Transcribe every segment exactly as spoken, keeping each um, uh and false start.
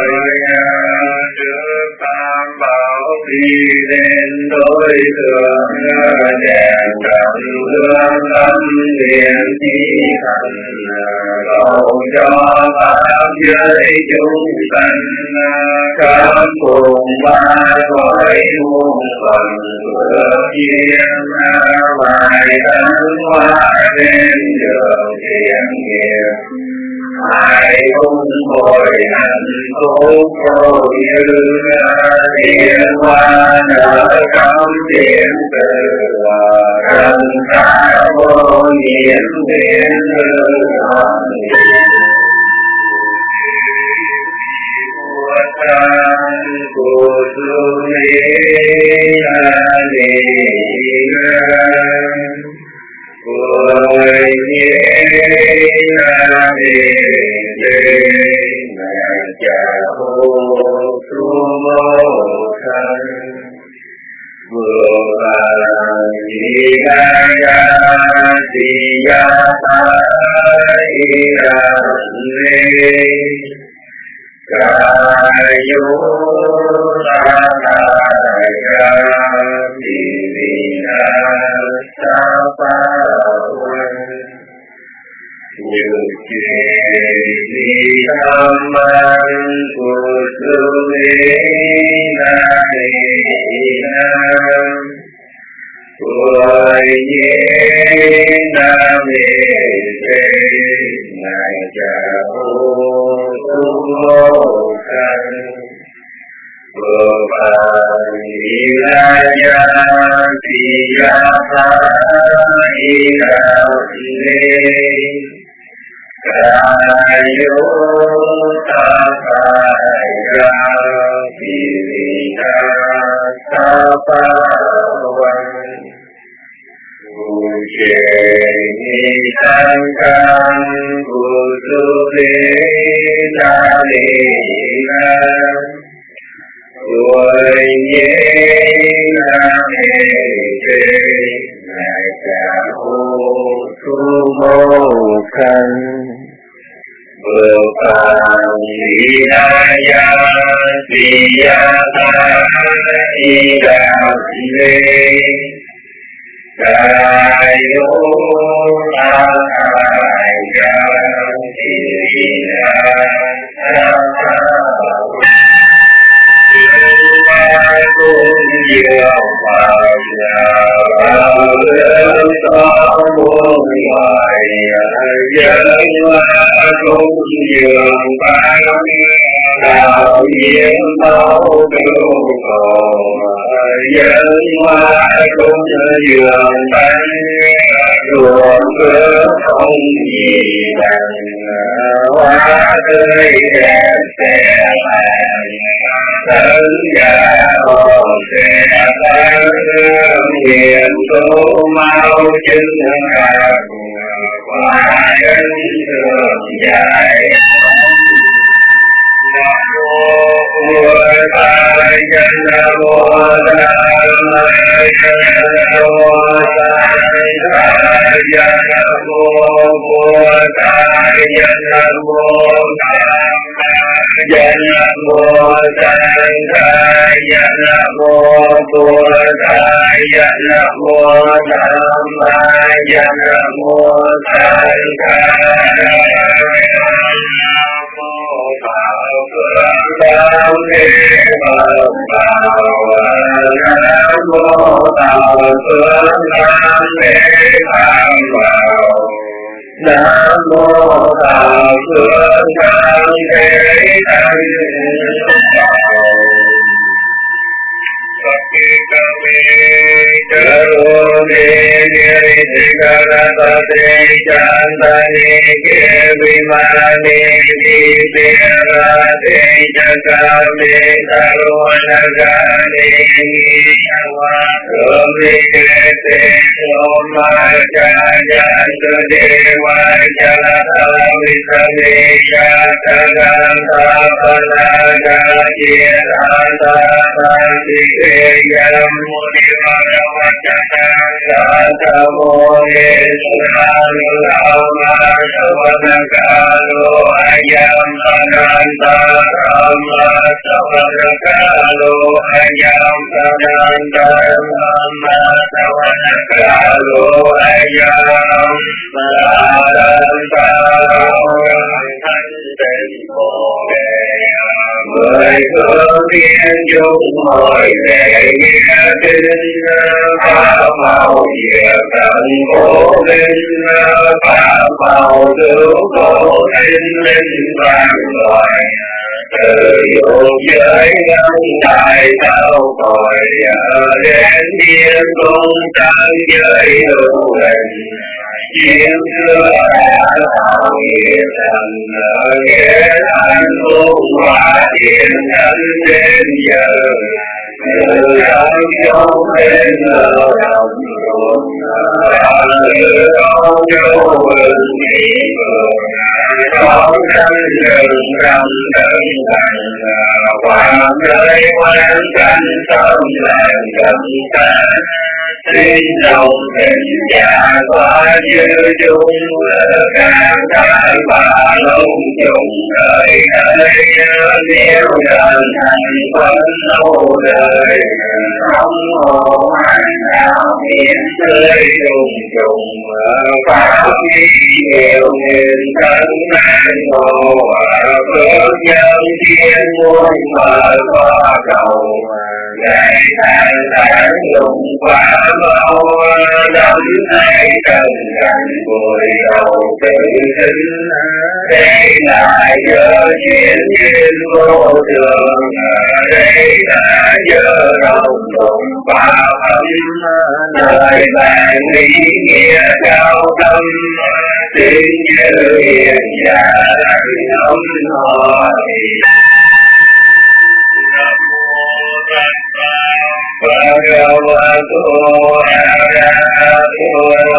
trước tam bảo đi lên đối tượng đèn trần hương tâm điện chi thành cầu cho pháp giới chúng sanh khắp cùng ba cõi muôn phần phước duyên hoài tấn hóa đến đường thiện nghiệp ai cũng bồi hạnh phúc vô như thiên hoa nở trong điện từ trần ta vô nhiễm điện từ của tu ni ni Ôi nhé na ni đê na cha hô tu mô thân vừa là di đa ya di ya ta i ra ni ca yo ta ta ya di ni na sa pa như chuyện đi tham ăn của sư na ni nam ôi nhé nam ni thế ngài cha ô tu mô thân vô bàn đi ra ya di ya ta i ra ni ca yo ta ta ya di na sa pa văn vu che ni sang cang vu su le na le na ôi nhé na me che ngài cha ô tu mô thân vừa phàm di đa ya di ya ta i ra ni ca yo ta ta ya di na sa pa cũng dường vào nhà lớn có muôn loài dân cũng dường bao đạo diễn bao cứu cầu dân cũng dường bánh ruộng cửa không gì bằng hoa tươi đẹp xe thân gia hồn sẽ tăng nguyện tu mau chứng ngạc quả chân thường dài nam mô Bụt Thầy Nhân Nam mô Tham Nhân Nam mô Thầy Nhân Nam mô Bụt Thầy Nhân Nam mô Tham Nhân Nam mô Thầy Nhân Nam mô Bụt Thầy Nhân Nam mô Tham Nhân Nam mô Thầy Nam ni Phật bảo Nam mô Tào Phương Nam ni Phật bảo Nam mô Tào Phương Nam ni Phật bảo Karuni Nikarate Chandani Kevimani Nitirate Chakami Karunagani Rumi Kete Soma Jaya Sudeva Jalavisami Yataganta Panaga Jiranta Santikeyam Munivagavacana Satamone Sranulama Savanakalo Ayam Ananta Rama Kalu ayam kanan dhamma kalu ayam malam thanh tịnh bồ đề mười phương thiên dung mọi lễ nghĩa kinh pháp màu diệt tận vô linh pháp màu cứu khổ sinh linh vạn loài từ dục giới ngân đại tạo cõi đến thiên cung tăng giới hữu hình chiến xưa hảo hiền thành nghĩa thành vô hóa thiện nhân đến giờ từ trong trong đến lờ đồng ruộng từ trong châu vườn mỹ vườn con sanh rừng rầm rừng thành hoàng nơi quan sanh tâm làng gần xa xin đồng tình cha qua dư chung càng thái bà lông chung đời đời nếu đời thành quân lâu đời không hồ hành đạo miễn tươi trùng trùng pháp nghi nhiều nghìn thân an ngộ phước nhân thiên muôn mở qua cầu ngày tháng tháng dùng quá mau đắm say trần cảnh bụi đầu tự sinh đây là giờ chuyển duyên vô thường đây là giờ đồng đồng pháp âm lời bạn lý nghĩa cao tâm xin chư hiền giả ông hỏi Bhagavato Arahato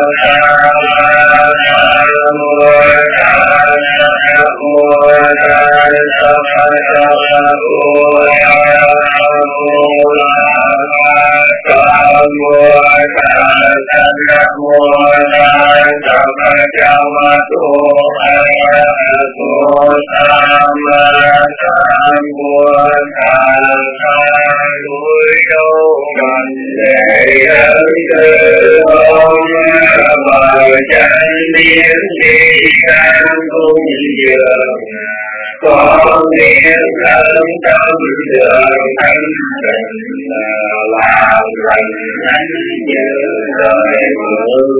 lễ ơn sư ông bờ chân biến đi sang cung dường con biết ơn trong đường thanh tịnh làm lành anh như đời mưa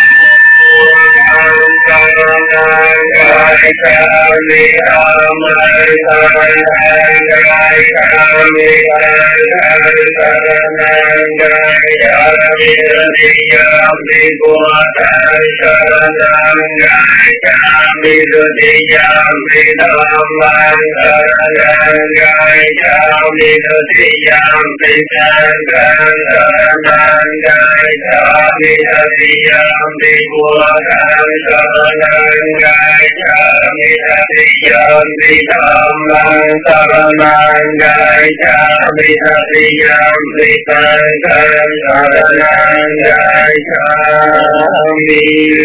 Gai kami amai saranang Gai kami amai saranang Gai kami diyam dibuatan saranang Gai kami diyam didamang saranang Gai kami diyam didamang saranang Gai kami diyam dibuatan saranang Gai kami diyam didamang saranang Gai kami diyam didamang saranang Gai kami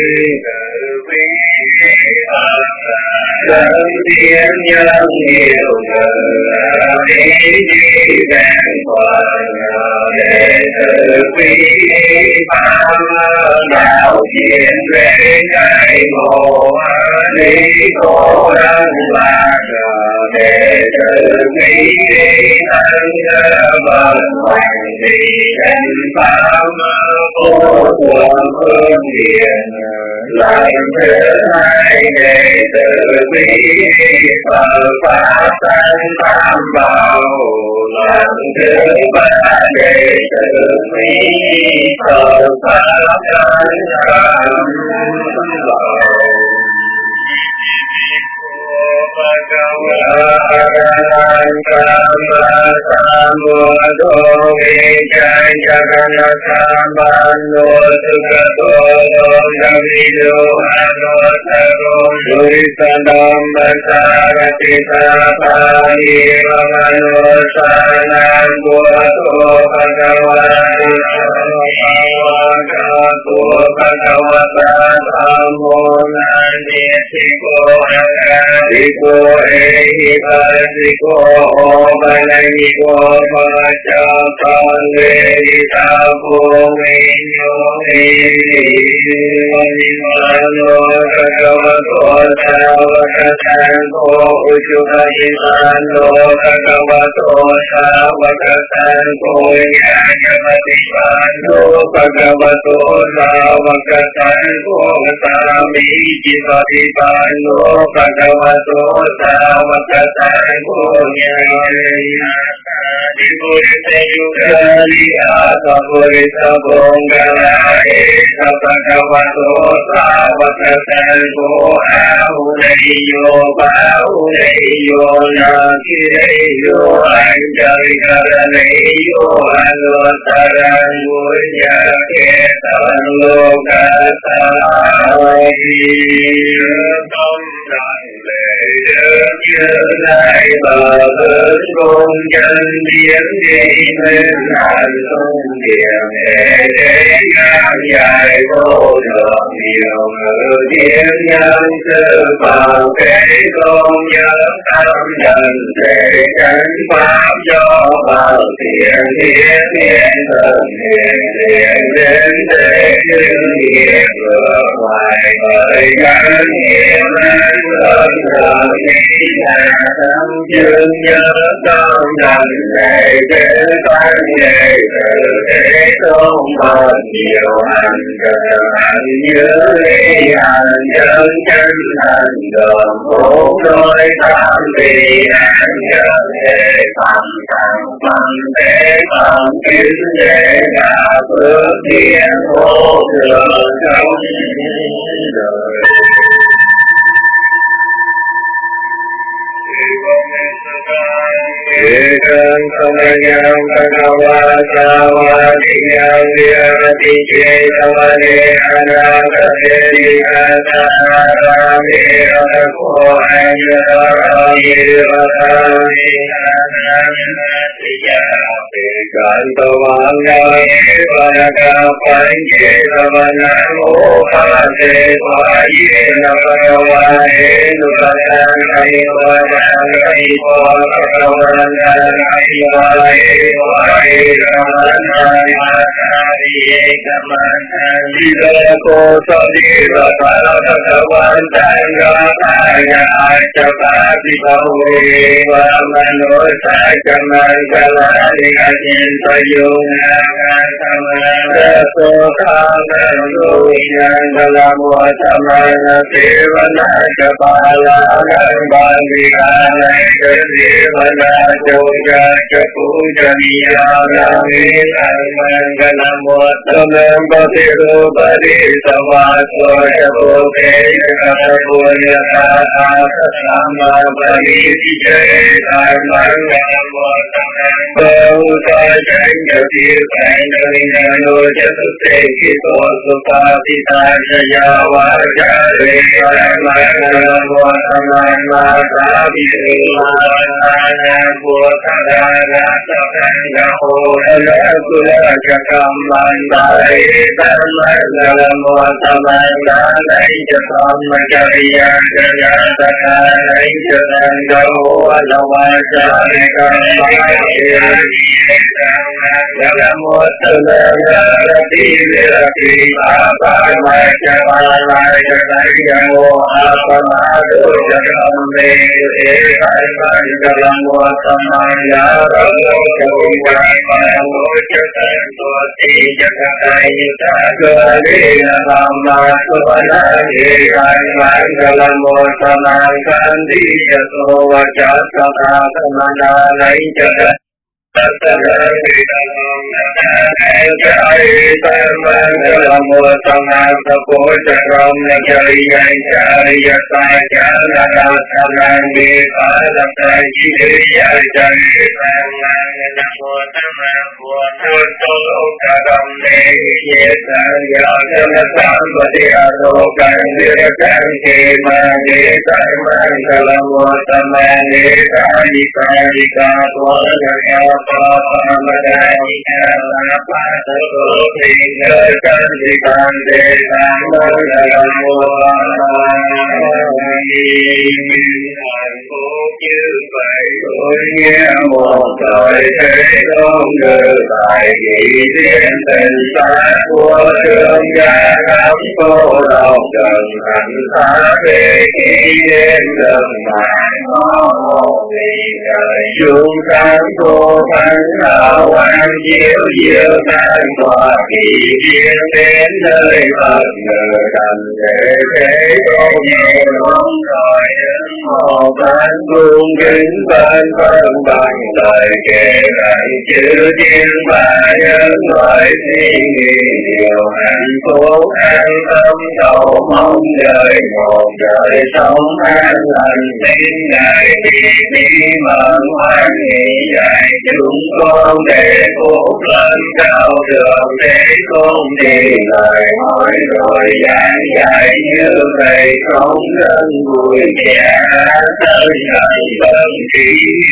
Lần tiên nhân nhiều người đi đi đàn quần đệ tử quý pháp đạo diễn về ngày ngộ đi khổ đăng lạc đệ tử quý thân vận hoành đi danh pháp vô thường phương điện lại thứ hai đệ tử quý Phật pháp tăng tam bảo lần thứ ba đệ tử quý Phật pháp tăng tam bảo Bhagavata สิโกเอหิปัสสิโกโอปะนะหิโกปัจจตังเวทิตาโพวิญโยเอหิวิมาโนภะคะวะโตสาวกสังโฆอุชุปยิมาโนภะคะวะโตสาวกสังโฆญาณปฏิปันโนภะคะวะโตสาวกสังโฆสามีจิปฏิปันโนภะคะวะโตสาวกสังโฆญาณดิบุริสยุกาลิอาสะบุริสบงกาลาเอสะภะคะวะโตสาวกสังโฆอาหุเนโยปาหุเนโยนาคิเนโยอัญจริกรเนโยอนุตตรังบุญญาเกตังโลกัสสามิต้มดังเลยเดิมยืนในบาเบิดคงยันเดียงดีเมื่อนานทรงเดียงเอเดงามใหญ่โตดอกเดียวเมื่อเดียงยังเจอป่าเกยกองยังทำดันเดกันความย่อเบาเสียงเดียงเดียงเดินเดียงเดียงเดินเดียงเดียงเดียงเรือไหวเอ่ยกันเหี่ยวนั้นเดินเดินนี้นาทำยืนยืนต้องดันในเดินฟังในเดินเดินต้องมาเดียวอันเดินอันยืนอันเดินกันอันเดินโอ้โดยตามปีอันเดินเดินฟังฟังฟังเดินฟังกินเดินอาเพื่อเพียงโอ้เดินกันเดินเอกังสมยังภะคะวะสาวะติยังเดียติเจตวะเนอนาคเตติอาตารามิระโคอัญญารามิระธามิอานาติยาเปกันตวังนาเอปะนะกะปัญเจตวะนะโมภะเตวะเยนะภะคะวะเอตุปะทังไอวะทังไอวะภะคะวะนะไอวะเอวะเอระมะนะมานาริเอกมันทันติโลโกสันติระภะภะคะวันตังกะตายาจะปะติภเววะมโนสัจจมังกลานิอจินตยุงนาคันธมังระโสขังนังโยยังกลามุตมังเทวนาจะปาลานังบังวิหานังเทวนาโจยะจะปูจนิยานามิสังมังกลามุตมังปฏิรูปฏิสวาโสจะโภเกยะปุญญาตาสัมมาปณิทิเจตังมังกลามุตมังโตสัจจังจะทิสังกริยโนจะสุเตกิโตสุปาติตาชยาวาจาเรมังมังกลามุตมังมาสาวิมานานาปุตตะนาสัพพังกโหนะกุลจะกัมมันตาเอตัมมังกลามุตมังนานัยจะสัมมจริยาจะยาตนานัยจะนังกโหนะวาจาเรกัมมังเอตัมมังกลามุตมังนาติเวรติอาปามัจจปาลาจะนัยยโมอาปมาโดจะกัมเมเอตัมมังกลามุตมังยาระโมจะวิวัยมาโมจะตันตัวติจะกายตาเกลินะธรรมะสุนาเอตัมมังกลามุตมังกันติจะโสวะจัสสะธาธรรมนานัยจะตัสสะวิตังนัยจะเอตัมมังกลามุตมังสะโพจะรมนะจริยังจาริยตาจานะธรรมังเมปาลตาจิเตยะจาริตัมมังนะโมตัมมังพุทโธกะรัมเมเยสังยาจะนะสัมปติอโรกังวิรกังเกมาเนตัมมังกลามุตมังเนตายิกายิกาโตนะกะป Phật Tham Đại Nhà Pháp Pháp Tự Tu Thiên Giới Chân Thị Tam Đề Tam Mô Đại Mô Hạnh phúc như vậy tôi nghe một lời thế tôn ngữ tại vị thiên tình sát của trường gia khắp cô đầu gần thành thá để khi đêm gần mãi có một vị trời xuống sáng cô thánh đạo an chiếu diệu tan tỏa kỳ thiên đến nơi Phật ngự thành để thế tôn nhẹ bóng rồi đứng hồ ban cung kính ban phân bằng lời kể rằng chữ thiên ba nhân loại suy nghĩ điều hạnh phúc an tâm cầu mong đời một đời sống an lành tin ngài đi đi mẫn hoan hỷ dạy chúng con để phúc lên cao đường để con đi lời hỏi rồi giảng dạy như vậy không nên vui vẻ tới ngày lần khi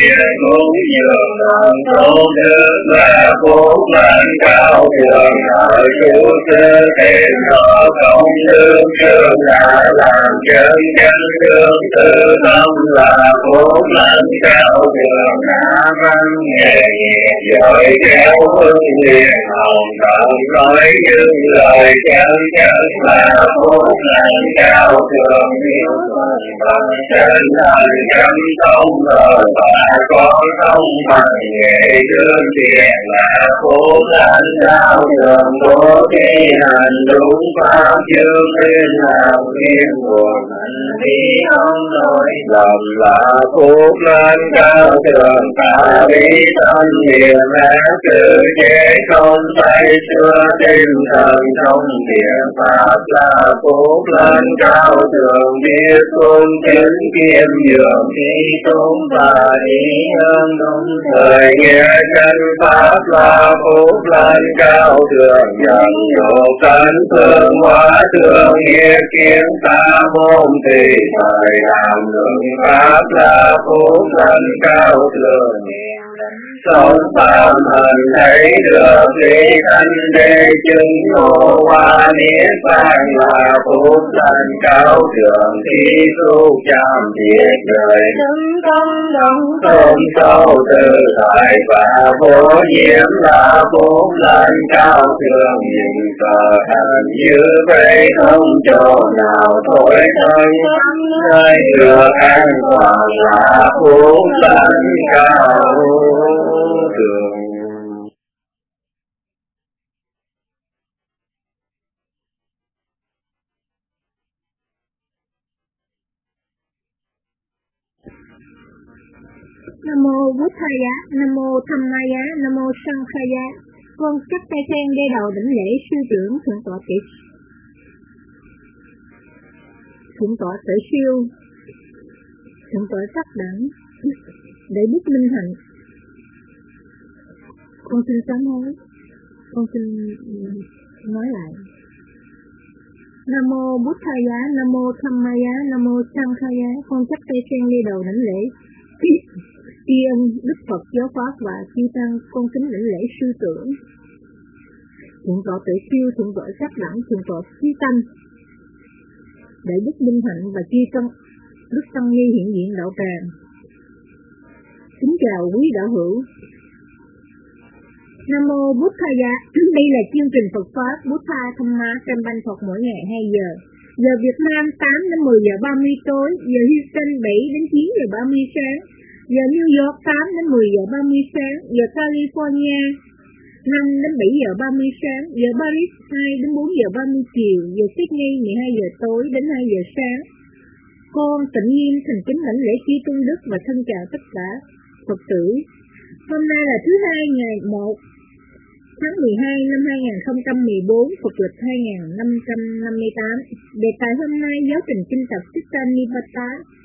cũng dường lòng tốt đức là phúc lên cao đường ở chủ sư thêm nó không đương chương đã làm chân chân đương tự tâm là phúc lên cao đường đã văn nghề nghiệp giỏi kéo hương liền hồng đồng nói những lời chân chân là phúc lên cao đường yêu phần bằng chân thành chăm tông rồi bà con không bằng nghề đương tiền là phúc lên cao đường bố thi hành đúng pháp chương lên làm viên của mình đi không nói lầm là phúc lên cao đường ta bí tâm niệm ác tự chế không tay xưa tinh thần trong thiện pháp là phúc lên cao đường biết tôn kính kiêm nhường thi tôn và đi hơn đúng thời nghe chân pháp là phúc lên cao đường nhận độ cánh phương hóa thương nghĩa kiến ta môn thì thời làm lượng pháp là phúc lên cao đường sống tam hành thấy được lý thanh đế chứng ngộ hoa niết bàn là phúc lên cao đường thi tu chạm thiệt đời chứng công đồng tôn sâu từ tại và vô nhiễm là phúc lên cao đường nhìn cờ hành như vậy không chỗ nào thổi thân nơi được an toàn là phúc lên cao đường. Nam mô Bụt Thaya, Nam mô Tham Maya, Nam mô Sankhaya. Con chắp tay khen đê đầu đảnh lễ sư trưởng thượng tọa tỷ thượng tọa Tự Siêu, thượng tọa Sắc Đẳng, để đức minh hạnh. Con xin sám hối, con xin nói lại. Nam mô Bụt Thaya, Nam mô Tham Maya, Nam mô Sankhaya. Con chắp tay khen đê đầu đảnh lễ tri ân Đức Phật giáo pháp và chư tăng. Con kính đảnh lễ sư trưởng thượng tọa Tự Siêu, thượng tọa Sắc Đẳng, thượng tọa Chí Tâm, để đức minh hạnh và chư tăng đức tăng ni hiện diện đạo tràng. Kính chào quý đạo hữu. Nam mô Bụt Thaya. Đây là chương trình Phật pháp Bụt Tha Tham Ma trên ban Phật mỗi ngày hai giờ. Giờ Việt Nam tám đến mười giờ ba mươi tối, giờ Houston bảy đến chín giờ ba mươi sáng, giờ New York tám đến mười giờ ba mươi sáng, giờ California năm đến bảy giờ ba mươi sáng, giờ Paris hai đến bốn giờ ba mươi chiều, giờ Sydney mười hai giờ tối đến hai giờ sáng. Con Tịnh Nghiêm thành kính đảnh lễ chư tôn đức và thân chào tất cả Phật tử. Hôm nay là thứ hai ngày một tháng mười hai năm hai nghìn không trăm mười bốn, Phật lịch hai nghìn năm trăm năm mươi tám. Đề tài hôm nay giáo trình kinh tập Sutta Nipata.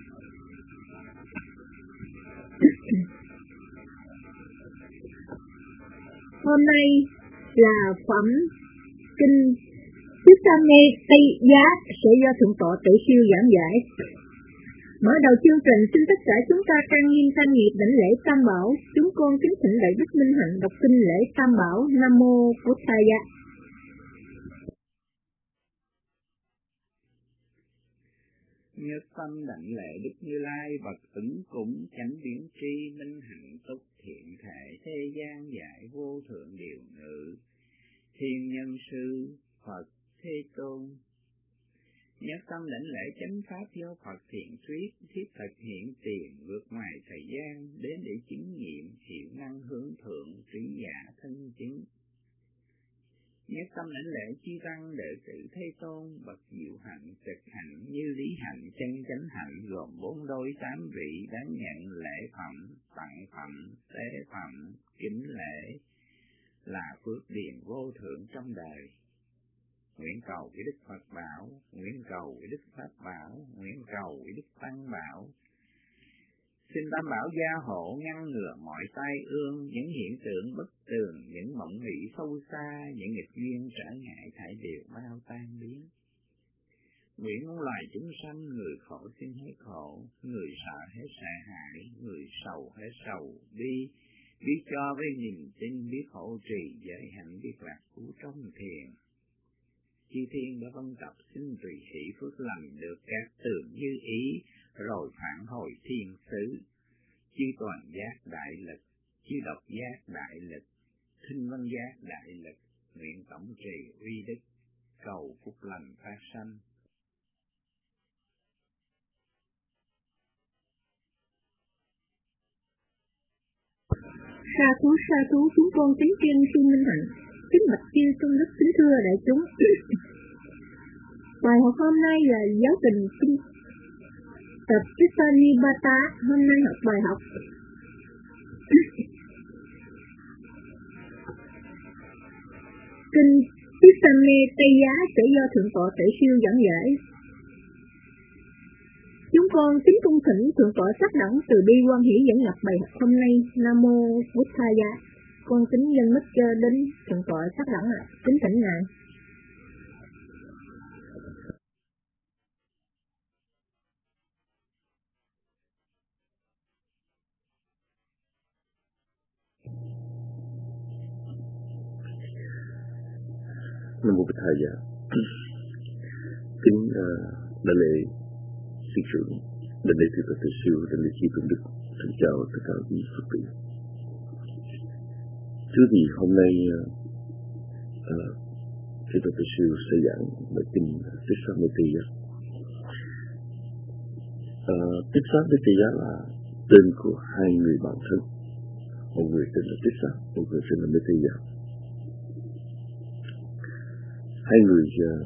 Hôm nay là phẩm kinh Sutta Nipata sẽ do thượng tọa Tự Siêu giảng giải. Mở đầu chương trình, xin tất cả chúng ta trang nghiêm thanh nghiệp đảnh lễ Tam Bảo. Chúng con kính thỉnh đại đức Minh Hạnh đọc kinh lễ Tam Bảo. Nam mô Bổn Thầy. Nhất tâm đảnh lễ Đức Như Lai, bậc ứng cúng chánh biến tri, minh hạnh túc thiện thể, thế gian giải vô thượng điều ngự, thiên nhân sư Phật Thế Tôn. Nhất tâm đảnh lễ chánh pháp do Phật thiện thuyết, thiết thực hiện tiền, vượt ngoài thời gian, đến để chứng nghiệm, hiệu năng hướng thượng, trí giả thân chứng. Nhất tâm lãnh lễ chư tăng đệ tử Thế Tôn, bậc diệu hạnh, trực hạnh, như lý hạnh, chân chánh hạnh, gồm bốn đôi tám vị, đáng nhận lễ phẩm, tặng phẩm, tế phẩm, kính lễ, là phước điền vô thượng trong đời. Nguyện cầu với Đức Phật bảo, nguyện cầu với Đức Pháp bảo, nguyện cầu với Đức Tăng bảo. Xin Tam Bảo gia hộ ngăn ngừa mọi tai ương, những hiện tượng bất tường, những mộng nghĩ sâu xa, những nghịch duyên trở ngại thải đều bao tan biến. Nguyện muôn loài chúng sanh, người khổ xin hết khổ, người sợ hết sợ hãi, người sầu hết sầu bi, biết cho với niềm tin, biết hộ trì giới hạnh, biết lạc trú trong thiền. Chư thiên đã vân tập xin tùy hỷ phước lành được các tường như ý, rồi phản hồi thiên xứ. Chư toàn giác đại lực, chư độc giác đại lực, thinh văn giác đại lực, nguyện tổng trì uy đức, cầu phúc lành phát sanh. Sa thú sa thú chúng con kính chuyên sư Minh Hạnh, kính bạch chư tôn đức, kính thưa đại chúng. Bài học hôm nay là giáo trình kinh tập Tissanipata. Hôm nay học bài học kinh Tissanipata sẽ do thượng tọa Tể Siêu giảng giải. Chúng con kính cung thỉnh thượng tọa Sắc Đẳng từ bi quan hỷ dẫn nhập bài học hôm nay. Nam mô Bổn Thầy. Con kính dân mít cho đến thượng tọa Sắc Đẳng ạ. Kính thỉnh ngài. Nam mô Bổn Thầy. Kính đại lễ sư trưởng, đại lễ thượng tọa Tể Siêu, đại lễ chư tôn đức, xin chào tất cả quý Phật tử. Thưa vị, hôm nay thượng tọa Tể Siêu sẽ giảng bài kinh Tissanipata. Tissanipata là tên của hai người bạn thân, một người tên là Tissa, một người tên là Metaya. Hai người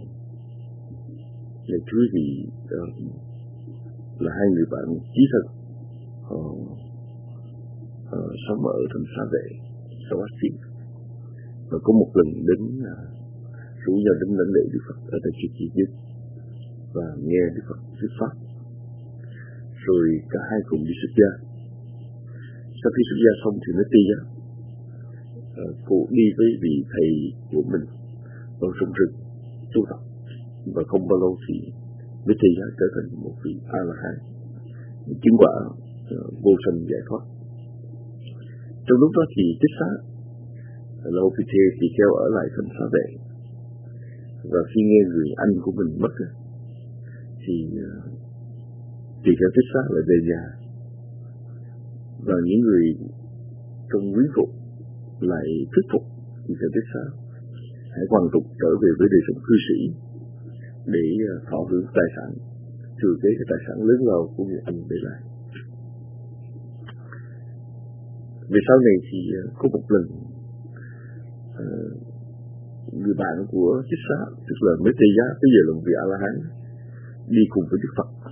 là quý vị uh, là hai người bạn chí thân, uh, uh, sống ở thành Xá Vệ, Savatthi, và có một lần đến uh, rủ nhau đến lãnh lễ Đức Phật ở tại Chùa Chi Nhất và nghe Đức Phật thuyết pháp, rồi cả hai cùng đi xuất gia. Sau khi xuất gia xong thì nói ti uh, cô đi với vị thầy của mình ở trong rừng tu tập, và không bao lâu thì mới thì ra trở thành một vị A La Hán, chứng quả uh, vô sanh giải thoát. Trong lúc đó thì Tissa là một vị thầy thì theo ở lại thành Xá Vệ, và khi nghe người anh của mình mất thì uh, thì theo Tissa lại về nhà, và những người trong quý phục lại thuyết phục thì theo Tissa hãy hoàn tục trở về với đời sống cư sĩ để thọ hưởng tài sản, thừa kế cái tài sản lớn lao của người anh để lại. Về sau này thì có một lần người bạn của Tissa, tức là Metaya, bây giờ là một vị A La Hán, đi cùng với Đức Phật,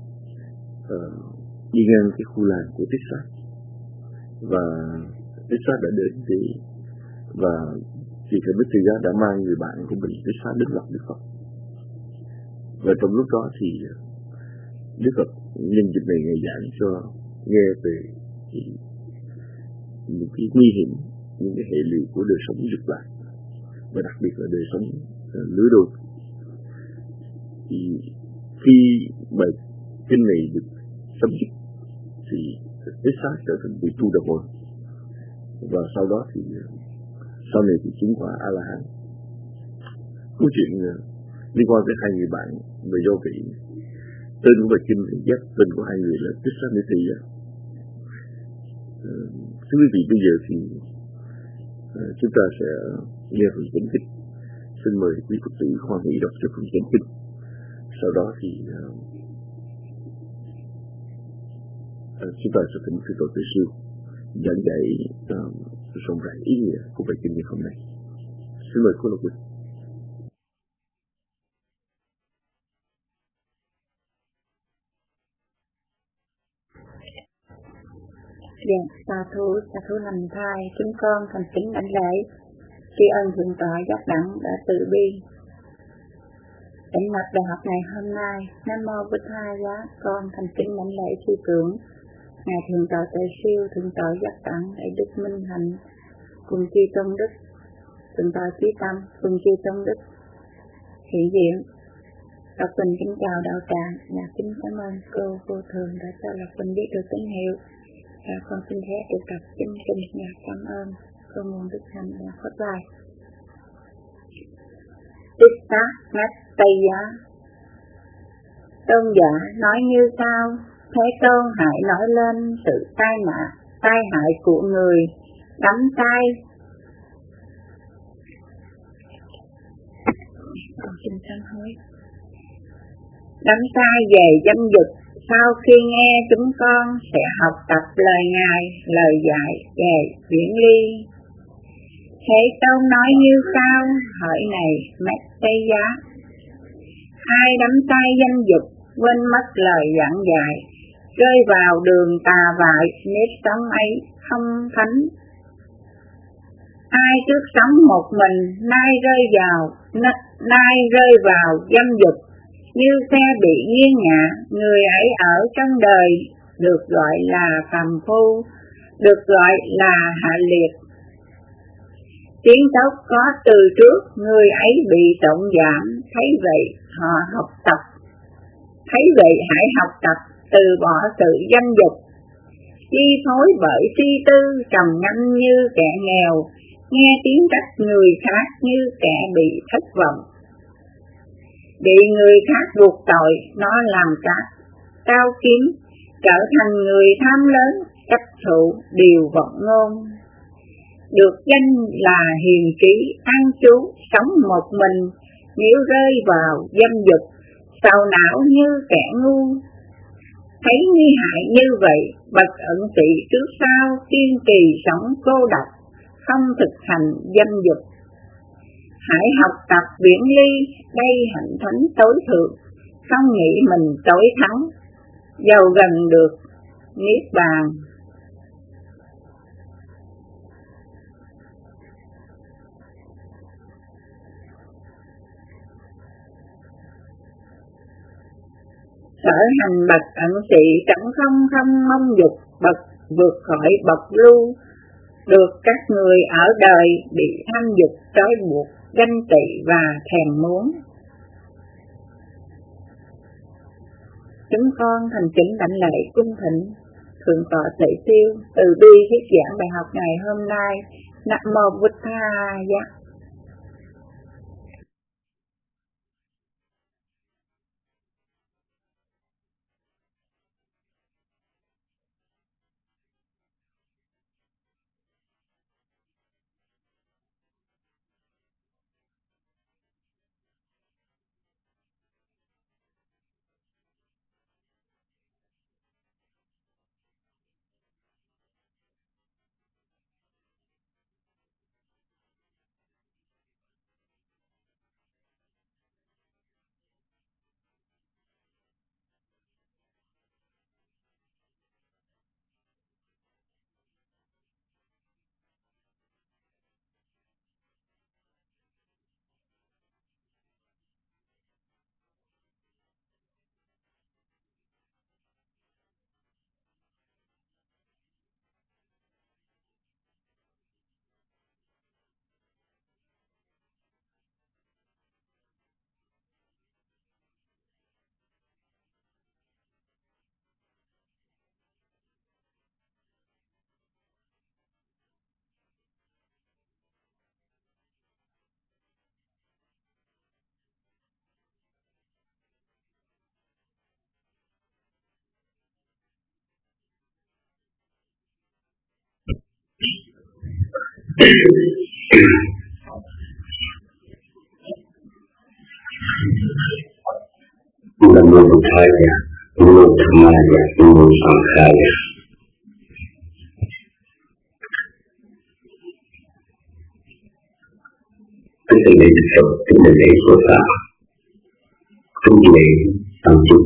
đi ngang cái khu làng của Tissa, và Tissa đã đến để và thì thầy Metaya đã mang người bạn của mình Tissa đến gặp Đức Phật. Và trong lúc đó thì Đức Phật nhân dịp này ngày giảng cho nghe về thì những cái nguy hiểm, những cái hệ lụy của đời sống dục lạc, và đặc biệt là đời sống uh, lứa đôi. Thì khi bài kinh này được chấm dứt thì cái xác trở thành vị tu đà môn, và sau đó thì sau này thì chứng quả A La Hán. Câu chuyện liên quan tới hai người bạn về vô vị, tên của bài kinh thì dắt tên của hai người là Krishnamurti. Thưa quý vị, bây giờ thì chúng ta sẽ nghe phần chánh kinh. Xin mời quý Phật tử hoan hỷ đọc cho phần chánh kinh. Sau đó thì uh, chúng ta sẽ thỉnh Sư Tổ Tuệ Siêu giảng dạy uh, rộng rãi ý nghĩa của bài kinh ngày hôm nay. Xin mời cô Lộc Quỳnh. Dạ, sa thú, sa thú lành thai, chúng con thành kính đảnh lễ, tri ân thượng tọa giác đẳng đã từ bi. Đảnh lập đại học ngày hôm nay, Nam mô Bụt Tha Giá, con thành kính đảnh lễ sư trưởng ngài thượng tọa Tuệ Siêu, thượng tọa giác đẳng đại đức Minh Hạnh, cùng chư tôn đức, thượng tọa Chí Tâm, cùng chư tôn đức hiện diện. Lộc Quỳnh kính chào đạo tràng, và kính cảm ơn cô vô thường đã cho Lộc Quỳnh biết được tín hiệu. Và con xin phép được đọc kinh kinh và cảm ơn cô nguồn đức hạnh đã khuất lại. Tích tá ngách Tây Giá. Tôn giả nói như sau: Thế Tôn hãy nói lên sự tai nạn, tai hại của người đắm tay. Con xin sám hối. Đắm tay về dâm dục. Sau khi nghe, chúng con sẽ học tập lời Ngài, lời dạy về viễn ly. Thế Tôn nói như sau: Hỡi này Mát Tây Giá, ai đắm tay danh dục, quên mất lời giảng dạy, rơi vào đường tà vại, nếp sống ấy không thánh. Ai trước sống một mình, nay rơi vào, nay rơi vào dâm dục, như xe bị nghiêng ngã, người ấy ở trong đời được gọi là phàm phu, được gọi là hạ liệt. Tiến tốc có từ trước, người ấy bị trọng giảm, thấy vậy họ học tập. Thấy vậy hãy học tập, từ bỏ sự danh dục, chi phối bởi suy tư trầm ngâm như kẻ nghèo, nghe tiếng trách người khác như kẻ bị thất vọng. Bị người khác buộc tội, nó làm các cao kiếm, trở thành người tham lớn, chấp thụ điều vọng ngôn. Được danh là hiền trí, an trú, sống một mình, nếu rơi vào dâm dục, sầu não như kẻ ngu. Thấy nguy hại như vậy, bậc ẩn sĩ trước sau kiên trì sống cô độc, không thực hành dâm dục. Hãy học tập viễn ly, đây hạnh thánh tối thượng, không nghĩ mình tối thắng, giàu gần được niết bàn. Sở hành bậc ẩn sĩ chẳng không không mong dục, bậc vượt khỏi bậc lưu, được các người ở đời bị tham dục trói buộc, ganh tị và thèm muốn. Chúng con thành kính đảnh lễ cung thỉnh thượng tọa Tuệ Siêu từ bi thuyết giảng bài học ngày hôm nay. Nam mô Bụt Tha Giá. Nam mô Bụt Thầy, Nam mô Tham Ma, Nam mô Phật Thầy. Kính thưa đại đức Phật, kính thưa đại Phật Pháp, kính thưa đại tăng chúng.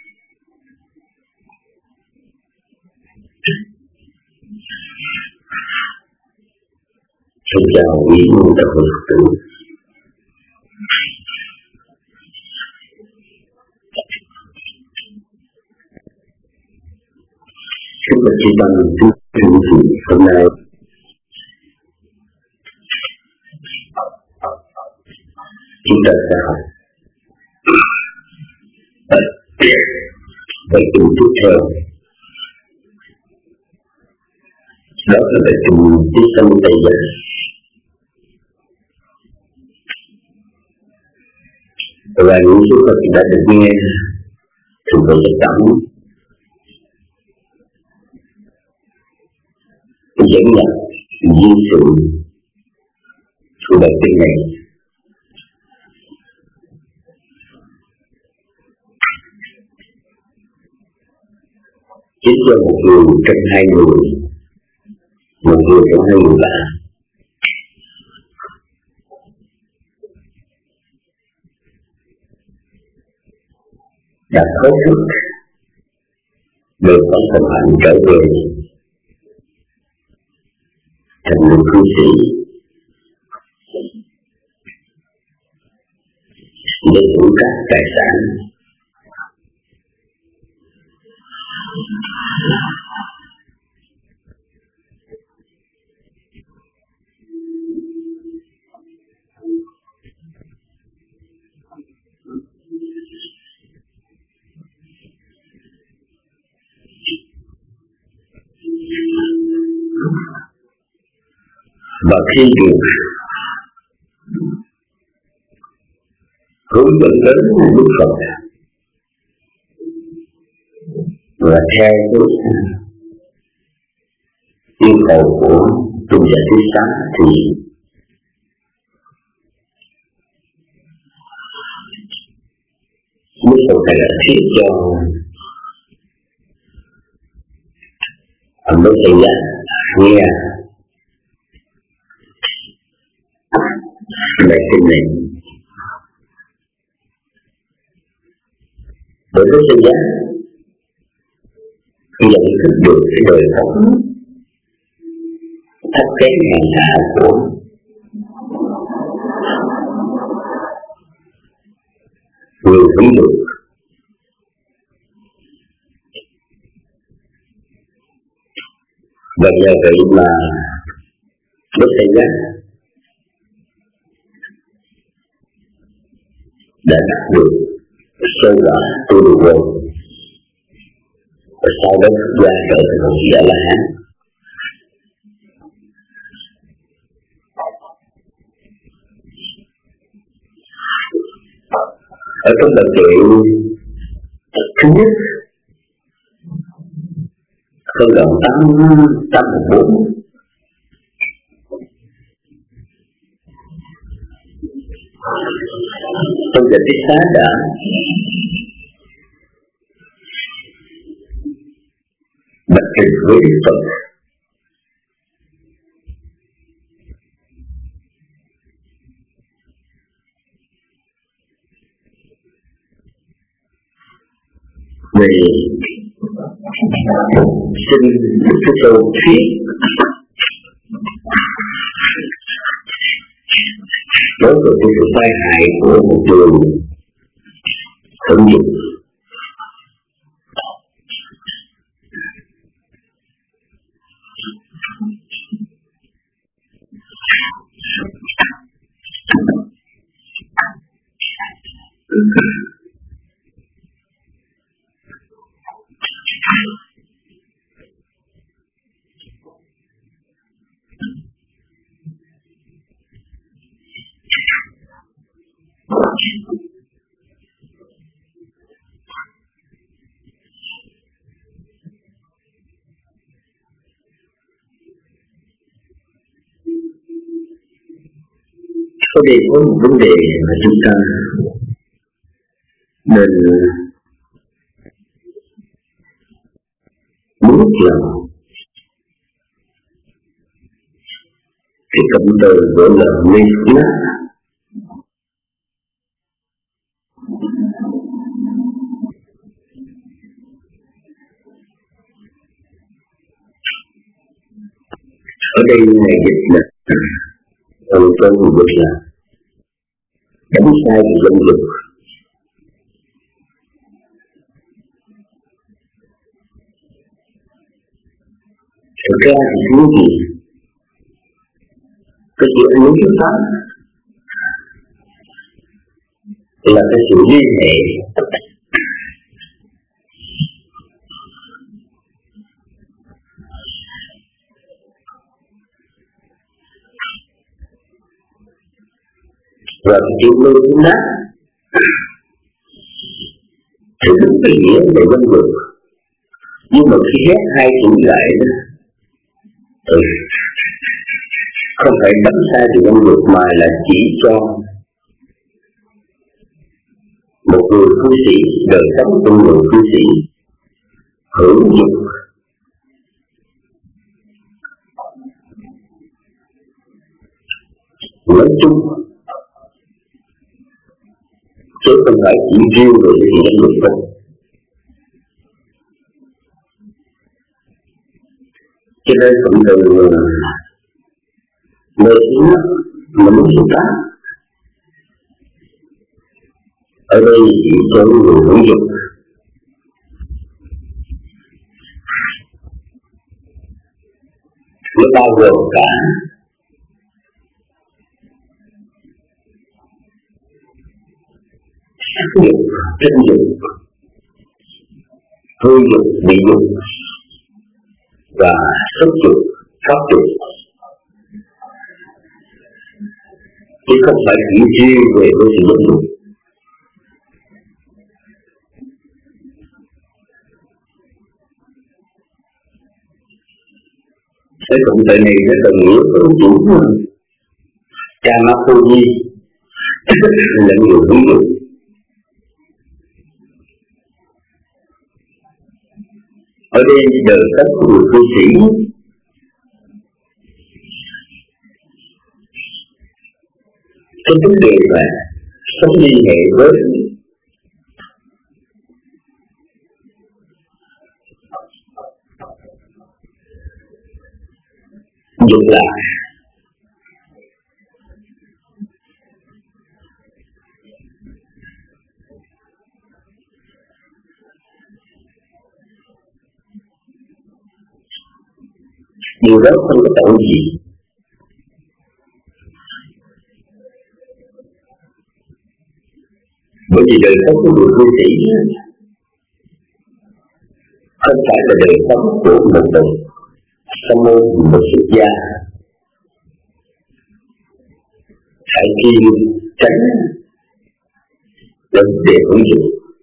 Xin chào quý môn đạo Phật tử. Kính bạch chư tăng, kính thưa quý vị, hôm nay chúng ta sẽ học bài kinh tiếp theo. Đó là bài kinh Tiếp Sanh Tây Giác. Và những số Phật đã được nghe từ bài giải tẩm dẫn nhập di sự của bài kinh này. Chính cho một người trong hai người, một người trong hai người bạn đã có thức được có thần hạnh trở về thành người cư sĩ để hưởng các tài sản và khi được hướng dẫn đến Đức Phật và theo cái yêu cầu của tôn giả Thích Xá thì Đức Phật này là thiết cho ông Đức Thầy Giác nghe bài kinh này. Bởi Đức Thầy Giác nhận thức được cái đời sống thấp kém hèn hạ của người hưởng được, và nhờ vậy mà Đức Thầy Giác đã đạt được sơ quả tu được rồi, và sau đó ra trở thành một vị A La Hán. Ở trong bài kệ thứ nhất câu đoạn tám tám một bốn tôn giả Thích Xá đã bạch trình với Đức Phật về xin Đức Thế Tôn thuyết đối với cái sự tai hại của một người hưởng dục. Ở đây có một vấn đề mà chúng ta nên muốn lòng cái cụm từ gọi là mê tín. Ở đây này dịch là từ trong dịch là đánh sai về dân dục. Thực ra thì những gì cái chuyện anh muốn xuất phát là cái sự liên hệ và chịu lưu đúng đá thì đúng cái nghĩa về dân dục. Nhưng mà khi ghép hai chữ lại đó, ừ, không phải đánh sai từ dân dục mà là chỉ cho một người cư sĩ, đời sống của người cư sĩ hưởng dục nói chung, chứ không phải chỉ riêng về cái gì dân dục đâu. Cho nên cụm từ mê tín mà muốn xuất phát ở đây chỉ cho người hưởng dục, nó bao gồm cả sắc dục, tinh dục, hư dục, vị dục và xúc dục, pháp dục, chứ không phải chỉ riêng về với sự dân dục. Cái cụm từ này nó đồng nghĩa với chủ Kamapuji là người hưởng dục. Ở đây đời sống của người cư sĩ cái vấn đề mà sống liên hệ với dục là điều đó không có tội gì. Bởi vì đời sống của người cư sĩ không phải là đời sống của một đồng sa môn, một xuất gia. Hãy kiên tránh vấn đề hưởng dục.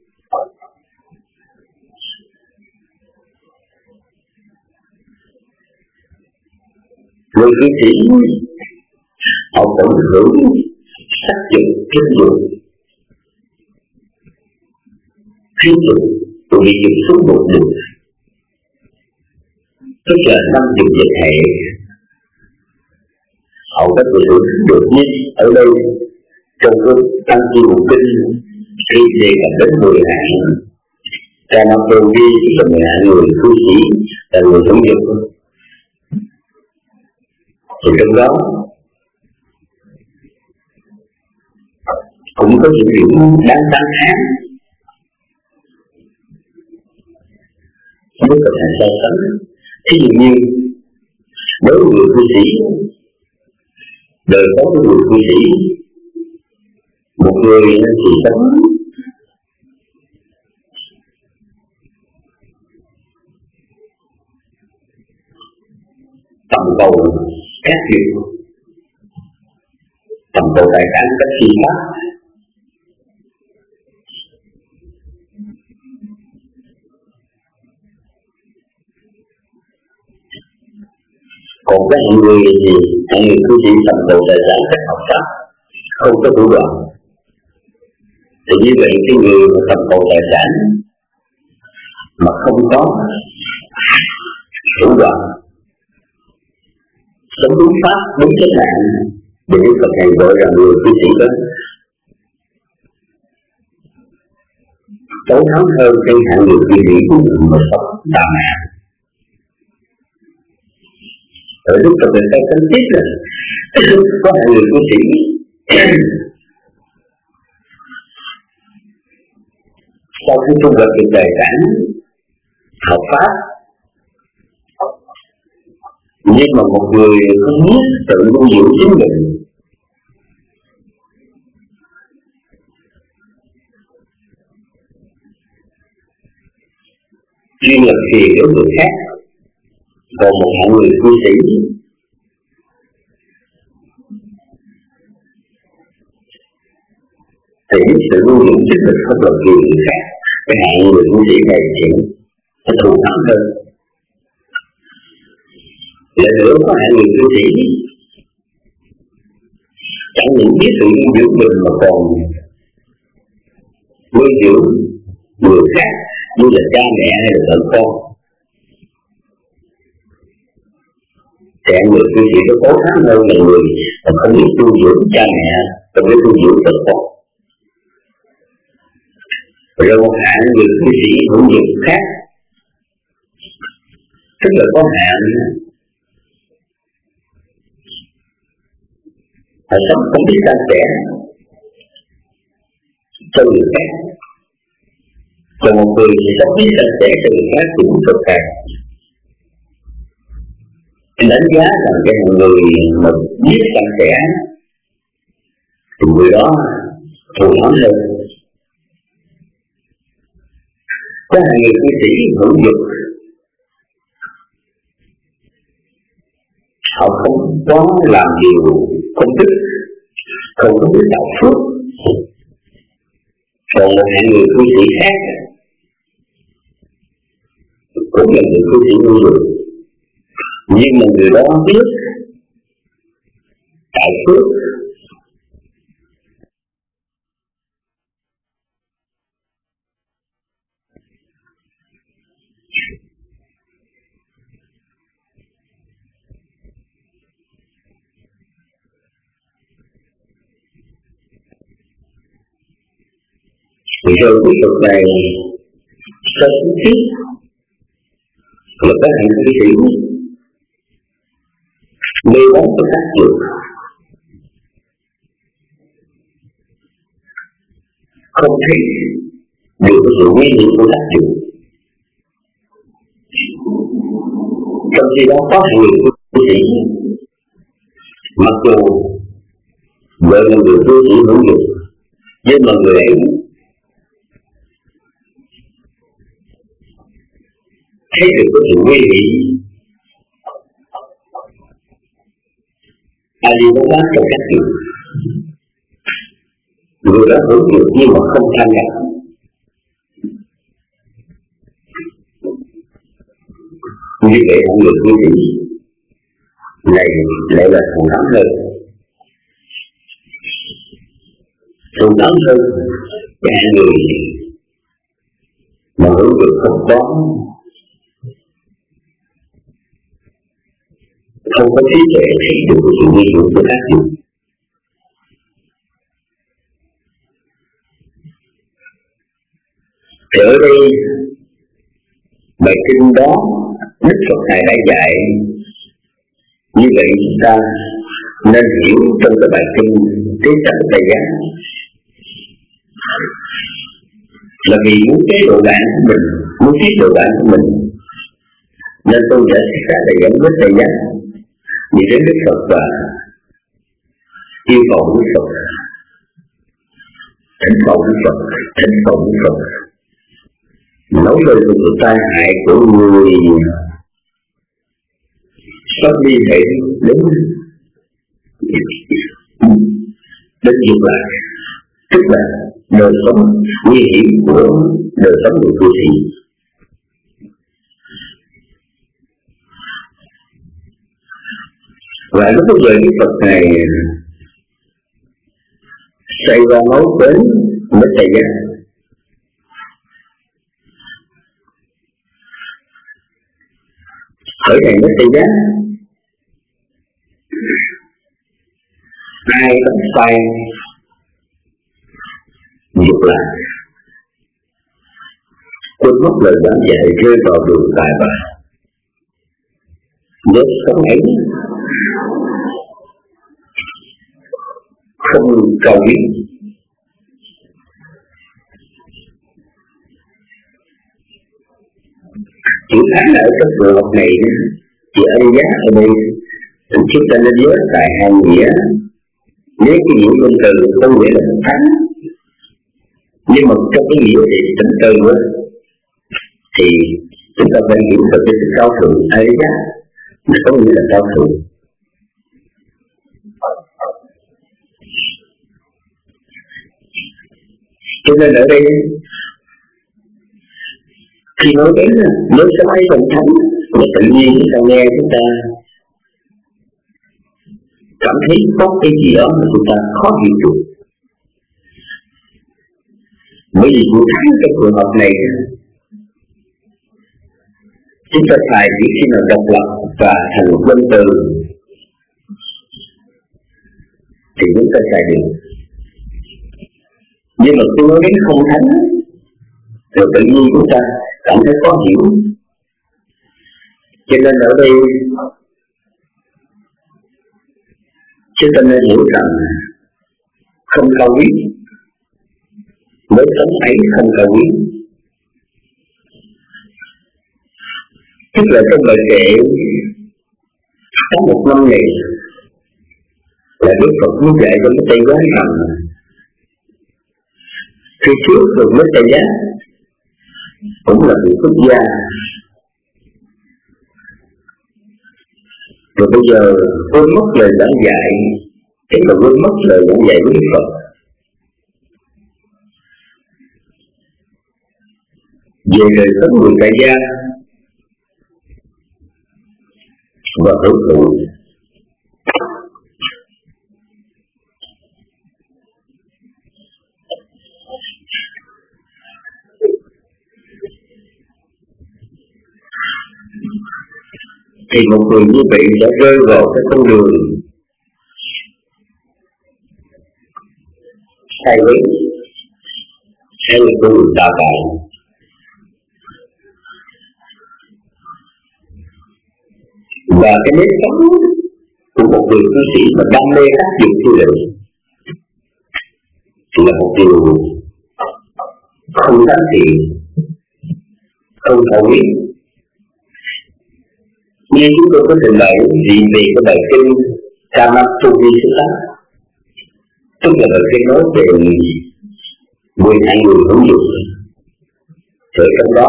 Người cư sĩ họ vẫn hưởng sắc dục, kinh dục, khí dục, vị dục số một được, tức là năm dục dịch hệ. Họ có thể hưởng được nhất ở đây trong cái tăng chi một kinh khi đề cập đến mười hạng Kamapuji là mười hạng người cư sĩ là người hưởng dục. Thì trong đó cũng có những điểm đáng tán thán, rất là thành so sánh. Ví dụ như đối với người cư sĩ, đời sống của người cư sĩ, một người thì sống tầm cầu các việc, tầm cầu tài sản các chi pháp, còn các người thì hạng người cư sĩ tầm cầu tài sản các học pháp, không có thủ đoạn. Thì như vậy cái người mà cầm cầu tài sản mà không có thủ đoạn, sống đúng pháp, đúng chánh nạn, thì Đức Phật này gọi là người cư sĩ đó tối thắng hơn cái hạng người cư sĩ của mình mà sống đà mạ. Ở Đức Phật người ta phân tích là có hạng người cư sĩ sau khi tu tập được tài sản hợp pháp, nhưng mà một người không biết tự nuôi dưỡng chính mình, chuyên làm phiền đến người khác, còn một hạng người cư sĩ thì sự nuôi dưỡng chính mình không làm phiền người khác. Cái hạng người cư sĩ này thì sẽ thù thắng hơn. Lại nữa có hạng người cư sĩ chẳng những biết sự nuôi dưỡng mình mà còn nuôi dưỡng người khác như là cha mẹ hay là vợ con. Thì người cư sĩ nó cố gắng hơn là người mà không biết nuôi dưỡng cha mẹ, không biết nuôi dưỡng vợ con. Rồi một hạng người cư sĩ hữu dụng khác, tức là có hạng họ sống không biết san sẻ cho người khác, còn một người thì sống biết san sẻ cho người khác cũng cực hạn. Anh đánh giá rằng cái người mà biết san sẻ thì người đó thù thắng hơn. Có hai người cư sĩ hữu dụng, họ không có làm điều công đức, không có biết tạo phước. Còn một hạng người cư sĩ khác cũng là người cư sĩ hữu dụng, nhưng mà người đó biết tạo phước. Rồi cái luật này sơ xuống tiếp là các hạng cư sĩ mê bóng có tác dụng, không thấy được sự nguy hiểm của tác dụng. Trong khi đó có hạng người cư sĩ mặc dù gọi là người cư sĩ hữu dụng, nhưng mà người ấy thấy được có sự nguy hiểm, ai đi bóng bát trong các chuyện, người đó hữu dụng nhưng mà không tham gia. Như vậy mọi người cư sĩ này lại là thù thắng hơn, thù thắng hơn cái người mà hữu dụng không có, không có trí tuệ thấy được sự nguy hiểm của tác dụng. Thì ở đây bài kinh đó Đức Phật Ngài đã dạy như vậy, chúng ta nên hiểu trong cái bài kinh Tế Tạng Tài Giá là vì muốn chế độ bạn của mình, muốn chế độ bạn của mình, nên tôi đã xét ra để dẫn đến Tài Giá đi đến Đức Phật và yêu cầu Đức Phật, thỉnh cầu Đức Phật, thỉnh cầu Đức Phật nói lời của sự tai hại của người sắp đi hệ đến đến ngược lại, tức là đời sống nguy hiểm của đời sống người cư sĩ. Và lúc bây giờ Đức Phật này xoay qua nói đến mất thời gian. Hỏi thầy mất thời gian, ai cũng sai dục lạc, quên mất lời giảng dạy, rơi vào đường tài bạ. Nếu sống ấy không cầu biết, chữ thánh ở trong trường hợp này, chữ ân giác ở đây chúng ta nên nhớ tại hai nghĩa. Nếu cái nghĩa danh từ không nghĩa là thánh, nhưng mà trong cái nghĩa thì tính từ nữa, thì chúng ta phải hiểu được cái sự cao thượng ấy giác, nó có nghĩa là cao thượng. Cho nên ở đây khi nói đến nếu sống ấy trong thánh, mà tự nhiên chúng ta nghe chúng ta cảm thấy có cái gì đó mà chúng ta khó hiểu được. Bởi vì chữ thánh trong trường hợp này chúng ta xài chỉ khi nào độc lập và thành danh từ thì chúng ta xài được. Nhưng mà khi nói đến không thánh rồi tự nhiên chúng ta cảm thấy khó hiểu. Cho nên ở đây chúng ta nên hiểu rằng không cao quý, mới sống ấy không cao quý. Tức là trong bài kệ có một năm này là Đức Phật muốn dạy cho mấy Tây Giá rằng khi trước được mấy Tây Giá cũng là vị quốc gia, rồi bây giờ quên mất lời giảng dạy, tức là quên mất lời giảng dạy của Đức Phật về đời sống người tại gia và hưởng thụ. Thì một người như vậy sẽ rơi vào cái con đường sai quấy, hay là con đường tà bại. Và cái nếp sống của một người cư sĩ mà đam mê áp dụng tư liệu là một điều không thánh thiện, không thấu biết. Như chúng tôi có trình bày vì về cái bài kinh Kamatsuvi Sutta, tức là bài kinh nói về mười hai người hữu dụng. Ở trong đó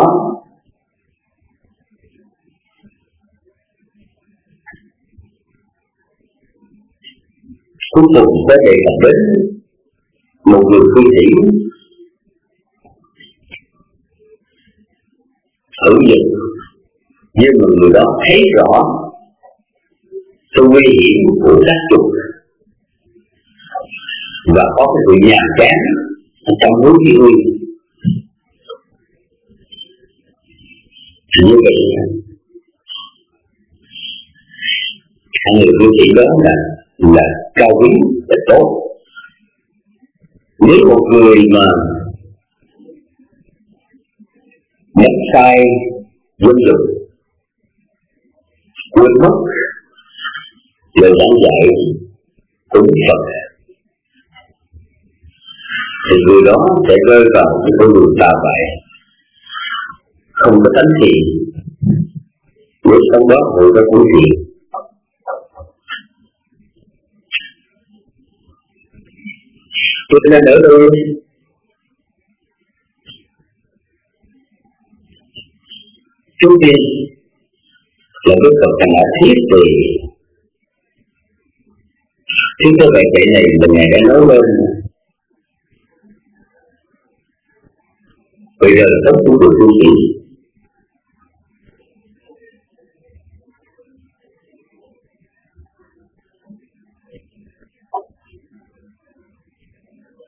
cuối cùng có đề cập đến một người cư sĩ hữu dụng, nhưng mà người đó thấy rõ sự nguy hiểm của các dục và có cái sự nhàm chán trong hướng thị uy. Như vậy hai người cư sĩ đó là là cao quý, là tốt. Nếu một người mà nhận sai dân dục, quên mất lời giảng dạy của Đức Phật, thì người đó sẽ rơi vào cái con đường tà bại, không có tánh thiện. Nếu sau đó hội ra cũng thiện. Cho nên ở đây trước tiên là Đức Phật đã thiết về khi cái bài kệ này là Ngài đã nói lên bây giờ là tất của tu sĩ.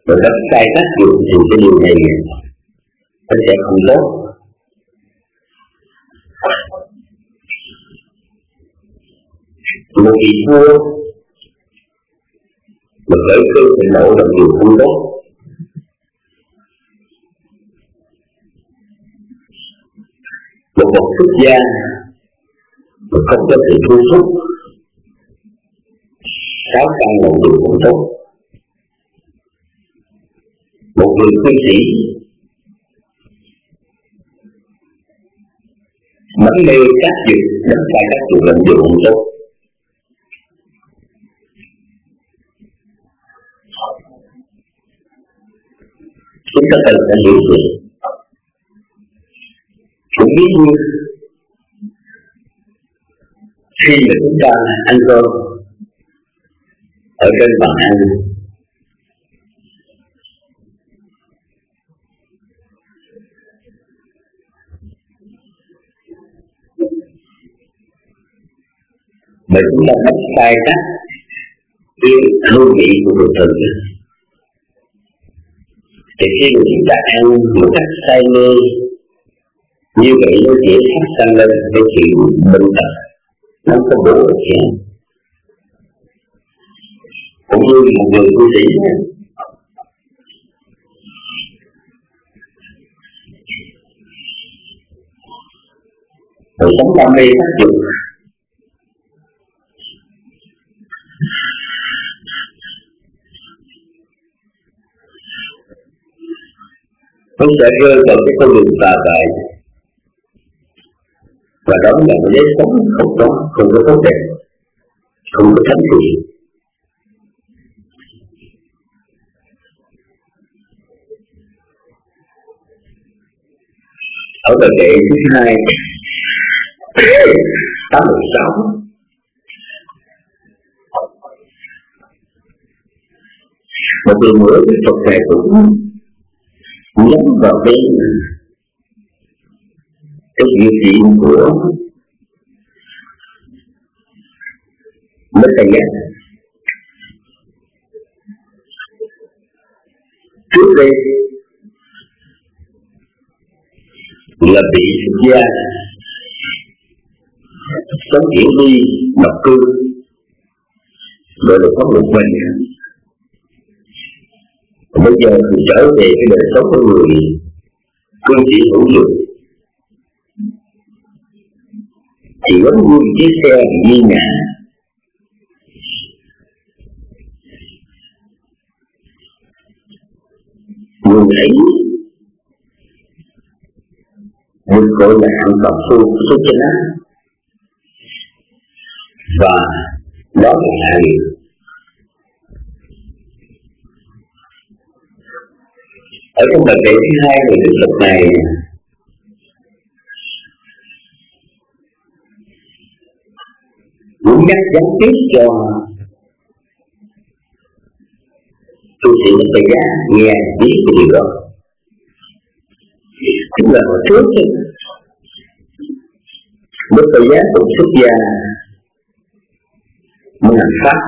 Và các sai tác dụng thì cái điều này nó sẽ không tốt. Một vị vua mà khởi cơn thịnh nộ là điều không tốt. Một bậc xuất gia mà không có sự thu xúc sáu căn là điều không tốt. Một người cư sĩ mẫn mê các dục đánh sai các dục là điều không tốt. Chúng ta cần phải hiểu được. Cũng ví như khi mà chúng ta ăn cơm ở trên bàn ăn, mà chúng ta bắt sai cách cái hương vị của thực thực, thì khi mà chúng ta ăn một cách say mê như vậy nó dễ phát sinh lên cái chuyện bệnh tật, nó có bổ ích gì. Cũng như một người tu sĩ rồi sống đam mê tác dục, nó sẽ rơi vào cái con đường tà bại, và đó là một giấy sống không có, không có tốt đẹp, không có thánh thiện. Ở bài kệ thứ hai tám mươi sáu, một lần nữa Đức Phật Ngài cũng nhắm vào cái cái việc diễn của Đức Thầy Giác. Trước đây là vị xuất gia sống hiển vi độc cư, rồi được có một mình. Bây giờ thì trở về cái đời sống của người cư sĩ hữu dụng, thì giống như chiếc xe di ngã, người ấy được gọi là hạng phàm phu xuất gia, và đó là hạ điều. Ở trong bài kệ thứ hai của Đức Phật này muốn nhắc nhắn tiếp cho tu sĩ Đức Thầy Giác nghe biết cái điều đó. Tức là hồi trước Đức Thầy Giác cũng xuất gia muốn làm pháp,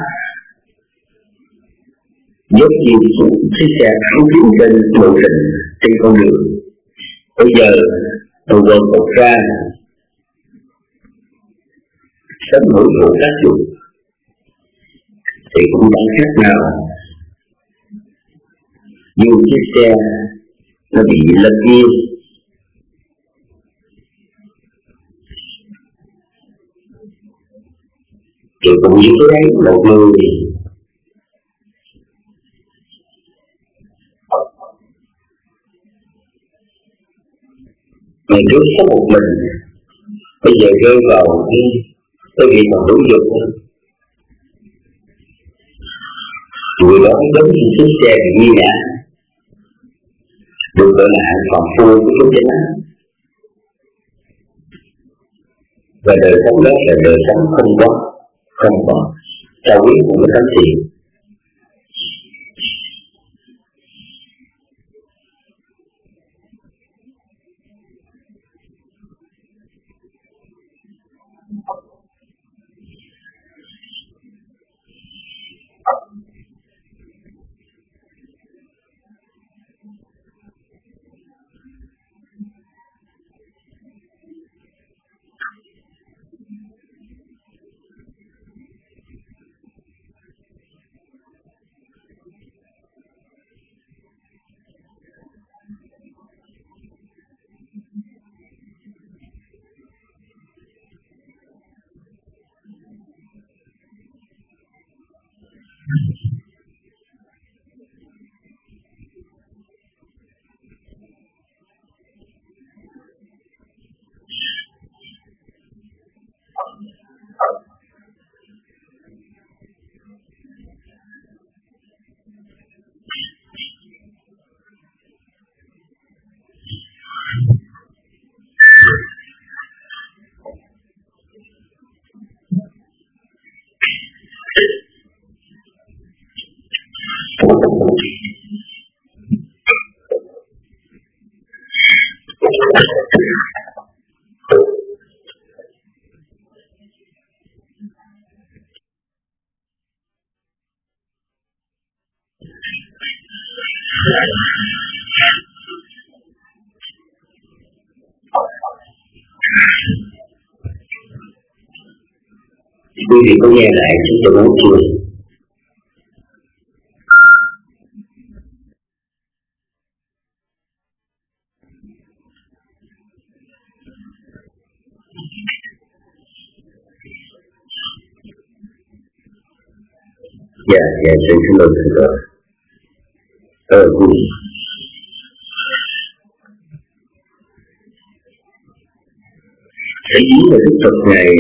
giúp gì chiếc xe kháng chiến trên lộ trình trên con đường. Bây giờ tôi vừa phục ra sống hưởng thụ tác dụng thì cũng chẳng khác nào như chiếc xe nó bị lật nghiêng. Thì cũng như thế đấy, một người ngày trước sống một mình, bây giờ rơi vào cái cái việc mà hữu dụng, người đó giống như chiếc xe bị nghi ngã, được gọi là hạng phàm phu của chúng chánh. Và đời sống đó là đời sống không có không có trao quyết của cái thánh thiện. Quý vị có nghe lại chúng tôi nói chưa? Dạ, dạ, xin cảm ơn thầy rồi. Ờ, vui. Thầy ý là Đức Phật Ngài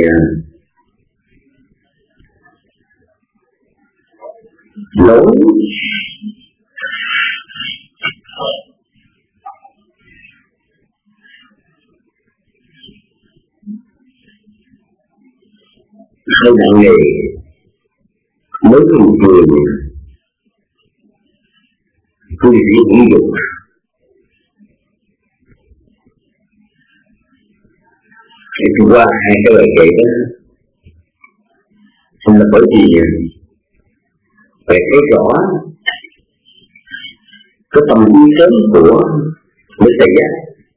nói hơi nặng nề mới có một người tôi chỉ nghĩ được thì qua hai cái lời kể đó là bởi vì phải thấy rõ cái tầm uy tín của Đức Thầy Giác.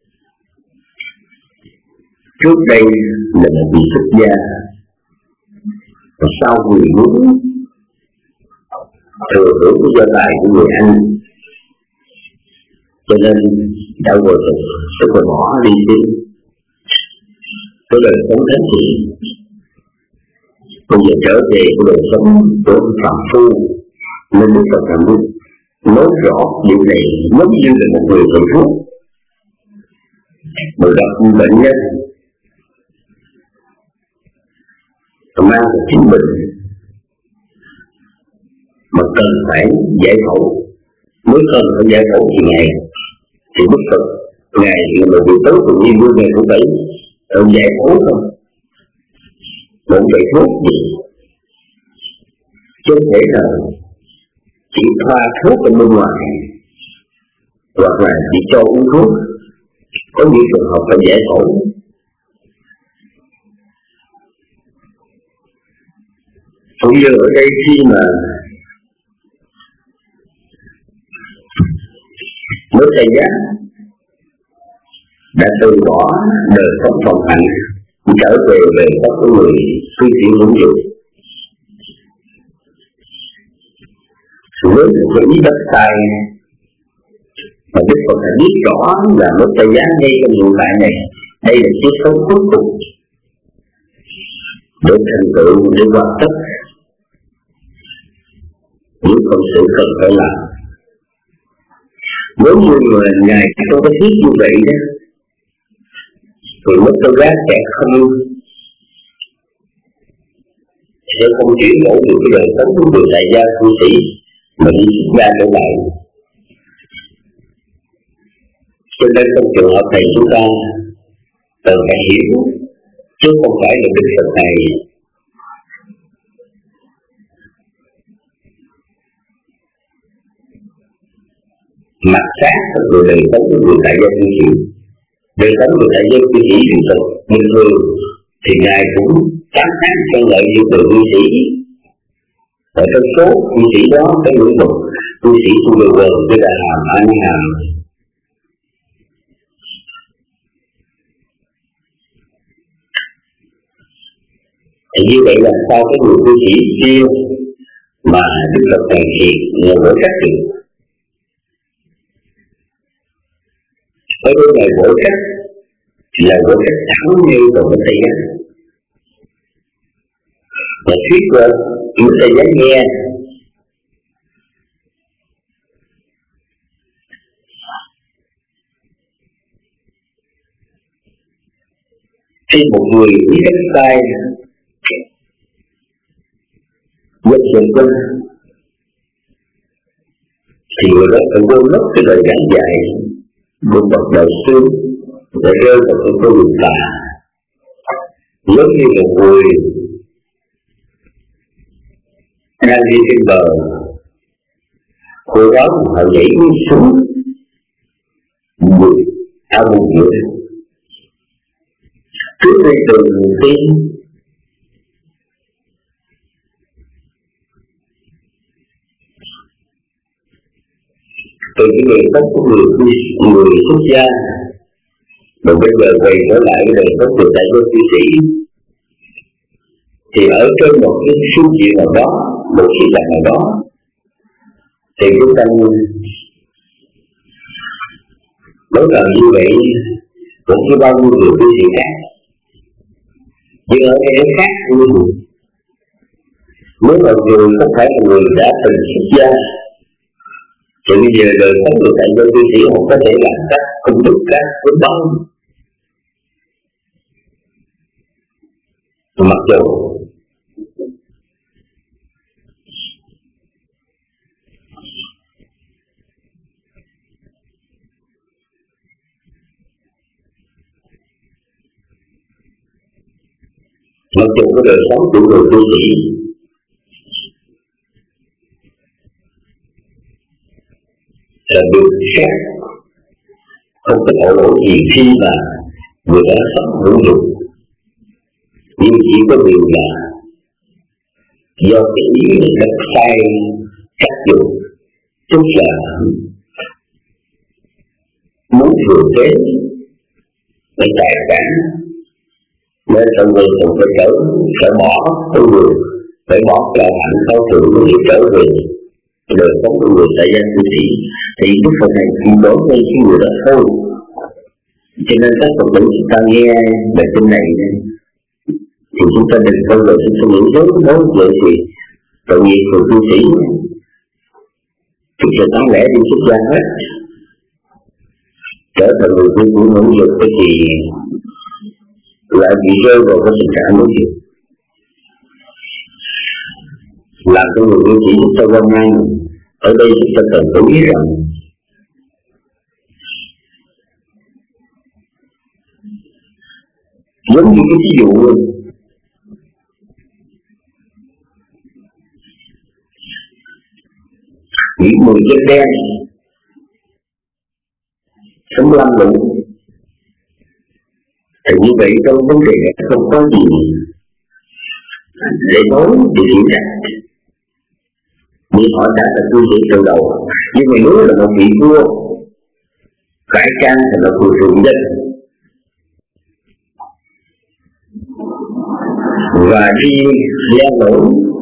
Trước đây là một vị xuất gia, và sau người muốn thừa hưởng cái gia tài của người Anh, cho nên đã vội tức là bỏ đi đi cái đời sống thánh thiện, bây giờ trở về cái đời sống của phạm phu. Nên Đức Phật là muốn nói rõ điều này giống như là một người thầy thuốc mà gặp bệnh nhân mang được chính bệnh mà cần phải giải phẫu, mới cần phải giải phẫu thì ngày thì Đức Phật Ngài là một vị tứ tự nhiên như ngày cũng vậy, ông giải phẫu không, một thầy thuốc gì chứ không thể nào chỉ thoa thuốc ở bên ngoài hoặc là chỉ cho uống thuốc. Có những trường hợp phải giải phẫu. Cũng như ở đây khi mà Đức Thầy Giác đã từ bỏ đời sống phòng hạnh, trở về về các người suy nghĩ hữu dụng với cái ý đất tài mà Đức Phật đã biết rõ là Đức Thầy Giác ngay trong hiện tại này, đây là chiếc số cuối cùng để thành tựu, để hoàn tất những công sự cần phải làm. Nếu như mà Ngài không có thiết như vậy đó, thì Đức Thầy Giác sẽ không sẽ không chuyển đổi được cái đời sống của người tại gia cư sĩ mà đi xuất gia trở lại. Cho nên trong trường hợp này chúng ta cần phải hiểu, chứ không phải là Đức Phật này mặt sát về đời sống của người tại gia cư sĩ. Đời sống người tại gia cư sĩ bình thường bình thường thì Ngài cũng tán thán khen ngợi như từ cư sĩ. Ở trong số cư sĩ đó cái lĩnh vực cư sĩ tu đời gần với Đại Hàm, An Hàm. Thì như vậy là sao cái người cư sĩ kia mà Đức Phật này thì là mỗi cách được. Ở đây này mỗi cách là mỗi cách thẳng như vào cái Thầy Giác. Và thuyết của những Thầy Giác nghe khi một người ý cách sai dân dân quân thì người đó phải quên mất cái lời giảng dạy một bậc đầu sư để rơi vào cái con đường tà, giống như một người đang đi trên bờ, cô đó họ nhảy xuống vực ao vùng giữa trước đây từ tiên từ cái đời sống của người người xuất gia, rồi bây giờ quay trở lại cái đời sống của đại gia cư sĩ, thì ở trên một cái phương diện nào đó, một khía cạnh nào đó, thì chúng ta đối tượng như vậy cũng như bao nhiêu người cư sĩ khác. Nhưng ở cái khác như nếu mà người không phải là người đã từng xuất gia, thì bây giờ đời sống của đại gia cư sĩ không có thể làm các công đức các vốn báu. Mặc dù mặc dù cái đời sống của người cư sĩ là được khác, không có tội lỗi gì khi mà người đã sống hưởng dụng, nhưng chỉ có điều là do cái ý đất sai cách dụng, tức là muốn thừa kế cái tài sản, nên con người cũng phải trở phải bỏ con người phải bỏ cái hạnh cao thượng để trở về đời sống của người tại gia cư sĩ. Thì cái phần này chỉ đối với cái người đó thôi. Cho nên các Phật tử chúng ta nghe bài kinh này thì chúng ta đừng câu lời chúng ta nghĩ đến đó vậy thì tội nghiệp của cư sĩ thì sẽ đáng lẽ đi xuất gia hết, trở thành người cư sĩ ngũ dục thì lại bị rơi vào cái tình trạng đó gì làm cho người cư sĩ chúng ta quan ngay. Ở đây chúng ta cần lưu ý rằng giống như cái ví dụ những người dân đen sống lăn lộn, thì như vậy trong vấn đề không có gì để nói để diễn đạt, nhưng họ đã là cư sĩ từ đầu. Nhưng mà nếu là một vị vua cải trang thì là vua thượng dân và đi leo lỗi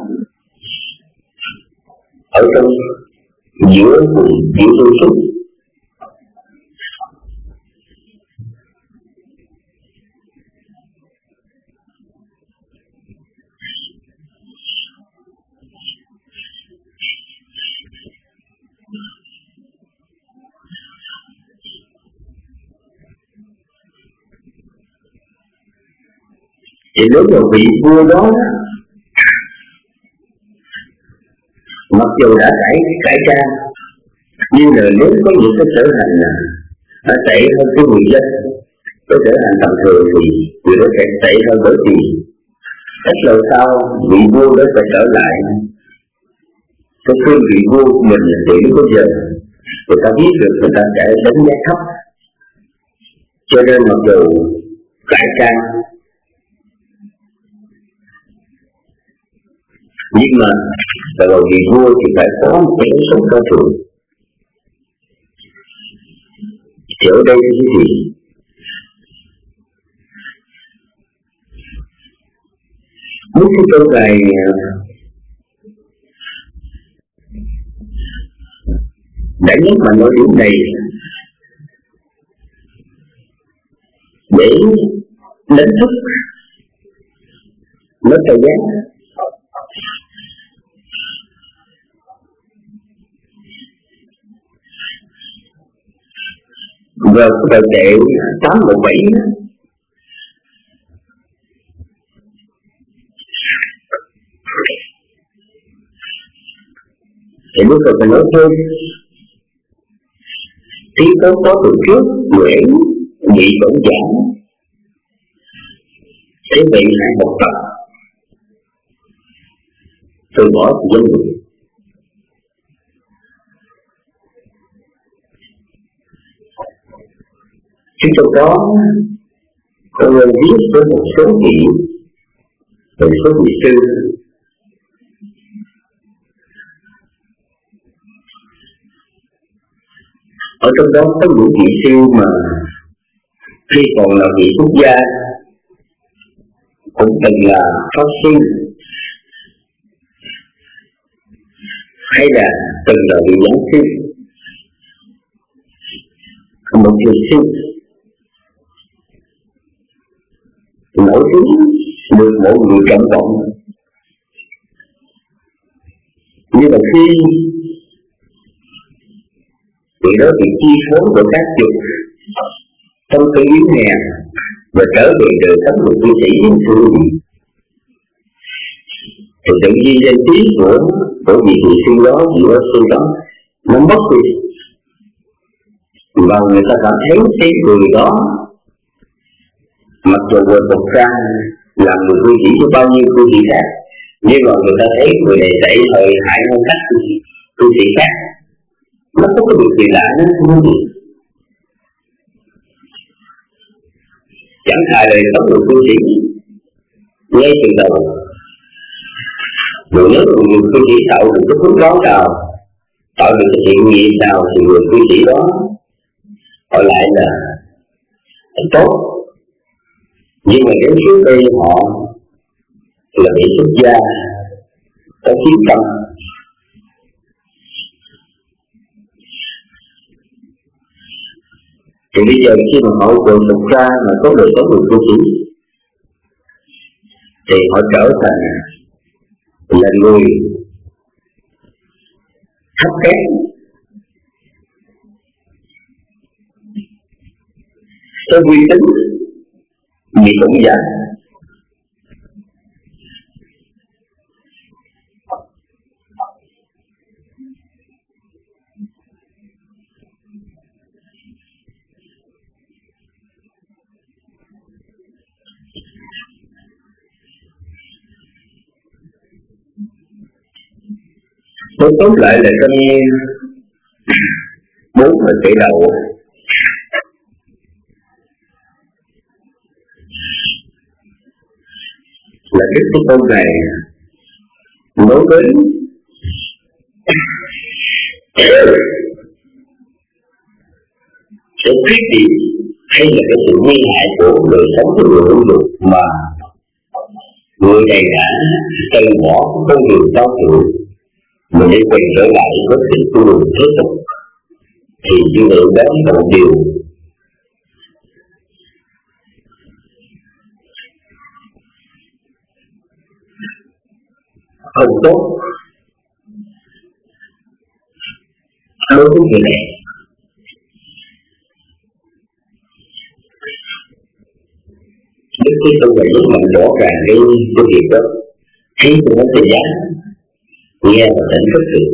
ở trong giữa giữa tôi xuất, thì đối với vị vua đó, mặc dù đã cải cải trang, nhưng là nếu có những cái sở hành là nó tệ hơn cái người dân, cái sở hành tầm thường thì người đó sẽ tệ hơn, bởi vì ít lâu sau vị vua đó sẽ trở lại cái cương vị vua của mình là từ lúc bây giờ người ta biết được, người ta sẽ đánh giá thấp. Cho nên mặc dù cải trang nhưng mà là vị vua thì phải có một cái sống cao thượng. Thì ở đây cái gì muốn cái câu này đã nhắc mà nói điểm này để đánh thức nó tự giác. Và cái bài kệ tám một bảy thì lúc rồi phải nói thêm tí tốt có từ trước nguyện nhị vẫn giảng thế vị hãy học tập từ bỏ của dân người. Chúng tôi có có người viết với một số vị một số vị sư Ở trong đó có những vị siêu mà khi còn là vị xuất gia cũng từng là pháp sư, hay là từng là vị giảng sư, một thiền sư nổi tiếng được mọi người trọng vọng. Nhưng mà khi vị đó bị chi phối bởi các dục trong cơn yếu nghèo và trở về đời sống của cư sĩ sư thì tự nhiên danh tiếng của của vị thiền sư đó, vị đó sư đó nó mất đi, và người ta cảm thấy cái người đó mặc dù vừa tục ra làm người cư sĩ cho bao nhiêu cư sĩ khác, nhưng mà người ta thấy người này dạy thời hại hơn các cư sĩ khác. Nó có cái điều gì lạ nó không gì. Chẳng thà đời sống của cư sĩ ngay từ đầu, rồi nếu người cư sĩ tạo được cái phước báo nào, tạo được cái thiện nghiệp nào thì người cư sĩ đó họ lại là tốt. Nhưng mà đến trước đây họ là bị xuất gia, có chiến tâm, thì bây giờ khi mà họ vừa xuất ra mà có đời sống người cư sĩ thì họ trở thành là người thấp kém, có uy tín vì cũng giả. Tôi tóm lại là trong bốn mươi tỷ đầu là Đức Thế Tôn này nói đến sự khuyết điểm hay là cái sự nguy hại của đời sống của người hữu dục mà người này đã từ bỏ con đường cao thượng mà để quay trở lại với sự tu đường thế tục, thì như vậy đó là một điều không tốt đối với người này. Đức Thế Tôn này rất mạnh rõ ràng cái cái việc đó, khiến cho nó thời gian nghe và tỉnh thức được.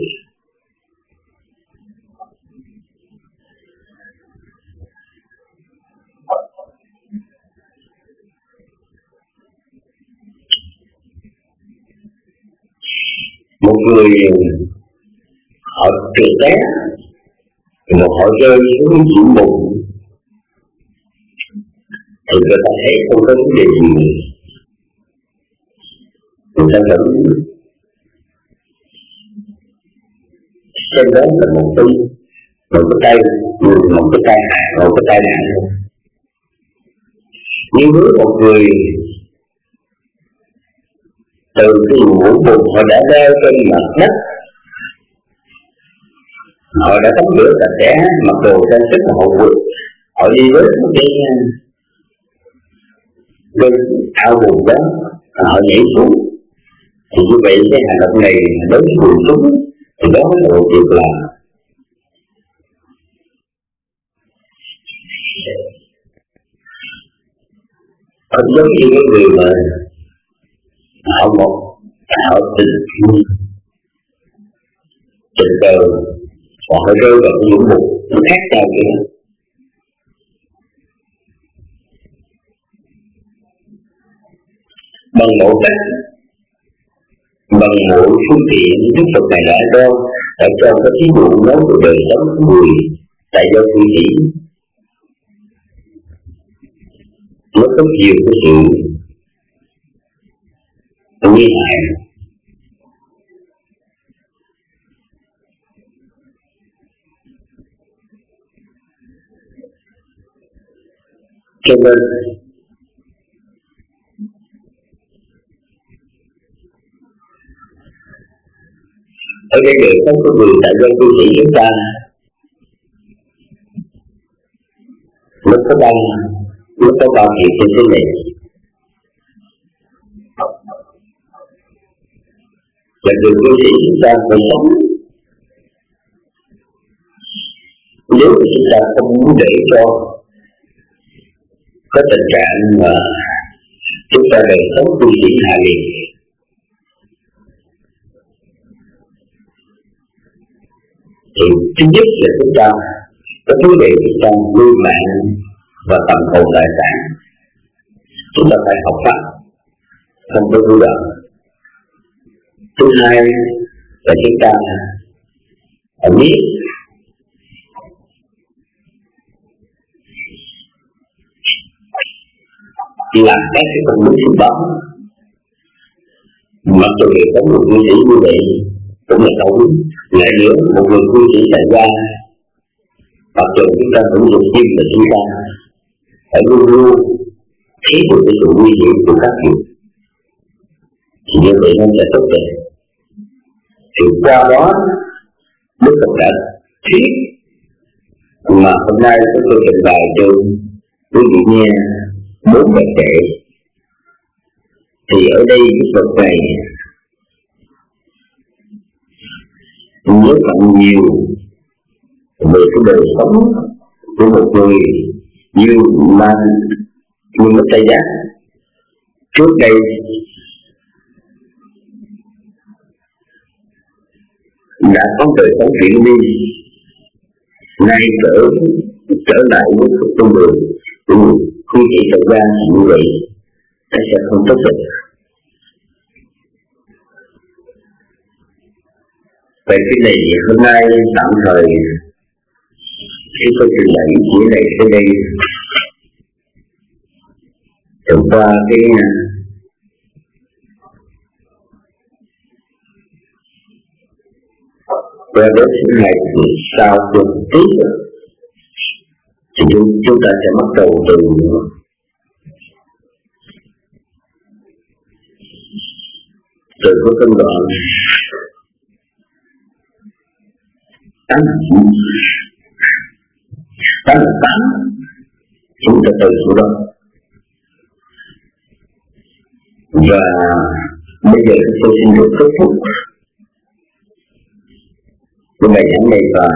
Một người họ trượt té, mà họ rơi xuống chuyện bụng, thì người ta thấy không có vấn đề gì, người ta vẫn xem đó là một cái một cái tay một cái tai hại, một cái tai nạn. Nhưng với một người từ cái mũi bụng họ đã leo trên mặt đất, họ đã tắm rửa sạch sẽ, mặc đồ trang sức họ vượt, họ đi với một cái cái ao bùn đó, họ nhảy xuống, thì như vậy cái hành động này đối với người xuống thì đó là một việc làm không giống như cái người mà họ một họ tình tình cờ họ rơi vào cái lũng bùn nó khác nhau vậy. Bằng một cách bằng mỗi phương tiện Đức Phật này đã cho đã cho cái thí dụ nói về đời sống của người tại do cư sĩ, nó có nhiều cái sự nguy hại. Cho nên ở đây đời sống của người tại dân cư sĩ chúng ta nó có bao nó có bao nhiêu trên thế này, và người cư sĩ chúng ta phải sống. Nếu mà chúng ta không muốn để cho có tình trạng mà chúng ta đời sống cư sĩ hạ liệt, thì thứ nhất là chúng ta có vấn đề chúng ta nuôi mạng và tầm hồn tài sản, chúng ta phải học pháp, không có vui động. Thứ hai là chúng ta phải biết làm các cái công việc xứng đáng. Mặc dù việc có một cư sĩ như vậy cũng là đau đớn, lại nữa một người cư sĩ tại gia, mặc dù chúng ta cũng dùng kim là chúng ta phải luôn luôn thấy được cái sự nguy hiểm của các việc, thì như vậy nó sẽ tốt đẹp. Thì qua đó Đức Phật đã thuyết mà hôm nay chúng tôi trình bày cho quý vị nghe bốn bài kệ. Thì ở đây Đức Phật này nhớ cộng nhiều về cái đời sống của một người như mà như một Tây Giác. Trước đây đã có đời sống viễn ly, nay trở trở lại với con đường của khi chỉ xảy ra như vậy, nó sẽ không tốt được. Vậy cái này hôm nay tạm thời khi tôi trình bày ý nghĩa này tới đây, từ qua cái qua đến thứ hai sau tuần tiếp thì chúng, chúng ta sẽ bắt đầu từ từ cái phân đoạn tám tám tám chúng ta từ số đó. Và bây giờ tôi xin được kết thúc cái bài giảng này, và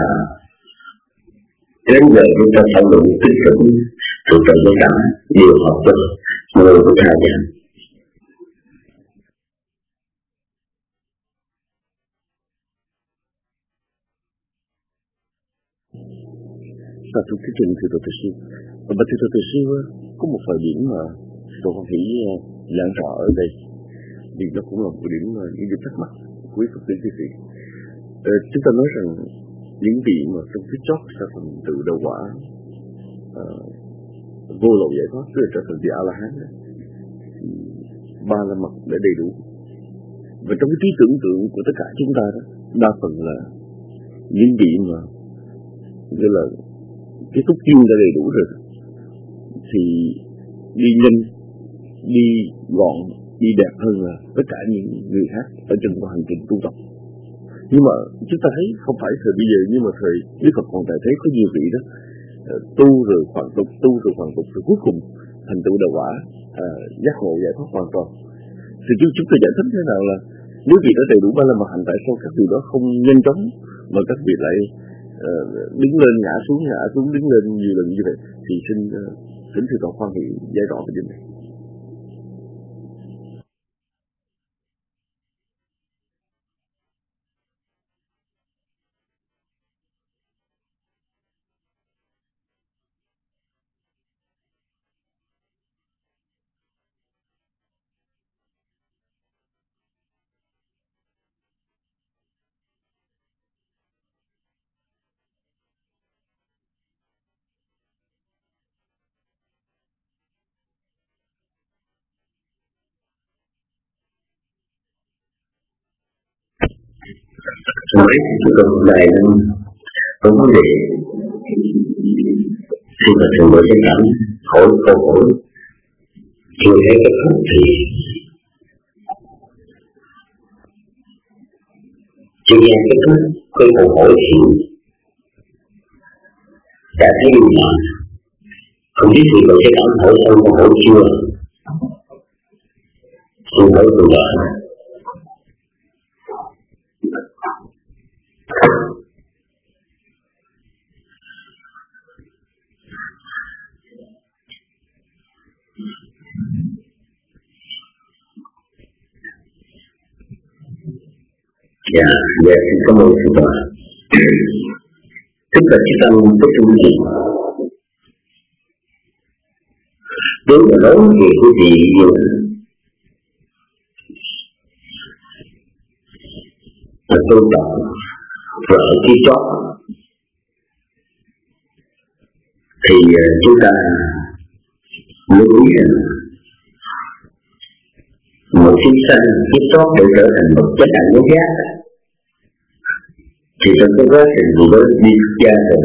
đến giờ chúng ta phải luận tích cực từ từ với cả điều học cho người của thầy giảng. Và thưa thưa trình thưa thưa sư, và thưa thưa sư có một vài điểm mà tôi không nghĩ giảng rõ ở đây, vì nó cũng là một điểm những điểm thắc mắc của quý Phật tử quý vị. Ờ, chúng ta nói rằng những vị mà trong phía chót sẽ thành tự đầu quả uh, vô lậu giải thoát, tức là trở thành vị A La Hán, thì ba la mật đã đầy đủ. Và trong cái trí tưởng tượng của tất cả chúng ta đó, đa phần là những vị mà như là cái túc duyên đã đầy đủ rồi, thì đi nhanh, đi gọn, đi đẹp hơn là tất cả những người khác ở trên con hành trình tu tập. Nhưng mà chúng ta thấy không phải thời bây giờ, nhưng mà thời Đức Phật còn tại thế có nhiều vị đó tu rồi hoàn tục, tu rồi hoàn tục, rồi cuối cùng thành tựu đạo quả, à, giác ngộ giải thoát hoàn toàn. Thì chúng, chúng ta giải thích thế nào là nếu vị đó đầy đủ ba la mật hạnh, tại sao các vị đó không nhanh chóng mà các vị lại uh, đứng lên ngã xuống, ngã xuống đứng lên nhiều lần như vậy? Thì xin uh, xin thưa toàn khoan hỷ giải rõ về điều này. Nói chúng tôi này có vấn đề khi mà thường bởi cái cảm hỏi câu hỏi chưa thấy kết thúc thì chưa nghe kết thúc cái câu hỏi thì đã thấy điều nào. Không biết thì cậu sẽ cảm hỏi xong câu hỏi chưa? Xin hỏi câu hỏi. Dạ, dạ, xin cảm ơn sư bà. Tức là cái tâm cái trung gì? Nếu mà nói về quý vị là tôn trọng vợ khi chót thì chúng ta lưu ý rằng một khi sanh khi chót để trở thành một chất đẳng nhớ giác thì tôi có quá trình gì đó đi xuất gia rồi.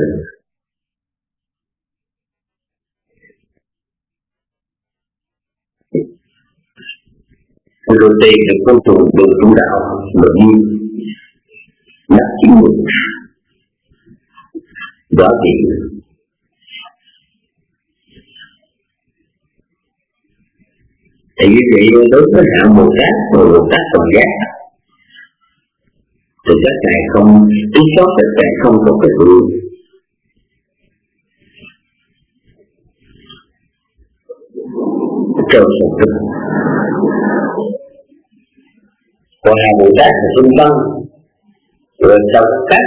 Đầu tiên là con đường đường chủ đạo tự nhiên đã chính mình đó thì thì như vậy đối với hạng một giác và một tác còn giác thì các ngài không ý sót tất cả không có cái sự trơn sụp rất. Còn hàng Bồ Tát là trung tâm rồi sau các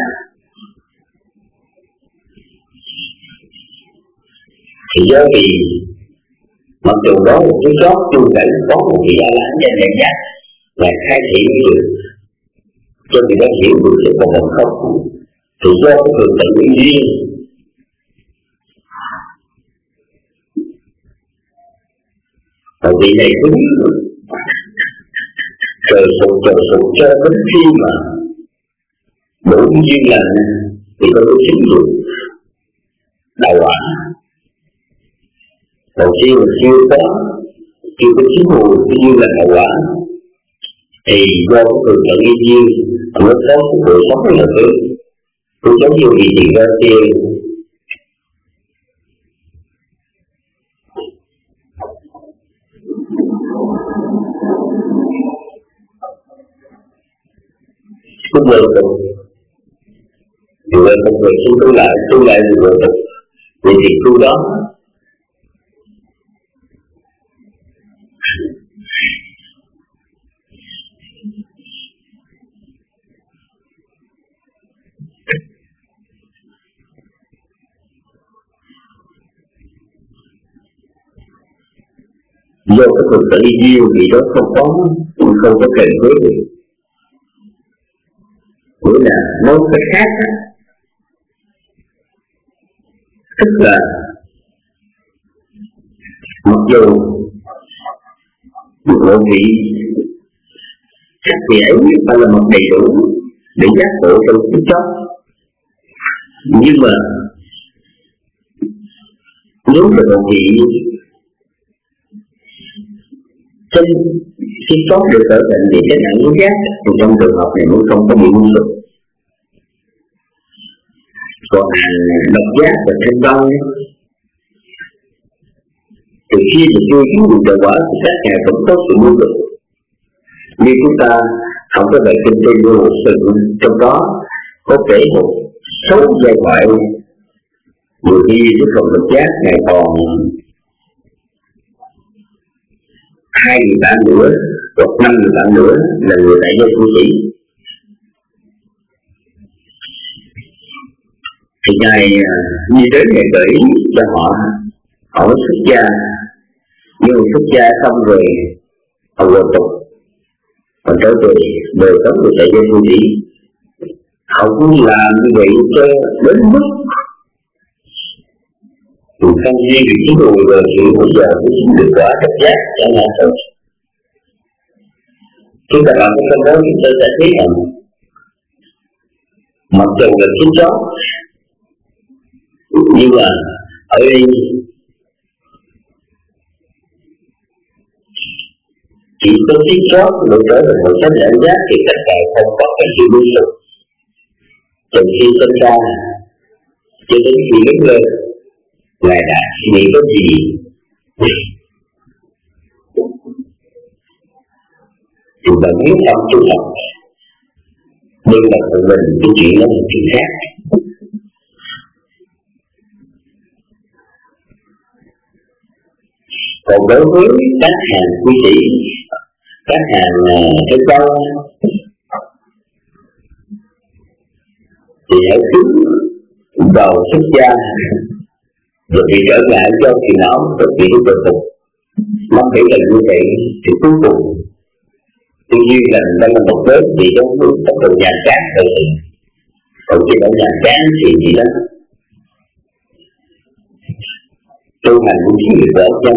thì do vì mặc dù đó một cái chót chung cảnh có một vị A La Hán danh nhận giác là khai thị được cho người ta hiểu được sự còn một không thì do cái thường tự nhiên riêng và vị này cũng trời sụt trời sụt cho đến khi mà đủ duyên lành thì tôi có chứng được đạo quả. Đầu tiên là chưa có chưa có chứng ngồi cái duyên lành đạo quả thì do cái thường tự nhiên duyên nó có cái cuộc sống rất là lớn. Tôi giống như vị thì ra kia lúc vừa tục vừa tục rồi xin tu lại tu lại vừa tục vì việc tu đó do cái thực tự nhiên vì đó không có không có kèm với được. Nghĩa là nói cái khác á, tức là mặc dù một vị các vị ấy phải là một đầy đủ để giác ngộ trong cái chót, nhưng mà nếu mà một vị trên khi chót được trở thành vị cái nặng với giác thì trong trường hợp này mới không có bị ngu sụp. Còn hàng độc giác và thanh văn từ khi được chưa chứng được trợ quả thì các nhà vẫn có sự ngu sụp. Như chúng ta học cái bài kinh trên vô một sự trong đó có kể một số giai thoại nhiều khi cái phần độc giác ngày còn hai người bạn nữa hoặc năm người bạn nữa là người tại gia tu sĩ thì ngài như đến ngày gửi cho họ họ xuất gia, nhưng mà xuất gia xong rồi họ quần tục họ trở về đời sống người tại gia tu sĩ. Họ cũng làm như vậy cho đến mức từ căn duyên được chứng ngồi rồi thì bây giờ mới chứng được quả độc giác chẳng hạn thôi. Chúng ta làm cái công đó chúng ta sẽ thấy rằng mặc dù là chính chót nhưng mà ở đây Chỉ có tiếng chót mới trở thành một cách lãnh giác thì tất cả không có cái sự lưu sụp. Từ khi sinh ra cho đến khi lớn lên, Ngài đã nghĩ có gì thì bằng quyết tâm tu học, nhưng mà tự mình cái chuyện đó là chuyện khác. Còn đối với các hàng quy sĩ, các hàng thế châu thì hãy cứ đầu xuất gia rồi bị trở ngại cho thì nó rồi bị tự tục năm bảy lần như vậy thì cuối cùng tuy nhiên là đây là một vết bị giống với tốc độ nhàn chán rồi còn khi đã nhàn chán thì gì đó tu hành cũng chỉ được đỡ chân.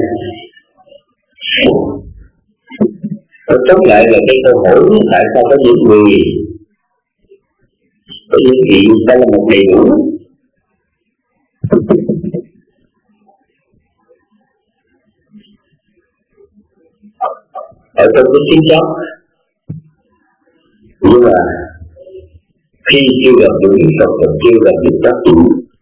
Và chống lại là cái câu hỏi tại sao có những người có những vị ta là một đầy đủ ở trong cái tiếng chót, nhưng mà khi chưa gặp được những Phật và chưa gặp được các chủ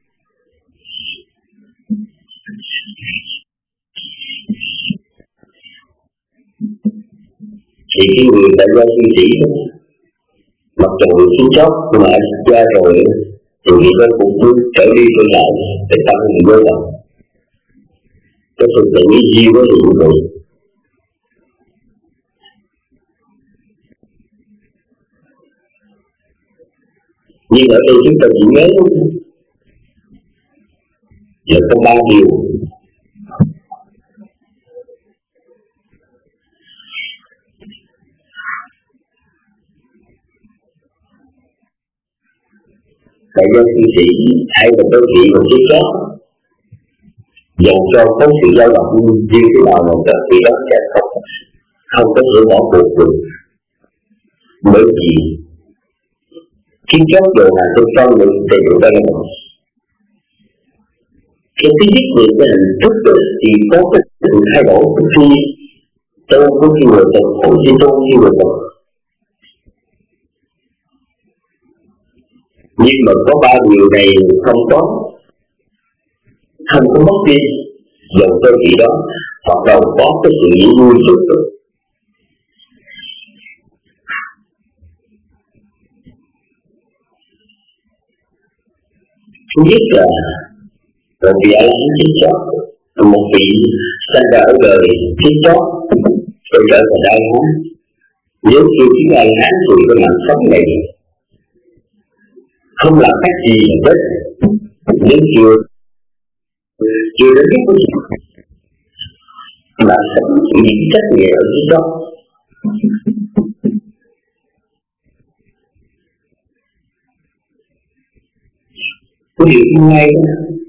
thì khi người tại gia suy sĩ mặc dù người xuống chót nhưng mà anh ra rồi thì người ta cũng cứ trở đi trở lại để tăng người vô lòng cái sự tự ý duy với những người. Nhưng ở đây chúng ta chỉ nhớ là có ba điều. Tại do suy sĩ hay là đối vị một cái chót dành cho có sự dao động như thế nào mà các vị đó sẽ không không có sự bỏ cuộc được, bởi vì cái chót đồ là tôi cho người để được đây là cái thứ nhất người cái hình thức thì có cái sự thay đổi của khi tôi có khi người tập không khi tôi khi người tập. Nhưng mà có ba điều này không có không có mất đi dầu cơ vị đó hoặc đầu có cái sự nghĩ vui suốt được. Thứ nhất là một vị A La Hán chính chót, một vị sanh ra ở đời chính chót tôi trở thành Đại Hán. Nếu như chúng A La Hán thì cái mạng sống này không làm cách gì hết, nếu chưa chưa đến lúc đó mà sống chỉ những trách nhiệm ở dưới đó. Cái điều thứ hai đó,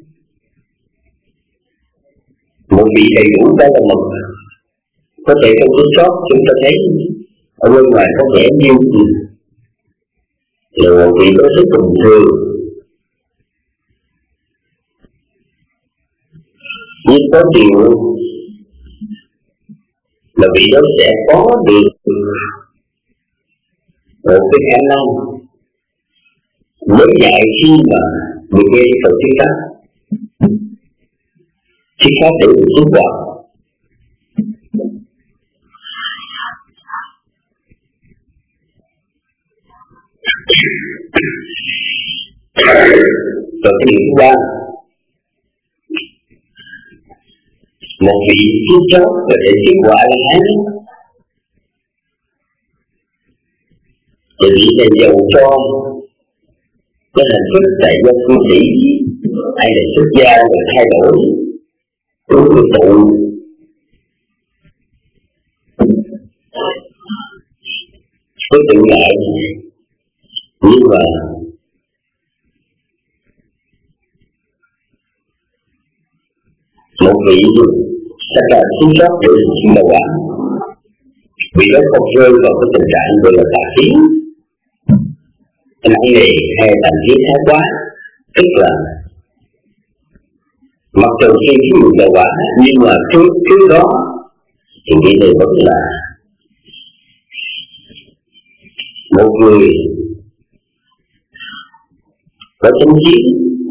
một vị đầy đủ đó là một có thể trong cái chót chúng ta thấy ở bên ngoài có vẻ nhiều gì là một vị có sức bình thường, nhưng có điều là vị đó sẽ có được một cái khả năng mới dạy khi mà mình nghe cái phần thuyết pháp thuyết pháp để được xuất quả. Và cái điều thứ ba, một vị xuất chót và để xuất quả là hán thì vị này giàu cho cái hình thức tại do cư sĩ hay là xuất gia và thay đổi đối với tụ với tự ngại, nhưng mà một vị sẽ là xuất chót để sinh đầu quả, vì đó không rơi vào cái tình trạng gọi là tà kiến nặng nề hay tà kiến thái quá, tức là mặc dù khi khi mình đầu quả nhưng mà trước trước đó thì vị này vẫn là một người có chính kiến,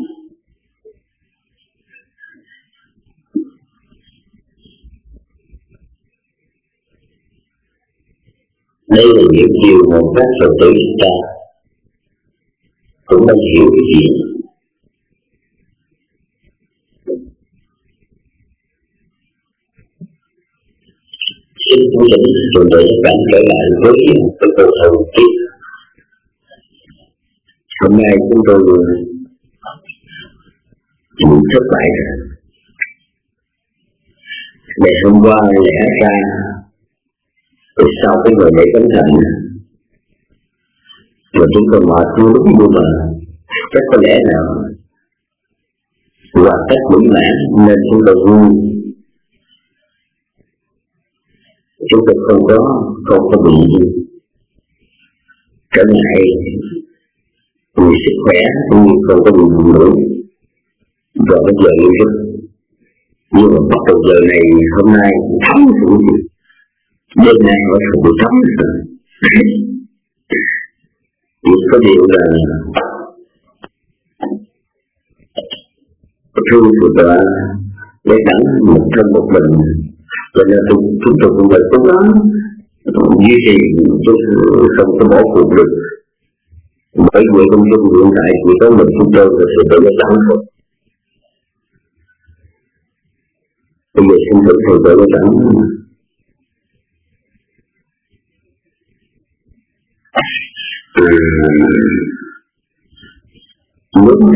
đây là những điều mà các Phật tử chúng ta cũng đang hiểu cái gì. Xin quy định rồi để các bạn trở lại với cái câu đầu tiên. Hôm nay chúng tôi chịu thất bại rồi. Ngày hôm qua lẽ ra từ sau cái người lễ cẩn thận rồi chúng tôi mở chưa đúng, nhưng mà chắc có lẽ là hoàn tất mỹ mãn nên chúng tôi vui. Chúng tôi không có không có bị trở ngại vì sức khỏe, cũng như không có bị buồn ngủ. Rồi bây giờ yêu rất, nhưng mà bắt đầu giờ này hôm nay thấm xuống gì, đêm nay nó không bị thấm rồi. Chỉ có điều là thương của ta để đẳng một thân một mình, cho nên chúng tôi cũng phải cố gắng duy trì, chứ không có bỏ cuộc được. Bởi vì công chung hiện tại chỉ có mình chúng tôi là sự tự giác đẳng thôi. Bây giờ xin thử thầy tự giác đẳng. Nếu mà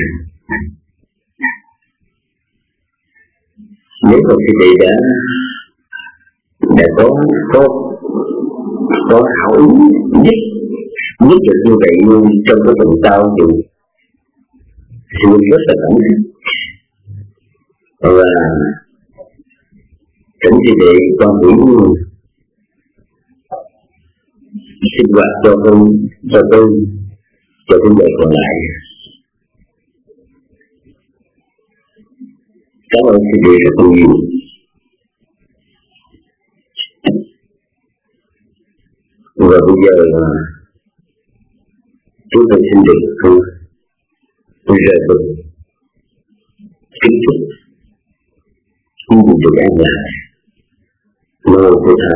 nếu mà quý vị đã đã có có có hảo ý nhất nhất được như vậy luôn trong cái phần sau thì thì mình rất là cảm ơn. Và thỉnh quý vị quan điểm sinh hoạt cho tôi cho tôi cho vấn đề còn lại. Cảm ơn quý vị rất nhiều. Và bây giờ chúng tôi xin được tôi tôi rời vực kính chúc xin được an lạc. Mô Phật Thầy.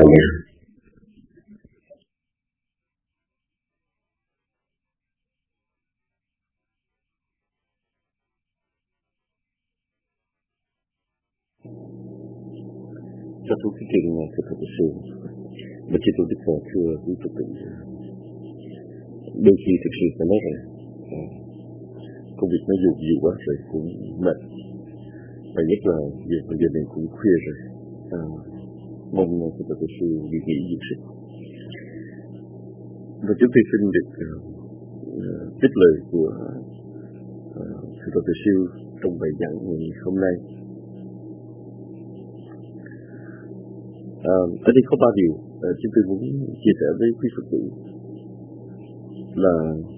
Cho tôi cái chuyện này của Phật Sư và chỉ tôi đức Phật thưa quý Phật tử, đôi khi thực sự phải nói rằng công việc nó dù nhiều quá rồi cũng mệt, và nhất là việc bây giờ này cũng khuya rồi. À, mong cái Phật Sư nghỉ nghỉ dưỡng sức. Và chúng tôi xin được uh, trích lời của uh, Phật Sư trong bài giảng ngày hôm nay. À, ở đây có ba điều à, chúng tôi muốn chia sẻ với quý Phật tử là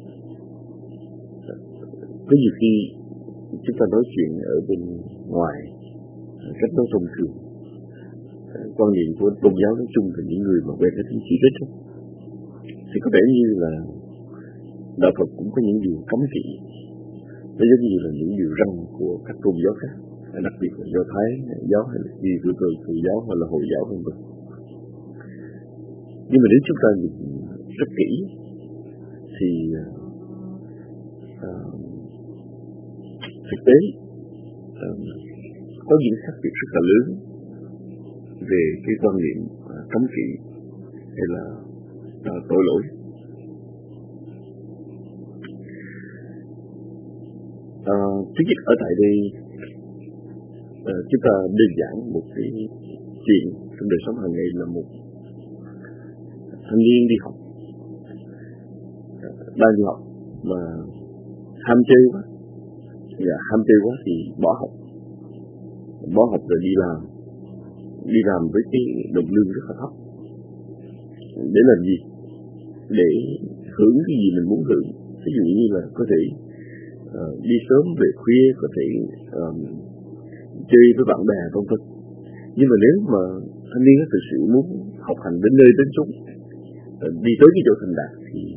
có nhiều khi chúng ta nói chuyện ở bên ngoài cách nói thông thường, à, quan niệm của tôn giáo nói chung là những người mà quen cái tiếng chỉ trích thì có vẻ như là đạo Phật cũng có những điều cấm kỵ, nó giống như là những điều răn của các tôn giáo khác, đặc biệt là Do Thái giáo hay là gì của tôi Phật giáo hay là Hồi giáo vân vân. Nhưng mà nếu chúng ta nhìn rất kỹ thì uh, thực tế uh, có những khác biệt rất là lớn về cái quan niệm uh, cấm kỵ hay là uh, tội lỗi. Uh, thứ nhất ở tại đây À, chúng ta đơn giản một cái chuyện trong đời sống hàng ngày là một thanh niên đi học, à, đang đi học mà ham chơi quá, và ham chơi quá thì bỏ học, bỏ học rồi đi làm, đi làm với cái đồng lương rất là thấp. Để làm gì? Để hưởng cái gì mình muốn hưởng, ví dụ như là có thể uh, đi sớm về khuya, có thể uh, chơi với bạn bè vân vân. Nhưng mà nếu mà thanh niên thực sự muốn học hành đến nơi đến chốn, đi tới cái chỗ thành đạt thì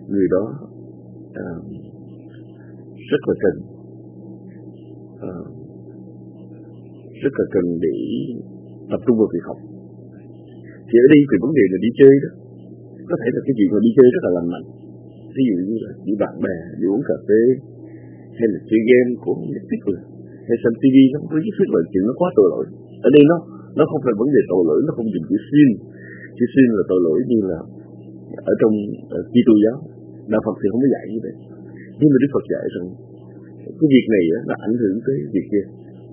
người đó à, rất là cần à, rất là cần để tập trung vào việc học. Thì ở đây về vấn đề là đi chơi đó, có thể là cái chuyện mà đi chơi rất là lành mạnh, ví dụ như là đi bạn bè, đi uống cà phê, hay là chơi game của nhất thiết là, hay xem ti vi, nó không có nhất thiết là chuyện nó quá tội lỗi. Ở đây nó nó không phải vấn đề tội lỗi, nó không dùng chữ sin, chữ sin là tội lỗi như là ở trong Kitô giáo, đạo Phật thì không có dạy như vậy. Nhưng mà Đức Phật dạy rằng cái việc này á, nó ảnh hưởng tới việc kia.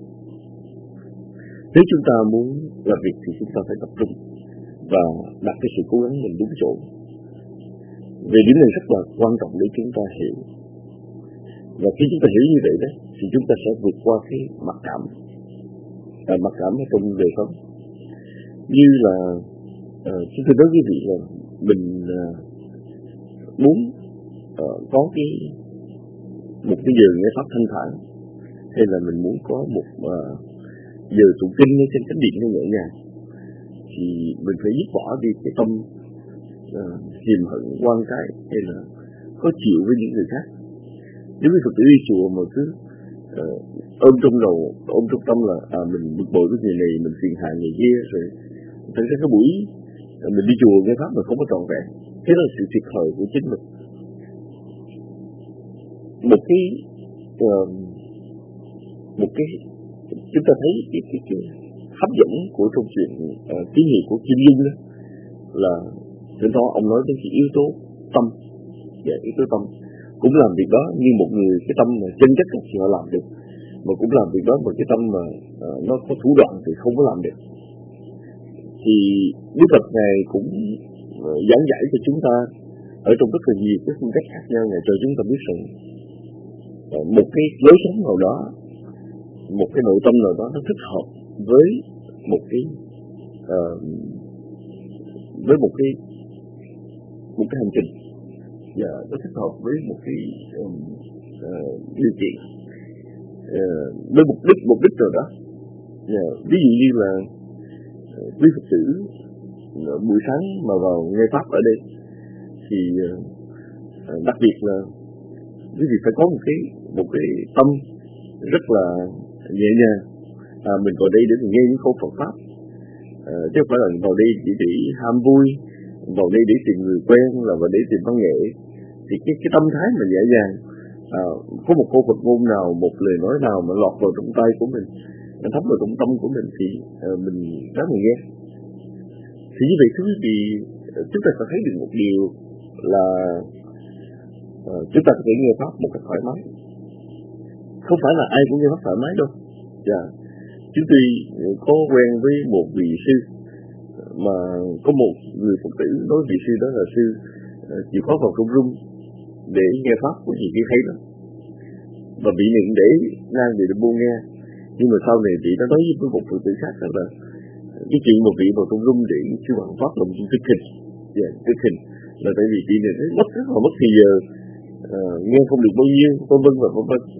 Nếu chúng ta muốn làm việc thì chúng ta phải tập trung và đặt cái sự cố gắng mình đúng chỗ. Về điểm này rất là quan trọng để chúng ta hiểu. Và khi chúng ta hiểu như vậy đó, thì chúng ta sẽ vượt qua cái mặc cảm, à, mặc cảm ở trong đời sống. Như là à, chúng tôi nói với vị là mình à, muốn à, có cái một cái giờ nghe pháp thanh thản, hay là mình muốn có một à, giờ tụng kinh ở trên chánh điện nó nhẹ nhàng, thì mình phải dứt bỏ đi cái tâm uh, hiềm hận, oan trái hay là khó chịu với những người khác. Nếu như Phật tử đi chùa mà cứ uh, ôm trong đầu, ôm trong tâm là à, mình bực bội với người này, mình phiền hà người kia, rồi thật ra cái buổi uh, mình đi chùa nghe pháp mà không có trọn vẹn, thế là sự thiệt thòi của chính mình. Một cái uh, một cái chúng ta thấy cái, cái, cái hấp dẫn của câu chuyện uh, tín hiệu của Kim Dung đó là thỉnh thoảng ông nói đến cái yếu tố tâm, dạ, yếu tố tâm cũng làm việc đó như một người cái tâm mà chân chất thì họ làm được, mà cũng làm việc đó mà cái tâm mà uh, nó có thủ đoạn thì không có làm được. Thì Đức Phật Ngài cũng uh, giảng giải cho chúng ta ở trong rất là nhiều cái phương cách khác nhau, Ngài cho chúng ta biết rằng uh, một cái lối sống nào đó, một cái nội tâm nào đó nó thích hợp với một cái uh, với một cái một cái hành trình, và nó thích hợp với một cái um, uh, điều kiện, uh, với mục đích mục đích nào đó. Yeah. Ví dụ như là uh, quý Phật tử uh, buổi sáng mà vào nghe pháp ở đây thì uh, đặc biệt là quý vị phải có một cái một cái tâm rất là nhẹ nhàng. À, mình vào đây để mình nghe những câu Phật pháp, à, chứ không phải là vào đây chỉ để ham vui, vào đây để tìm người quen, là vào đây tìm văn nghệ. Thì cái cái tâm thái mà nhẹ nhàng, à, có một câu Phật ngôn nào, một lời nói nào mà lọt vào trong tay của mình, nó thấm vào trong tâm của mình thì à, mình rất là nghe. Thì như vậy thứ thì chúng ta sẽ thấy được một điều là à, chúng ta có thể nghe pháp một cách thoải mái. Không phải là ai cũng nghe pháp thoải mái đâu. Dạ. Chúng tôi có quen với một vị sư, mà có một người Phật tử nói vị sư đó là sư chịu khó vào trong room để nghe pháp của vị kia thấy đó, và vị này để ngang để buông nghe. Nhưng mà sau này vị đã nói với một Phật tử khác là cái chuyện mà vị vào trong room để sư bằng pháp là một chuyện tích hình. Dạ, tích hình là tại vì vị này thấy mất rất là mất thì giờ, uh, nghe không được bao nhiêu, vân vân và vân vân.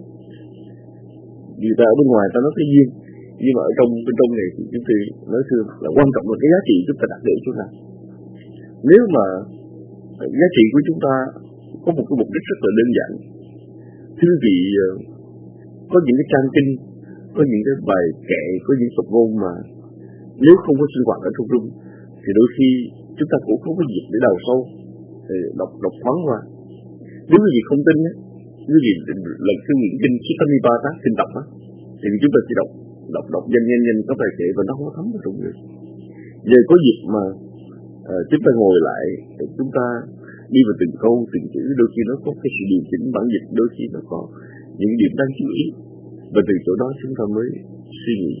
Người ta ở bên ngoài ta nói cái duyên, nhưng mà ở trong bên trong này thì chúng tôi nói xưa là quan trọng là cái giá trị chúng ta đặt để chỗ nào. Nếu mà giá trị của chúng ta có một cái mục đích rất là đơn giản, thưa vị có những cái trang kinh, có những cái bài kệ, có những Phật ngôn mà nếu không có sinh hoạt ở trong room thì đôi khi chúng ta cũng không có dịp để đào sâu, để đọc đọc thoáng qua. Nếu quý vị không tin á, quý vị lần thứ những kinh số tám mươi ba tác kinh đọc á, thì chúng ta chỉ đọc đọc đọc nhanh nhanh nhanh có bài kệ và nó không có thấm vào trong người. Giờ có dịp mà uh, chúng ta ngồi lại, chúng ta đi vào từng câu từng chữ, đôi khi nó có cái sự điều chỉnh bản dịch, đôi khi nó có những điểm đáng chú ý, và từ chỗ đó chúng ta mới suy nghĩ.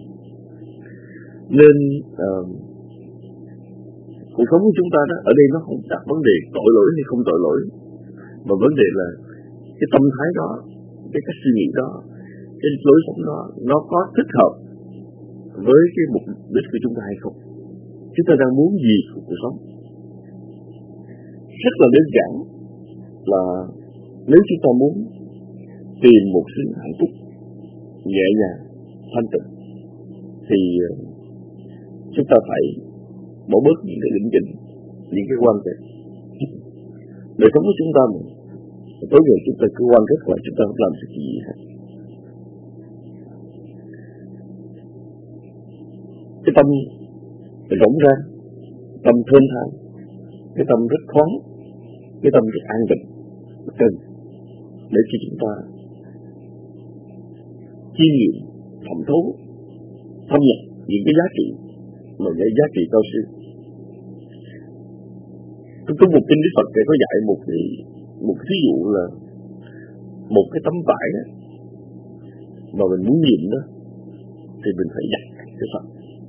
Nên uh, cuộc sống của chúng ta đó, ở đây nó không đặt vấn đề tội lỗi hay không tội lỗi, mà vấn đề là cái tâm thái đó, cái cách suy nghĩ đó, cái lối sống đó, nó có thích hợp với cái mục đích của chúng ta hay không. Chúng ta đang muốn gì của cuộc sống? Rất là đơn giản là nếu chúng ta muốn tìm một sự hạnh phúc nhẹ nhàng, thanh tịnh, thì chúng ta phải bỏ bớt những cái định định, những cái quan trọng. Đời sống của chúng ta mà tối ngày chúng ta cứ quan kết quả chúng ta không làm được gì hết. Cái tâm rộng ra, tâm thơm than, cái tâm rất thoáng, cái tâm rất an định, cần để cho chúng ta chiêm nghiệm, thẩm thấu, thâm nhập những cái giá trị mà cái giá trị cao siêu. Trong một kinh Đức Phật để có dạy một cái một cái ví dụ là một cái tấm vải đó, mà mình muốn nhìn đó thì mình phải giặt cái sạch.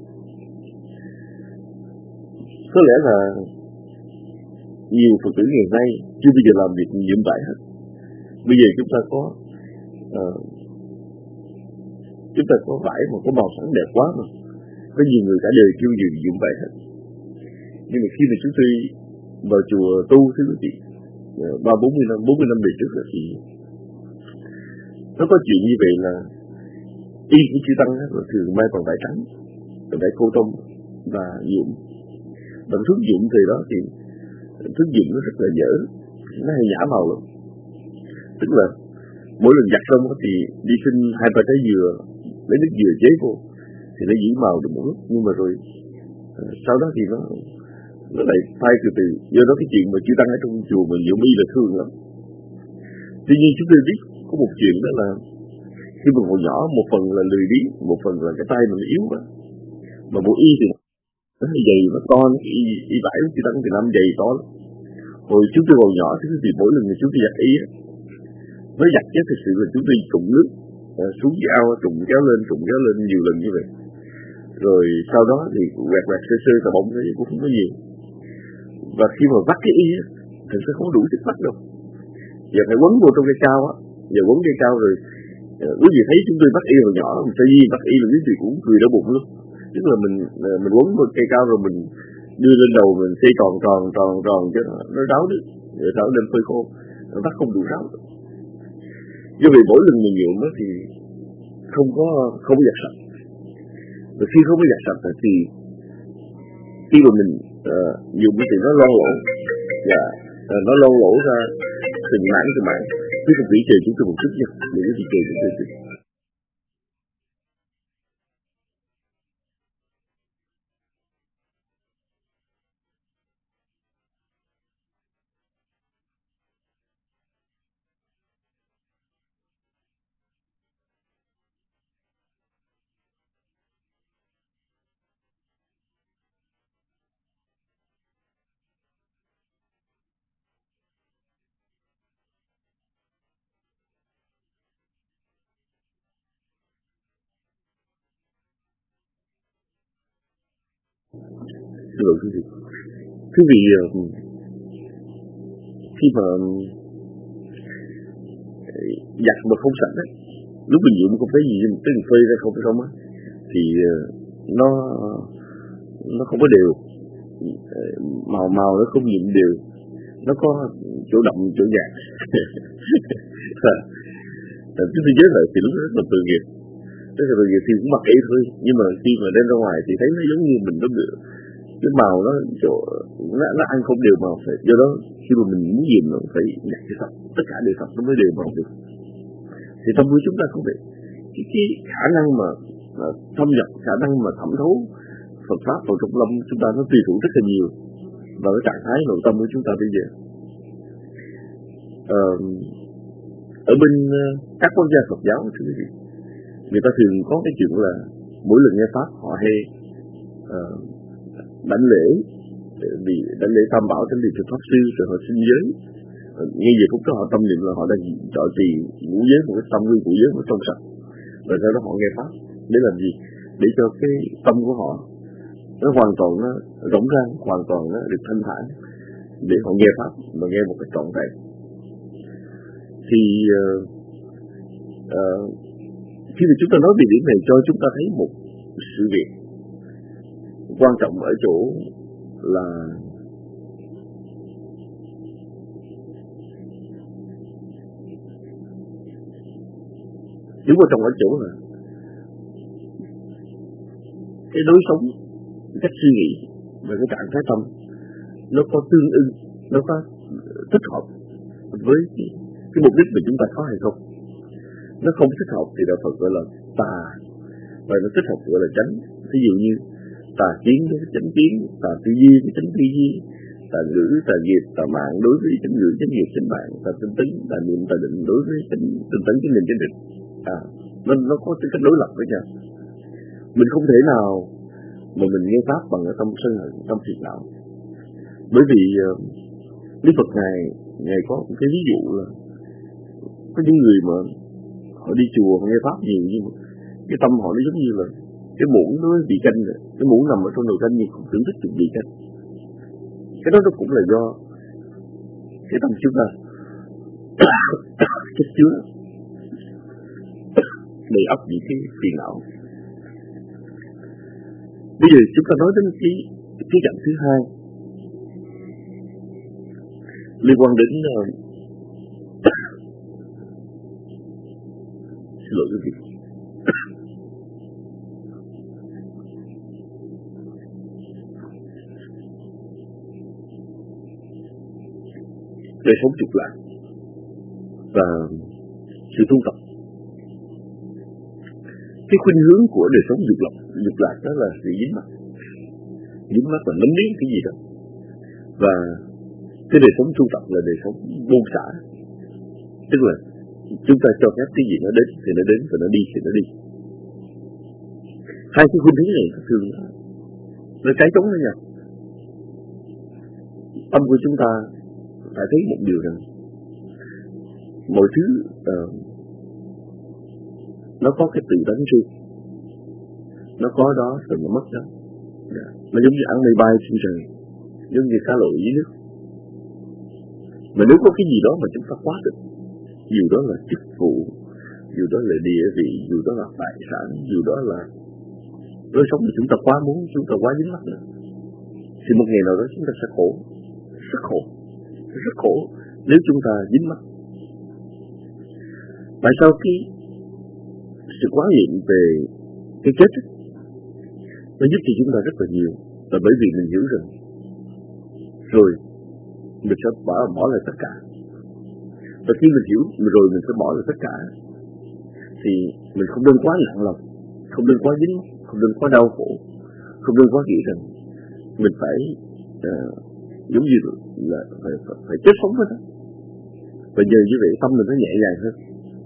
Có lẽ là nhiều Phật tử ngày nay chưa bao giờ làm việc nhuộm vải hết. Bây giờ chúng ta có uh, chúng ta có vải mà có màu sắc đẹp quá mà có nhiều người cả đời chưa bao giờ nhuộm vải hết. Nhưng mà khi mà chúng tôi vào chùa tu thưa quý vị ba bốn mươi năm bốn mươi năm về trước thì nó có chuyện như vậy là y của chư tăng là thường may bằng vải trắng, vải cô tông và nhuộm. Và thuốc nhuộm thì đó thì thuốc nhuộm nó rất là dở, nó hay nhả màu lắm. Tức là mỗi lần giặt xong thì đi xin hai ba trái dừa, lấy nước dừa chế vô thì nó giữ màu được một lúc, nhưng mà rồi sau đó thì nó nó lại phai từ từ. Do đó cái chuyện mà chư tăng ở trong chùa mình nhuộm y là thường lắm. Tuy nhiên chúng tôi biết có một chuyện đó là khi mà còn nhỏ, một phần là lười biếng, một phần là cái tay mình yếu quá, mà bộ y thì nó dày và to, y, y vải của chư tăng thì năm dày to lắm. Hồi chúng tôi còn nhỏ thì mỗi lần chúng tôi giặt y á, với giặt chứ thực sự là chúng tôi trụng nước à, xuống dưới ao, trụng kéo lên, trụng kéo lên nhiều lần như vậy. Rồi sau đó thì quẹt quẹt sơ sơ tà bông cái cũng không có nhiều. Và khi mà vắt cái y á, thì sẽ không đủ sức vắt đâu. Giờ phải quấn vô trong cây cao á, giờ quấn cây cao rồi quý vị thấy chúng tôi vắt y hồi nhỏ, mình sẽ di vắt y là quý vị cũng cười đau bụng luôn. Tức là mình mình quấn vô cây cao rồi mình đưa lên đầu mình xây tròn tròn tròn tròn cho nó, nó ráo nước, rồi ráo lên phơi khô, nó vắt không đủ ráo. Do vì mỗi lần mình nhuộm thì không có không có giặt sạch. Và khi không có giặt sạch thì khi mà mình uh, nhuộm thì nó loang lỗ, và uh, nó loang lỗ ra từng mảng từng mảng. Quý Phật tử chờ chúng tôi một chút nha, để quý vị chờ chúng tôi chút. Thưa quý vị, quý vị khi mà giặt mà không sạch á, lúc mình nhuộm không thấy gì nhưng tới mình phơi ra không không á, thì nó nó không có đều, màu màu nó không nhuộm đều, nó có chỗ đậm chỗ nhạt. Chúng tôi nhớ lại thì lúc đó rất là tội nghiệp, rất là tội nghiệp thì cũng mặc y thôi, nhưng mà khi mà đem ra ngoài thì thấy nó giống như mình nó được cái màu nó chỗ nó, nó ăn không đều màu. Do đó khi mà mình muốn nhìn nó phải nhặt cái sạch, tất cả đều sạch nó mới đều màu được. Thì tâm của chúng ta không vậy. Cái, cái khả năng mà, mà thâm nhập, khả năng mà thẩm thấu Phật pháp vào trong tâm chúng ta nó tùy thuộc rất là nhiều vào cái trạng thái nội tâm của chúng ta bây giờ. Ờ, ở bên các quốc gia Phật giáo thưa quý vị, người ta thường có cái chuyện là mỗi lần nghe pháp họ hay uh, đảnh lễ, vì đảnh lễ tam bảo, đảnh lễ thực pháp sư, rồi họ xin giới. Ngay giờ phút đó họ tâm niệm là họ đang trọ trì ngũ giới, một cái tâm nguyên của giới một trong sạch, rồi sau đó họ nghe pháp để làm gì? Để cho cái tâm của họ nó hoàn toàn nó rỗng ra, hoàn toàn nó được thanh thản để họ nghe pháp mà nghe một cách trọn vẹn. Thì uh, uh, khi mà chúng ta nói về điểm này cho chúng ta thấy một sự việc quan trọng ở chỗ là đứng vào trong ở chỗ là cái đối sống, cách suy nghĩ và cái trạng thái tâm nó có tương ưng, nó có thích hợp với cái, cái mục đích mà chúng ta có hay không. Nó không thích hợp thì đạo Phật gọi là tà, và nó thích hợp gọi là chánh. Ví dụ như tà kiến với chánh kiến, tà tư duy với chánh tư duy, tà ngữ, tà nghiệp, tà mạng đối với chánh ngữ, chánh nghiệp, chánh mạng, tà tinh tấn, tà niệm, tà định đối với chánh tinh tấn, chánh niệm, chánh định. À, nó nó có cái cách đối lập với nhau. Mình không thể nào mà mình nghe pháp bằng ở tâm sân hận, tâm phiền não. Bởi vì uh, Đức Phật ngài ngài có một cái ví dụ là có những người mà họ đi chùa họ nghe pháp nhiều, nhưng mà cái tâm họ nó giống như là cái muỗng nó bị canh rồi, cái muỗng nằm ở trong nồi canh nhưng không tưởng thức được bị canh. Cái đó nó cũng là do cái tâm chúng ta chất chứa đầy ắp những cái phiền não. Bây giờ chúng ta nói đến cái cái cạnh thứ hai liên quan đến uh, xin lỗi quý vị, đời sống trục lạc và sự tu tập. Cái khuynh hướng của đời sống dục lạc, dục lạc đó là sự dính mắc, dính mắc là nắm miếng cái gì đó, và cái đời sống tu tập là đời sống buông xả, tức là chúng ta cho phép cái gì nó đến thì nó đến, và nó đi thì nó đi. Hai cái khuynh hướng này thường nó trái chống với nhau. Tâm của chúng ta phải thấy một điều rằng mọi thứ uh, nó có cái tự tánh riêng, nó có đó rồi nó mất đó. Yeah. Nó giống như ăn mây bay trên trời, giống như cá lội dưới nước. Mà nếu có cái gì đó mà chúng ta quá được, dù đó là chức vụ, dù đó là địa vị, dù đó là tài sản, dù đó là lối sống mà chúng ta quá muốn, chúng ta quá dính mắc nữa, thì một ngày nào đó chúng ta sẽ khổ, rất khổ, rất khổ nếu chúng ta dính mắc. Tại sao cái sự quán niệm về cái chết ấy, nó giúp cho chúng ta rất là nhiều, là bởi vì mình hiểu rằng rồi mình sẽ bỏ, bỏ lại tất cả. Và khi mình hiểu rồi mình sẽ bỏ lại tất cả, thì mình không nên quá nặng lòng, không nên quá dính, không nên quá đau khổ, không nên quá nghĩ rằng mình phải uh, giống như là phải, phải, phải chết sống với nó. Và nhờ như vậy tâm mình nó nhẹ nhàng hơn.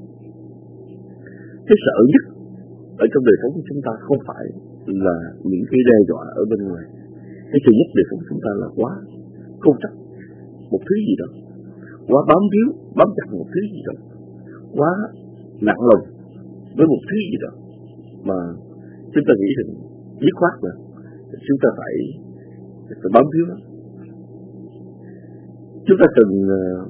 Cái sợ nhất ở trong đời sống của chúng ta không phải là những cái đe dọa ở bên ngoài. Cái sợ nhất đời sống của chúng ta là quá cố chấp một thứ gì đó, quá bám víu, bám chặt một thứ gì đó, quá nặng lòng với một thứ gì đó mà chúng ta nghĩ rằng dứt khoát là chúng ta phải, phải bám víu đó. Chúng ta cần uh,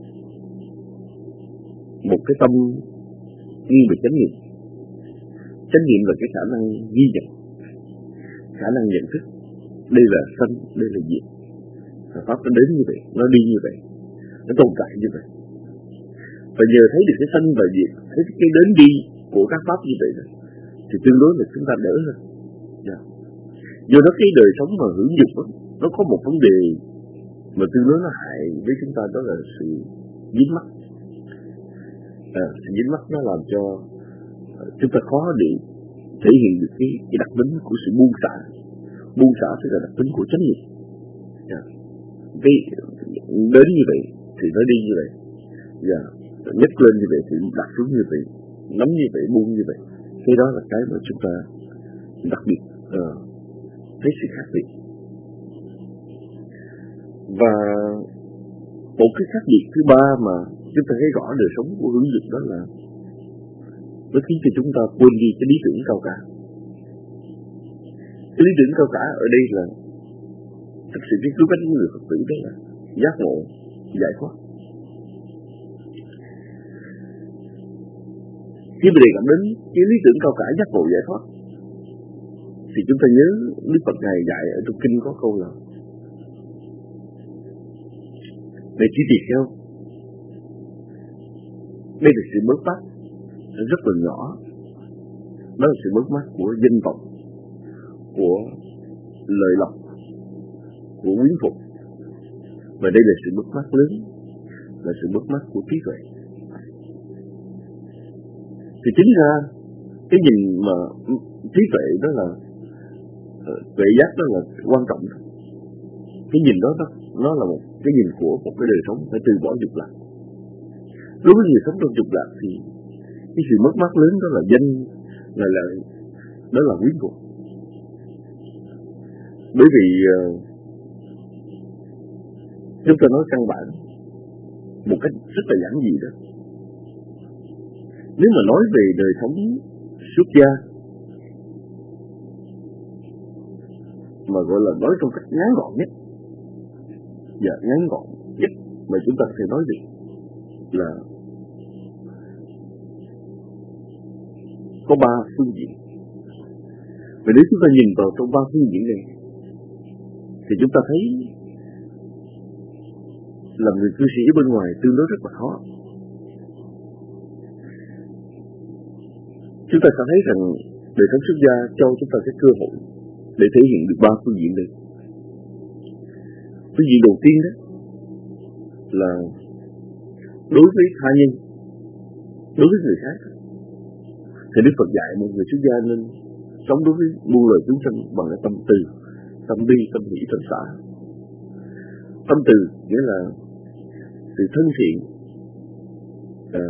một cái tâm nghiêng về chánh niệm. Chánh niệm là cái khả năng ghi nhận, khả năng nhận thức. Đây là sanh, đây là diệt. Pháp nó đến như vậy, nó đi như vậy, nó tồn tại như vậy. Và nhờ thấy được cái sanh và diệt, thấy cái đến đi của các pháp như vậy đó, thì tương đối là chúng ta đỡ hơn. Yeah. Do đó cái đời sống mà hưởng dục đó, nó có một vấn đề mà tương đối nó hại với chúng ta, đó là sự dính mắc. À, sự dính mắc nó làm cho chúng ta khó để thể hiện được cái, cái đặc tính của sự buông xả. Buông xả tức là đặc tính của chánh niệm. À, cái đến như vậy thì nó đi như vậy, và nhấc lên như vậy thì đặt xuống như vậy, nắm như vậy, buông như vậy. Cái đó là cái mà chúng ta đặc biệt uh, thấy sự khác biệt. Và một cái khác biệt thứ ba mà chúng ta thấy rõ đời sống của hướng dục, đó là nó khiến cho chúng ta quên đi cái lý tưởng cao cả. Cái lý tưởng cao cả ở đây là thực sự cái cứu cánh của người Phật tử, đó là giác ngộ, giải thoát. Khi mà đề cập đến cái lý tưởng cao cả, giác ngộ, giải thoát, thì chúng ta nhớ Đức Phật Ngài dạy ở trong kinh có câu là: này chỉ tỳ kheo, đây là sự bớt bát rất là nhỏ, đó là sự bớt bát của danh vọng, của lợi lộc, của quyến phục, Và đây là sự mất mát lớn, là sự mất mát của trí tuệ. Thì chính ra cái nhìn mà trí tuệ đó là tuệ giác, đó là quan trọng. Cái nhìn đó, đó nó là một cái nhìn của một cái đời sống phải từ bỏ dục lạc. Đối với người sống trong dục lạc thì cái sự mất mát lớn đó là danh, là là đó là quyến thuộc. Bởi vì uh, chúng ta nói căn bản một cách rất là giản dị đó. Nếu mà nói về đời sống xuất gia mà gọi là nói trong cách ngắn gọn nhất và ngắn gọn nhất mà chúng ta có thể nói được là có ba phương diện. Và nếu chúng ta nhìn vào trong ba phương diện này thì chúng ta thấy là người cư sĩ bên ngoài tương đối rất là khó. Chúng ta sẽ thấy rằng đời sống xuất gia cho chúng ta cái cơ hội để thể hiện được ba phương diện này. Phương diện đầu tiên đó là đối với tha nhân, đối với người khác, thì Đức Phật dạy một người xuất gia nên sống đối với muôn loài chúng sanh bằng cái tâm từ, tâm bi, tâm hỷ, tâm xả. Tâm từ nghĩa là sự thân thiện, à,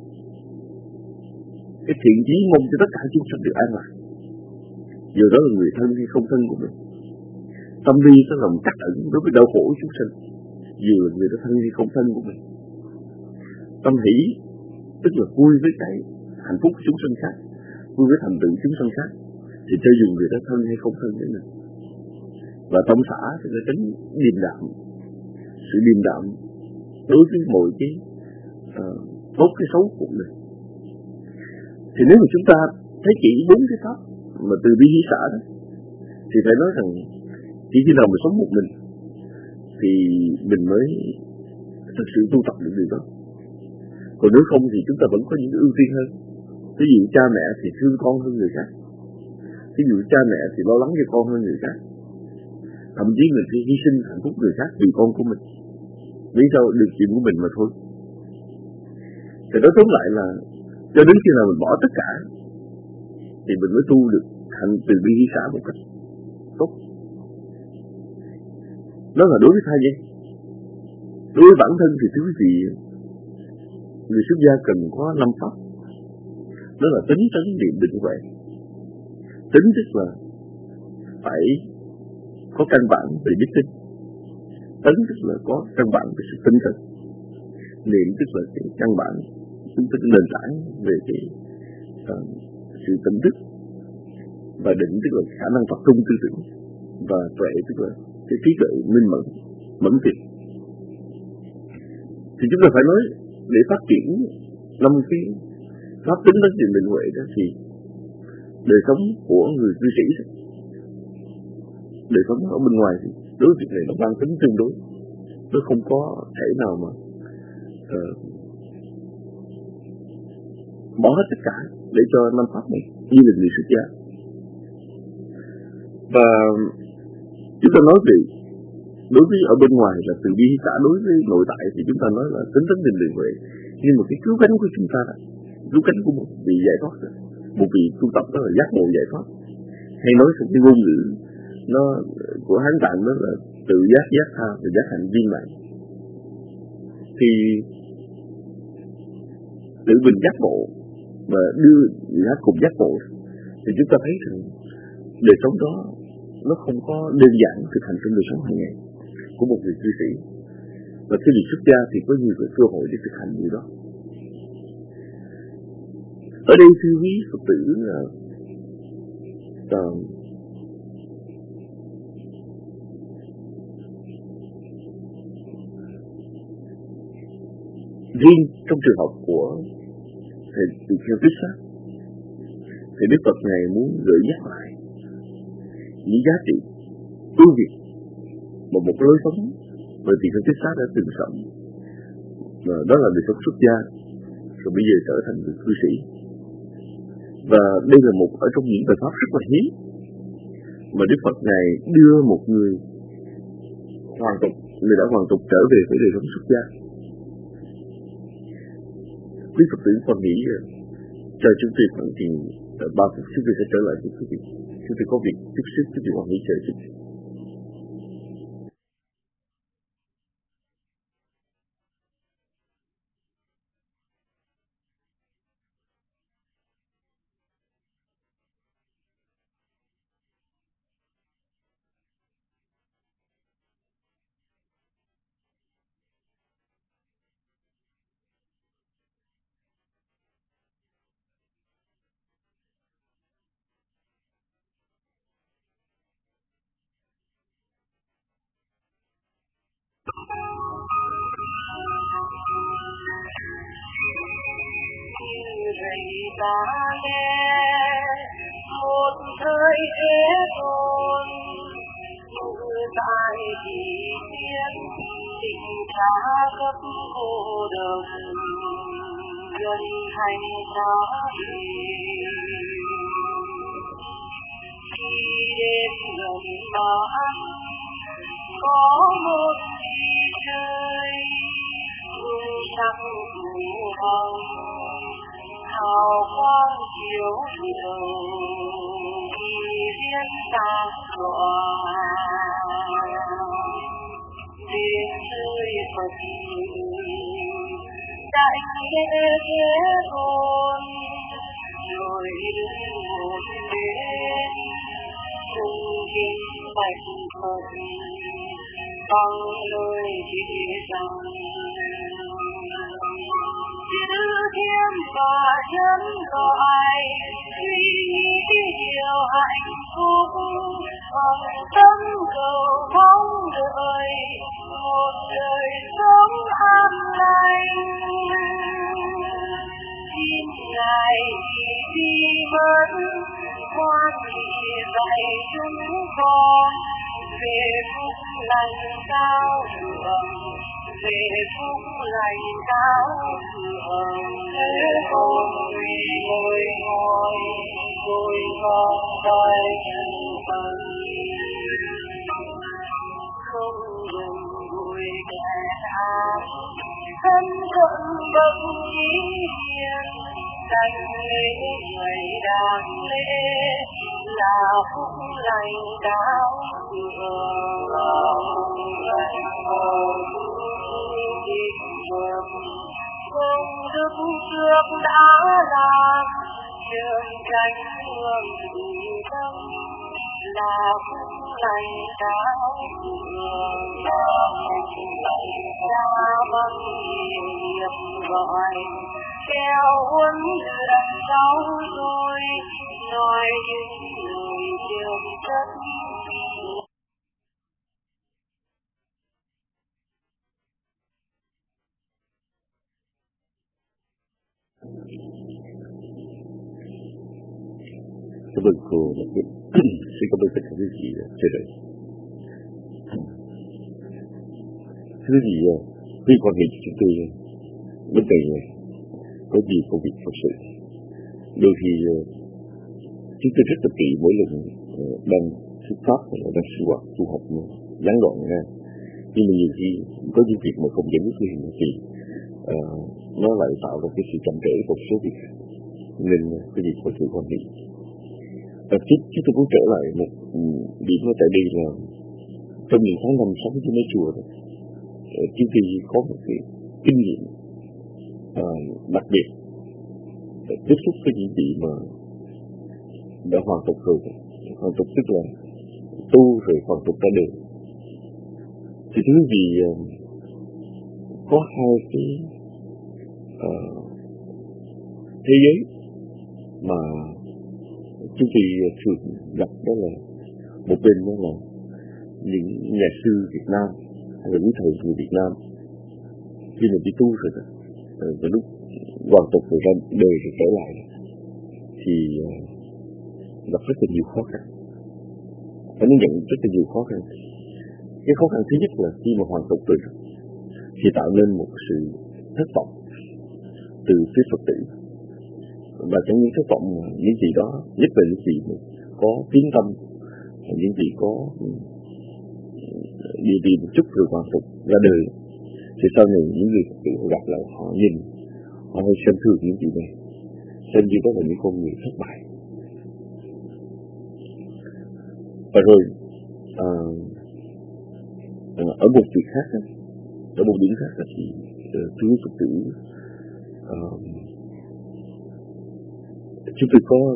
cái thiện chí mong cho tất cả chúng sanh được an lạc, dù đó là người thân hay không thân của mình. Tâm bi đó là một trắc ẩn đối với đau khổ của chúng sanh, dù là người đó thân hay không thân của mình. Tâm hỷ tức là vui với cái hạnh phúc của chúng sanh khác, vui với thành tựu chúng sanh khác, thì cho dù người đó thân hay không thân với mình. Và tâm xả thì là tính điềm đạm, sự điềm đạm đối với mọi cái uh, tốt cái xấu của mình. Thì nếu mà chúng ta thấy chỉ bốn cái pháp mà từ bi hỷ xả đó, thì phải nói rằng chỉ khi nào mình sống một mình thì mình mới thực sự tu tập được điều đó. Còn nếu không thì chúng ta vẫn có những ưu tiên hơn. Ví dụ cha mẹ thì thương con hơn người khác, ví dụ cha mẹ thì lo lắng cho con hơn người khác, thậm chí mình phải hy sinh hạnh phúc người khác vì con của mình, lý do được chuyện của mình mà thôi. Thì nói tóm lại là cho đến khi nào mình bỏ tất cả thì mình mới tu được hạnh từ bi hỷ xả một cách tốt. Đó là đối với tha nhân. Đối với bản thân thì thưa quý vị, người xuất gia cần có năm pháp. Đó là tính, tấn, niệm, định, huệ. Tính tức là phải có căn bản về đức tin. Tấn tức là có căn bản về sự tinh thần. Niệm tức là cái căn bản, chúng ta nền tảng về cái uh, sự tỉnh thức. Và định tức là khả năng tập trung tư tưởng. Và tuệ tức là cái trí tuệ minh mẫn, mẫn tiệp. Thì chúng ta phải nói để phát triển năm cái pháp tính, tấn, niệm, định, huệ đó thì đời sống của người cư sĩ, đời sống ở bên ngoài thì đối với việc này nó mang tính tương đối, nó không có thể nào mà uh, bỏ hết tất cả để cho năm pháp này như là người xuất gia. Và chúng ta nói về đối với ở bên ngoài là từ bi hỷ xả, đối với nội tại thì chúng ta nói là tính, tấn, niệm, định, huệ. Nhưng mà cái cứu cánh của chúng ta là cứu cánh của một vị giải thoát, một vị tu tập đó là giác ngộ giải thoát. Hay nói trong cái ngôn ngữ nó của Hán Tạng đó là tự giác, giác tha và giác hạnh viên mãn. Thì tự mình giác ngộ và đưa người khác cùng giác ngộ thì chúng ta thấy rằng đời sống đó nó không có đơn giản thực hành trong đời sống hàng ngày của một người cư sĩ. Và khi người xuất gia thì có nhiều cơ hội để thực hành điều đó. Ở đây thưa quý Phật tử, uh, uh, riêng trong trường hợp của thầy Tỳ Kheo Tích Sát thì Đức Phật Ngài muốn gợi nhắc lại những giá trị ưu việt mà một lối sống mà Tỳ Kheo Tích Sát đã từng sống, và đó là đời sống xuất gia rồi bây giờ trở thành người cư sĩ. Và đây là một ở trong những bài pháp rất là hiếm mà Đức Phật Ngài đưa một người hoàn tục người đã hoàn tục trở về với đời sống xuất gia. Quý Phật tử còn nghĩ cho chúng tôi khoảng chừng ba phút, chúng tôi sẽ trở lại với quý vị. Chúng tôi có việc chút xíu, chúng tôi còn nghỉ chờ chút. Ta nghe một thời thế thôi, như tại chỉ tiên tình cha khắp cô đồng gần thành ta đi. Khi đêm gần bán có một đi chơi hương sắc mù hồng hào quang chiếu chiều khi riêng ta tỏa tiếng rơi Phật đại thế thế thôi, rồi đứng một bên cùng kinh bạch Phật bằng lời chỉ rằng chữ thiên và nhân loại suy nghĩ điều hạnh phúc bằng tâm cầu mong đợi một đời sống an lành. Xin ngài đi mất khoan hỷ dạy chúng con về phúc lành cao thượng, về phúc lành cao thượng. Để con vì ngồi ngồi tôi con tay chân thân không dùng đuổi kẻ ác thân cận bậc ý hiền dành lễ ngày đáng lễ là phúc lành cao thượng, là phúc lành cao thượng. Công đức trước đã làm trường cánh hương thủy tâm là phúc lành cao thượng, là phúc lành cao bằng nghiệp gọi theo huấn luyện sau rồi nói những lời trường chất. Cảm ơn cô. Xin cảm ơn tất cả quý vị chờ đợi. Thưa quý vị, quý quan hệ của chúng tôi bên cạnh có nhiều công việc thực sự. Đôi khi chúng tôi rất là kỹ mỗi lần đang xuất phát hoặc là đang sinh hoạt tu học gián đoạn ra. Nhưng mà nhiều khi có những việc mà không giải quyết liền thì uh, nó lại tạo ra cái sự chậm trễ một số việc. Nên quý vị có sự quan hệ. Và trước chúng tôi cũng trở lại một điểm ở tại đây là trong những tháng năm sống trên mấy chùa đó, chúng tôi có một cái kinh nghiệm uh, đặc biệt tiếp xúc với những vị mà đã hoàn tục rồi. Hoàn tục tức là tu rồi hoàn tục ra đời. Thì thứ gì uh, có hai cái uh, thế giới mà chúng tôi thường gặp, đó là một bên đó là những nhà sư Việt Nam hay là quý thầy người Việt Nam khi mình đi tu rồi đó, và lúc hoàn tục rồi ra đời rồi trở lại thì gặp rất là nhiều khó khăn, phải nói nhận rất là nhiều khó khăn. Cái khó khăn thứ nhất là khi mà hoàn tục rồi thì tạo nên một sự thất vọng từ phía Phật tử, và trong những thất vọng những gì đó, nhất là những gì có tiếng tâm, những gì có địa vị một chút rồi hoàn phục ra đời, thì sau này những người Phật tử họ gặp lại họ nhìn, họ hay xem thường những chuyện này, xem như đó là những con người thất bại. Và rồi à, ở một việc khác, ở một điểm khác là thì thưa Phật tử, à, chúng tôi có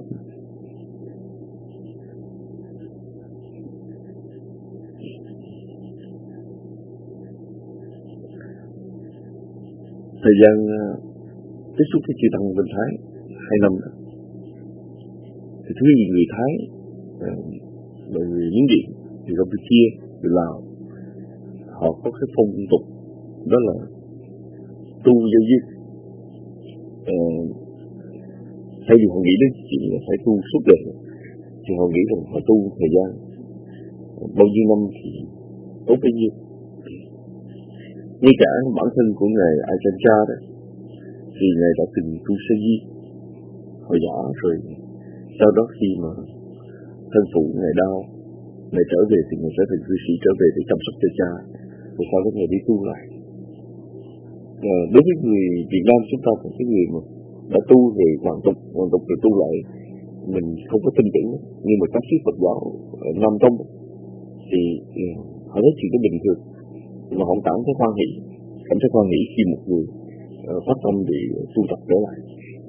thời gian tiếp xúc với chư tăng bên Thái hai năm đó, thì thứ gì người Thái, rồi người Miến Điện, người Campuchia, người Lào, họ có cái phong tục đó là tu giáo duyên. Ờ, thay vì họ nghĩ đến chuyện là phải tu suốt đời, thì họ nghĩ rằng họ tu thời gian bao nhiêu năm thì tốt bấy nhiêu. Ngay cả bản thân của ngài Ajahn Chah đó, thì ngài đã từng tu sơ di hồi nhỏ rồi, sau đó khi mà thân phụ ngài đau, ngài trở về thì ngài trở thành cư sĩ trở về để chăm sóc cho cha, rồi sau đó ngài đi tu lại. À, đối với người Việt Nam chúng ta, cái người mà đã tu rồi hoàn tục, hoàn tục rồi tu lại, mình không có tin tưởng, nhưng mà các sư Phật giáo ở Nam Tông thì họ nói chuyện cái bình thường, mà họ cảm thấy hoan hỷ, cảm thấy hoan hỷ khi một người uh, phát tâm để tu tập trở lại.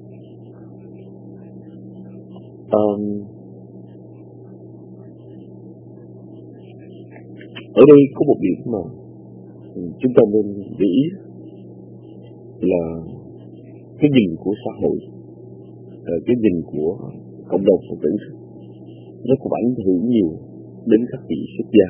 Um, ở đây có một điểm mà chúng ta nên để ý là cái nhìn của xã hội, uh, cái nhìn của cộng đồng Phật tử, nó cũng ảnh hưởng nhiều đến các vị xuất gia.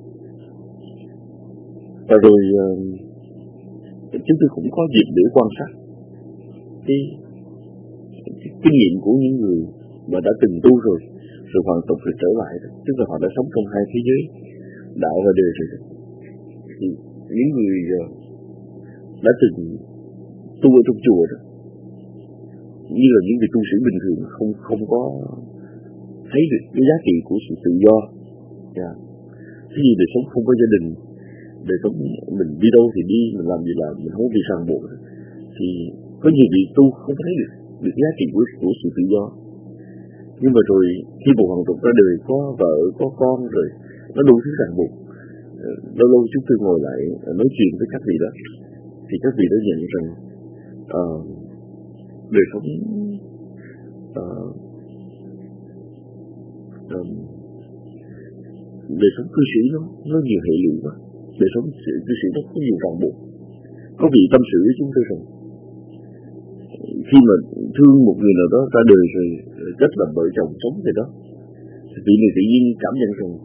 Và rồi uh, chúng tôi cũng có dịp để quan sát cái, cái kinh nghiệm của những người mà đã từng tu rồi, rồi hoàn tục rồi trở lại, tức là họ đã sống trong hai thế giới đạo và đời rồi. Thì những người uh, đã từng tu ở trong chùa đó, như là những người tu sĩ bình thường, không không có thấy được cái giá trị của sự tự do. Yeah. Cái gì đời sống không có gia đình, đời sống mình đi đâu thì đi, mình làm gì làm, mình không bị ràng buộc, thì có nhiều vị tu không thấy được được giá trị của, của sự tự do. Nhưng mà rồi khi một hoàn tục ra đời, có vợ, có con rồi, nó đủ thứ ràng buộc. Lâu lâu chúng tôi ngồi lại nói chuyện với các vị đó, thì các vị đó nhận rằng uh, đời sống uh, um, đời sống cư sĩ nó nó nhiều hệ lụy quá, đời sống cư sĩ nó có nhiều ràng buộc. Có vị tâm sự với chúng tôi rằng khi mà thương một người nào đó ra đời rồi kết làm vợ chồng sống vậy đó, thì vị này tự nhiên cảm nhận rằng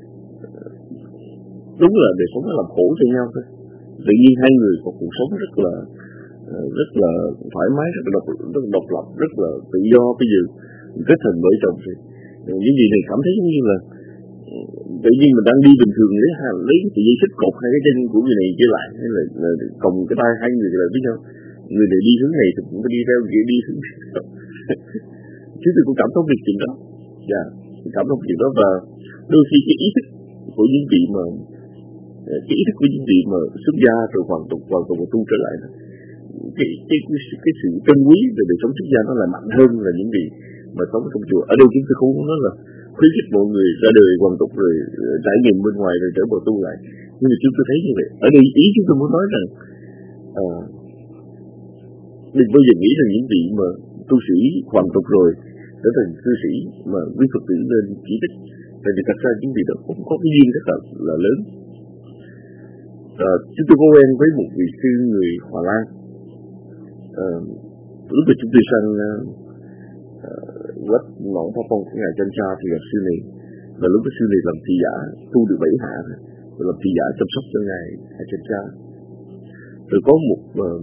đúng là đời sống nó làm khổ cho nhau thôi. Tự nhiên hai người có cuộc sống rất là rất là thoải mái, rất là độc, rất là độc lập, rất là tự do. Bây giờ kết thành vợ chồng rồi, những gì này cảm thấy giống như là tự nhiên mình đang đi bình thường, lấy lấy cái dây xích cột hai cái chân của người này chia lại, hay là, là còng cái tay hai người lại với nhau, người này đi hướng này thì cũng đi theo người đi hướng này. Chứ tôi cũng cảm thông việc chuyện đó, dạ, yeah, cảm thông chuyện đó. Và đôi khi cái ý thức của những vị mà cái ý thức của những vị mà xuất gia rồi hoàn tục hoàn tục và tu trở lại, cái cái cái, cái sự trân quý về đời sống xuất gia nó là mạnh hơn là những vị mà sống trong chùa. Ở đây chúng tôi không nói là khuyến khích mọi người ra đời hoàn tục rồi trải nghiệm bên ngoài rồi trở vào tu lại, nhưng mà chúng tôi thấy như vậy. Ở đây ý chúng tôi muốn nói rằng à, đừng bao giờ nghĩ rằng những vị mà tu sĩ hoàn tục rồi trở thành cư sĩ mà quý Phật tử nên chỉ trích, tại vì thật ra những vị đó cũng có cái duyên rất là, là lớn. À, chúng tôi có quen với một vị sư người Hòa Lan. À, lúc mà chúng tôi sang quách uh, ngọn pháp phong của ngài Ajahn Chah thì gặp sư này, và lúc đó sư này làm thị giả, tu được bảy hạ rồi, và làm thị giả chăm sóc cho ngài Ajahn Chah. Rồi có một uh,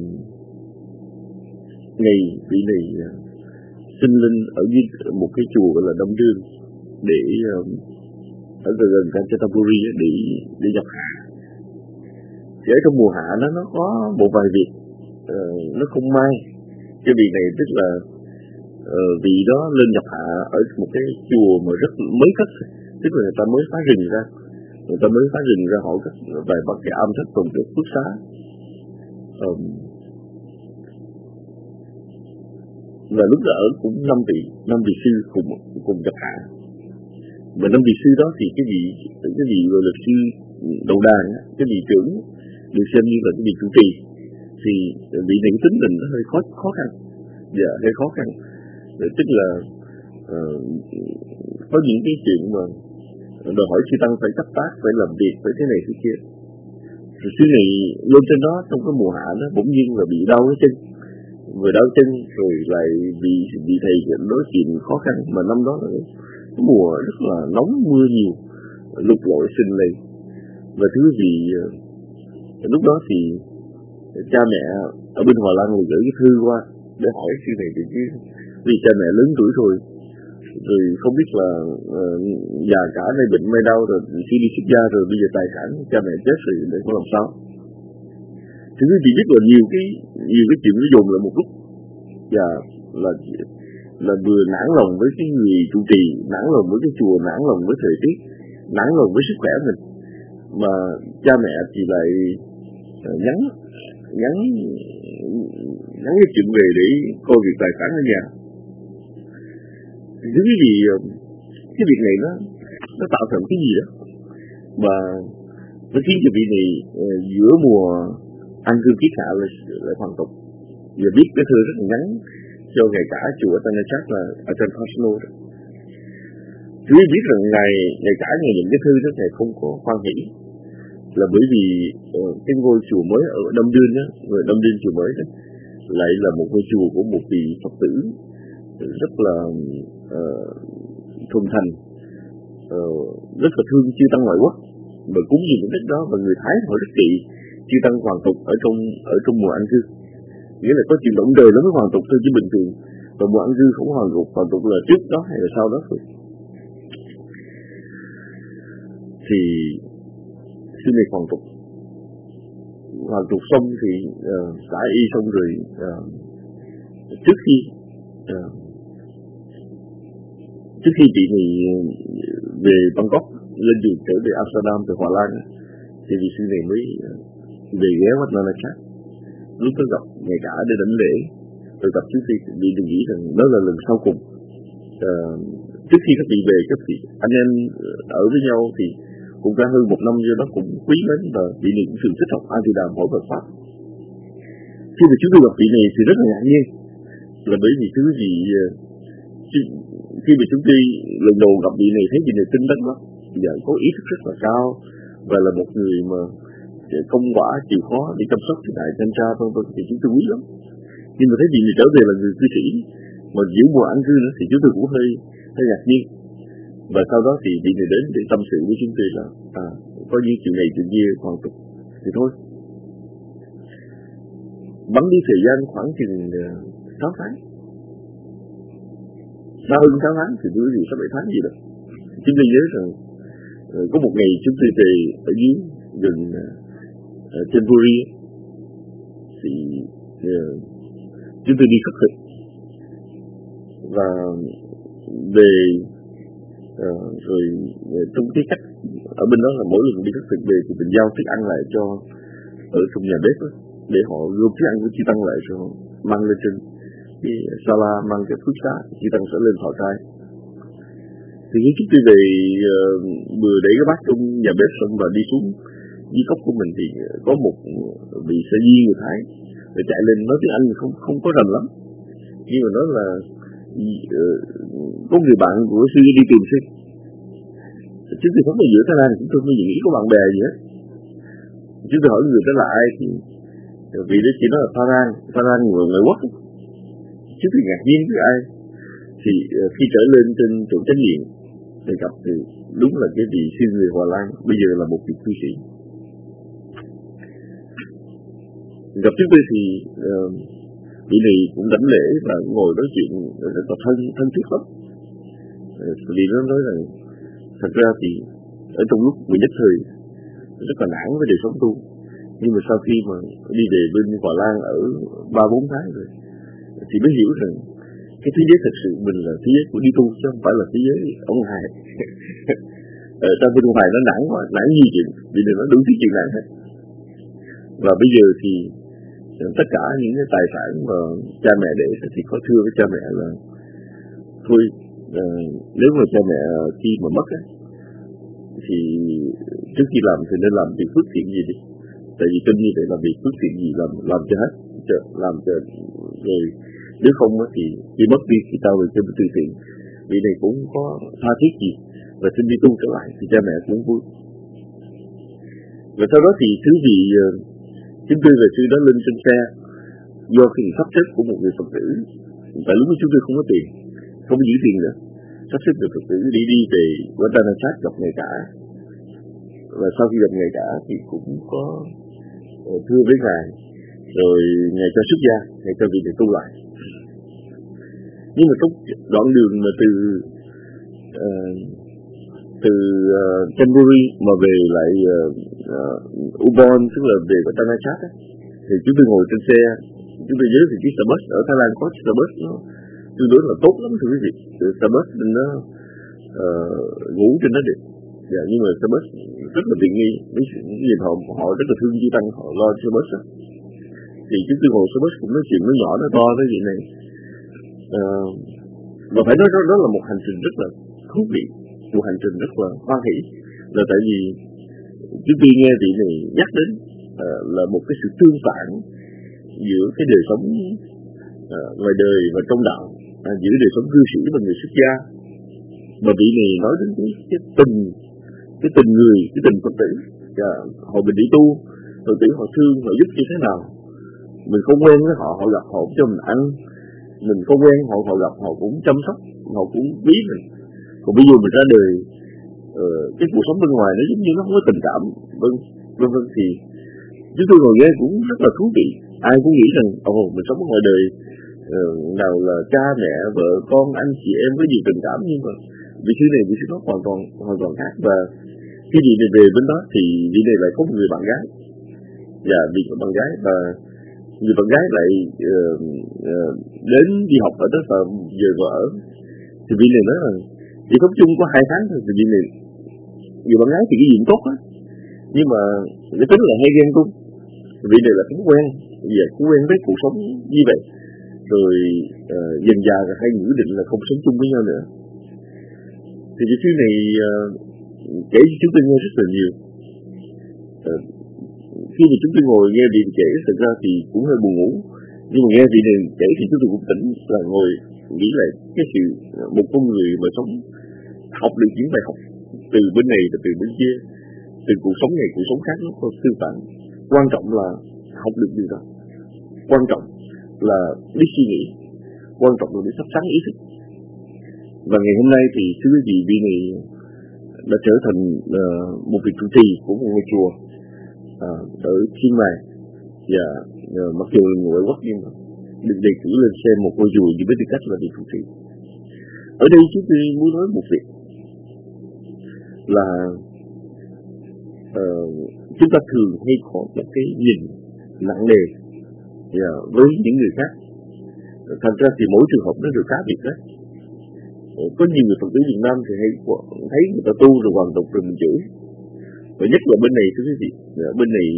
ngày vị này uh, sinh linh ở dưới một cái chùa gọi là Đông Dương, để uh, ở gần gần Kanchanaburi để để nhập hạ. Thì ở trong mùa hạ đó nó có một vài việc uh, nó không may. Cái việc này tức là uh, vì đó lên nhập hạ ở một cái chùa mà rất mới cất, tức là người ta mới phá rừng ra, người ta mới phá rừng ra hỏi các vài bậc cái âm thất tuần trước phước xá. Um, và lúc đó ở cũng năm vị năm vị sư cùng cùng gặp hạ, và năm vị sư đó thì cái vị cái vị gọi là sư đầu đàn, cái vị trưởng được xem như là cái vị chủ trì, thì vị này tính tình nó hơi khó khó khăn, dạ hơi khó khăn, tức là uh, có những cái chuyện mà đòi hỏi sư tăng phải cấp tác, phải làm việc, phải thế này thế kia. Rồi sư này lên trên đó trong cái mùa hạ nó bỗng nhiên là bị đau cái chân, vừa đau chân rồi lại bị bị thầy nói chuyện khó khăn, mà năm đó là cái mùa rất là nóng, mưa nhiều, lục lội sinh lên. Và thứ gì lúc đó thì cha mẹ ở bên Hòa Lan gửi cái thư qua để hỏi sư này thì chứ vì cha mẹ lớn tuổi rồi, rồi không biết là uh, già cả hay bệnh may đau rồi khi đi xuất gia rồi bây giờ tài sản cha mẹ chết rồi để có làm sao. Thì quý vị biết là nhiều cái nhiều cái chuyện nó dồn lại một lúc, và là là vừa nản lòng với cái người trụ trì, nản lòng với cái chùa, nản lòng với thời tiết, nản lòng với sức khỏe mình, mà cha mẹ thì lại uh, nhắn nhắn nhắn cái chuyện về để coi việc tài sản ở nhà. Thứ quý vị, cái việc này nó nó tạo thành cái gì đó mà nó khiến cho vị này uh, giữa mùa ăn cơm kiết hạ lại, lại hoàn tục. Và biết cái thư rất là ngắn cho ngày cả chùa Tanachak là ở trên Cosmo đó. Quý vị biết rằng ngày ngày cả ngày những cái thư đó thầy không có hoan hỷ, là bởi vì uh, cái ngôi chùa mới ở Đâm Đên đó, người Đâm Đên chùa mới đó lại là một ngôi chùa của một vị Phật tử rất là uh, thuần thành, uh, rất là thương chư tăng ngoại quốc, và cúng dường những đất đó, và người Thái họ rất kỵ chư tăng hoàn tục ở trong ở trong mùa ăn cư, nghĩa là có chuyện động đời nó mới hoàn tục thôi, chứ bình thường và mùa ăn cư không hoàn tục, hoàn tục là trước đó hay là sau đó thôi. Thì khi này hoàn tục hoàn tục xong thì uh, xả y xong rồi, uh, trước khi uh, trước khi chị này về Bangkok lên đường trở về Amsterdam từ Hòa Lan, thì vị sư này mới uh, về ghé Wat Nanachat. Lúc tôi gặp ngày cả để đảnh lễ, tôi gặp trước khi vị đừng nghĩ rằng đó là lần sau cùng. Uh, trước khi các vị về, các vị anh em ở với nhau thì cũng đã hơn một năm do đó cũng quý mến, và vị này cũng thường thích học A Di Đà hỏi Phật pháp. Khi mà chúng tôi gặp vị này thì rất là ngạc nhiên, là bởi vì thứ gì khi mà chúng tôi lần đầu gặp vị này thấy vị này tinh tấn lắm, và có ý thức rất là cao, và là một người mà công quả chịu khó để chăm sóc thì đại thanh tra vân vân, thì chúng tôi quý lắm. Nhưng mà thấy vị này trở về là người cư sĩ mà giữ mùa ăn cư nữa thì chúng tôi cũng hơi hơi ngạc nhiên. Và sau đó thì vị này đến để tâm sự với chúng tôi là à, có những chuyện này chuyện kia hoàn tục thì thôi. Bắn đi thời gian khoảng chừng sáu tháng, sau hơn sáu tháng thì tôi gì sáu bảy tháng gì đó. Chúng tôi nhớ rằng uh, có một ngày chúng tôi về ở dưới gần uh, trên Puri, thì uh, chúng tôi đi khất thực, và về uh, rồi uh, trong cái cách ở bên đó là mỗi lần đi khất thực về thì mình giao thức ăn lại cho ở trong nhà bếp đó, để họ gom thức ăn của chư tăng lại rồi mang lên trên cái sala, mang cái phước xá, chư tăng sẽ lên thọ trai. Thì khi chúng tôi về uh, vừa để cái bát trong nhà bếp xong và đi xuống dưới cốc của mình thì có một vị sa di người Thái để chạy lên nói tiếng Anh không không có rành lắm, nhưng mà nói là uh, có người bạn của sư đi tìm sư. Chúng tôi không có giữa Thái Lan, chúng tôi không nghĩ có bạn bè gì hết. Chúng tôi hỏi người đó là ai thì vì đó chỉ nói là Pha Rang, Pha Rang người người quốc. Chúng tôi ngạc nhiên với ai thì uh, khi trở lên trên chỗ chánh điện thì gặp thì đúng là cái vị sư người Hòa Lan bây giờ là một vị cư sĩ. Gặp chúng tôi thì uh, vị này cũng đảnh lễ và ngồi nói chuyện rất là thân thân thiết lắm. Uh, vì nó nói rằng thật ra thì ở trong lúc bị nhất thời rất là nản với đời sống tu, nhưng mà sau khi mà đi về bên Hòa Lan ở ba bốn tháng rồi thì mới hiểu rằng cái thế giới thật sự mình là thế giới của đi tu chứ không phải là thế giới ông hài. ở trong bên ngoài nó nản quá, nản nhiều chuyện, vì nó đủ thứ chuyện nản hết. Và bây giờ thì tất cả những cái tài sản mà cha mẹ để thì có thưa với cha mẹ là thôi, uh, nếu mà cha mẹ khi mà mất á, thì trước khi làm thì nên làm việc phước thiện gì đi, tại vì tin như vậy là việc phước thiện gì làm làm cho hết, làm cho rồi nếu không á thì khi mất đi thì tao về cho từ thiện, vì này cũng có tha thiết gì và xin đi tu trở lại thì cha mẹ cũng vui. Và sau đó thì thứ gì uh, chúng tôi về sư đó lên trên xe do cái sắp xếp của một người Phật tử, tại lúc đó chúng tôi không có tiền, không có giữ tiền nữa, sắp xếp được Phật tử đi đi về Guadalajara gặp Ngài Cả. Và sau khi gặp Ngài Cả thì cũng có uh, thưa với Ngài, rồi Ngài cho xuất gia, Ngài cho vị để tu lại. Nhưng mà trong đoạn đường mà từ uh, từ uh, Chonburi mà về lại uh, uh, Ubon, tức là về Guadalajara, thì chúng tôi ngồi trên xe, chúng tôi nhớ thì chiếc xe bus ở Thái Lan có chiếc xe bus nó tương đối là tốt lắm thưa quý vị. Xe bus nên nó uh, ngủ trên đó được, dạ, nhưng mà xe bus rất là tiện nghi, mấy người họ họ rất là thương Chư Tăng, họ lo xe bus đó. Thì chúng tôi ngồi xe bus cũng nói chuyện nó nhỏ nó to tới vậy này, uh, và phải nói đó, đó là một hành trình rất là thú vị, một hành trình rất là hoan hỷ, là tại vì chúng tôi nghe vị này nhắc đến uh, là một cái sự tương phản giữa cái đời sống uh, ngoài đời và trong đạo, uh, giữa đời sống cư sĩ và người xuất gia, mà vị này nói đến cái, cái tình cái tình người, cái tình Phật tử, uh, họ mình đi tu, Phật tử họ thương, họ giúp như thế nào, mình không quen với họ, họ gặp họ cho mình ăn, mình không quen họ, họ gặp họ cũng chăm sóc, họ cũng quý mình. Còn bây giờ mình ra đời, uh, cái cuộc sống bên ngoài nó giống như nó không có tình cảm, vân vân vân thì chúng tôi ngồi nghe cũng rất là thú vị. Ai cũng nghĩ rằng ồ oh, mình sống ở ngoài đời uh, nào là cha mẹ vợ con anh chị em có nhiều tình cảm, nhưng mà vị thứ này vị thứ đó hoàn toàn hoàn toàn khác. Và khi vị này về bên đó thì vị này lại có một người bạn gái, và vị có bạn gái, và người bạn gái lại uh, uh, đến đi học ở đó và về vợ ở. Thì vị này nói là chỉ sống chung có hai tháng thôi, thì vị này người bạn gái thì cái gì cũng tốt á, nhưng mà cái tính là hay ghen tuông. Vị này là cũng quen, giờ cũng quen với cuộc sống như vậy, rồi uh, dần dà rồi hai người định là không sống chung với nhau nữa. Thì cái thứ này uh, kể cho chúng tôi nghe rất là nhiều. Uh, khi mà chúng tôi ngồi nghe vị kể, thật ra thì cũng hơi buồn ngủ, nhưng mà nghe vị này kể thì chúng tôi cũng tỉnh, là ngồi nghĩ lại cái sự một con người mà sống học được những bài học từ bên này và từ bên kia, từ cuộc sống này cuộc sống khác, nó có tương phản. Quan trọng là học được điều đó, quan trọng là biết suy nghĩ, quan trọng là biết sắp sáng ý thức. Và ngày hôm nay thì thưa quý vị, vị này đã trở thành uh, một vị trụ trì của một ngôi chùa uh, ở Chiang Mai, và uh, mặc dù là người ngoại quốc nhưng mà được đề cử lên xem một ngôi chùa với tư cách là vị trụ trì. Ở đây chúng tôi muốn nói một việc là uh, chúng ta thường hay có một cái nhìn nặng nề yeah, với những người khác. Thành ra thì mỗi trường hợp nó đều cá biệt đấy. Có nhiều người Phật tử Việt Nam thì hay thấy người ta tu rồi hoàn tục rồi mình chửi. Và nhất là bên này thưa quý vị, bên này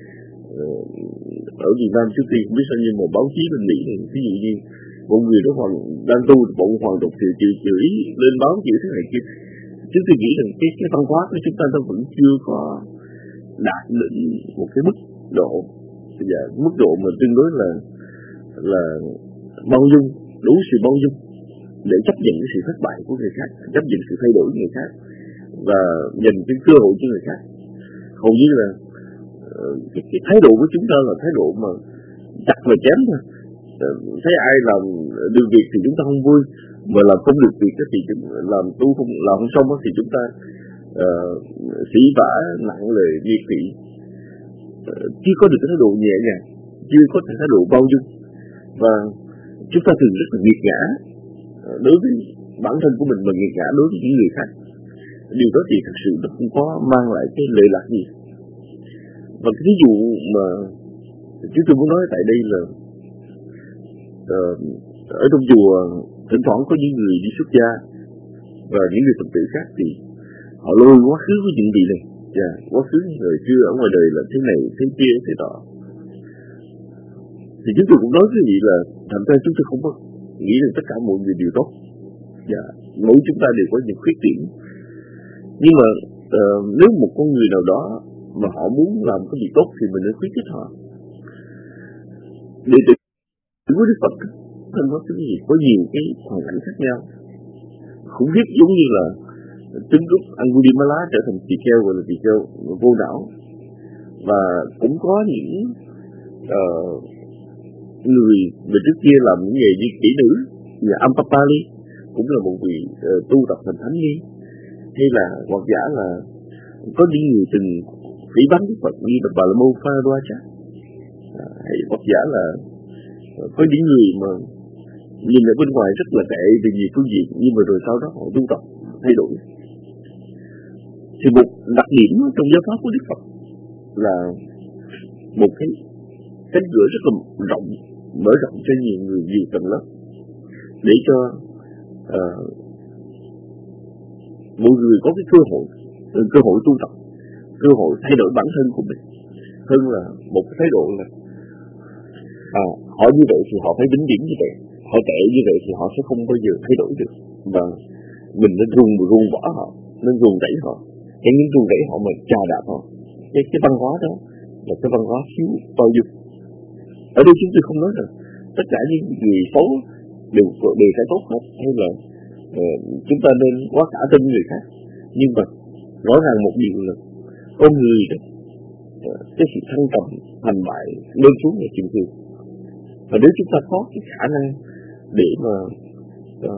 ở Việt Nam trước tiên không biết sao, nhưng mà báo chí bên Mỹ này, ví dụ như một người đó hoàn đang tu bọn hoàn tục thì chửi chửi lên báo chửi thế này kia. Chúng tôi nghĩ rằng cái cái văn hóa của chúng ta nó vẫn chưa có đạt đến một cái mức độ, và mức độ mà tương đối là là bao dung, đủ sự bao dung để chấp nhận cái sự thất bại của người khác, chấp nhận sự thay đổi của người khác và dành cái cơ hội cho người khác. Hầu như là uh, cái, cái thái độ của chúng ta là thái độ mà chặt và chém thôi. Uh, thấy ai làm được việc thì chúng ta không vui, mà làm không được việc thì chúng, làm tu không làm không xong thì chúng ta uh, sĩ vả nặng lời nghiệt thị, uh, chưa có được cái thái độ nhẹ nhàng, chưa có cái thái độ bao dung, và chúng ta thường rất là nghiệt ngã đối với bản thân của mình và nghiệt ngã đối với những người khác. Điều đó thì thật sự nó không có mang lại cái lợi lạc gì. Và cái ví dụ mà chúng tôi muốn nói tại đây là uh, ở trong chùa thỉnh thoảng có những người đi xuất gia và những người Phật tử khác thì họ lôi quá khứ của những vị này, yeah, quá khứ người xưa ở ngoài đời là thế này, thế kia, thế đó. Thì chúng tôi cũng nói với vị là thành ra chúng tôi không có nghĩ rằng tất cả mọi người đều tốt, yeah, mỗi chúng ta đều có những khuyết điểm. Nhưng mà uh, nếu một con người nào đó mà họ muốn làm cái gì tốt thì mình nên khuyến khích họ. Để tự của Đức Phật thân có cái gì, có nhiều cái hoàn cảnh khác nhau, khủng khiếp, giống như là trứng cút Angulimala trở thành tỳ kheo, gọi là tỳ kheo vô não. Và cũng có những uh, người về trước kia làm những nghề như kỹ nữ, như Ampapali cũng là một vị uh, tu tập thành thánh ni, hay là hoặc giả là có những người từng phỉ báng Đức Phật như là Bà La Môn Pharadwaja, hay hoặc giả là có những người mà nhìn ở bên ngoài rất là tệ về nhiều phương diện, nhưng mà rồi sau đó họ tu tập thay đổi. Thì một đặc điểm trong giáo pháp của Đức Phật là một cái cánh cửa rất là rộng, mở rộng cho nhiều người, nhiều tầng lớp, để cho uh, mọi người có cái cơ hội, cơ hội tu tập, cơ hội thay đổi bản thân của mình, hơn là một cái thái độ là à, họ như vậy thì họ phải vĩnh viễn như vậy, họ tệ như vậy thì họ sẽ không bao giờ thay đổi được, và mình nên ruồng ruồng bỏ họ, nên ruồng đẩy họ, cái những ruồng đẩy họ mà chà đạp họ. Cái cái văn hóa đó là cái văn hóa thiếu bao dung. Ở đây chúng tôi không nói rằng tất cả những người xấu đều đều phải tốt hết, hay là uh, chúng ta nên quá cả tin người khác, nhưng mà rõ ràng một điều là con người đó, uh, cái sự thăng trầm thành bại lên xuống là chuyện thường. Và nếu chúng ta có cái khả năng để mà uh,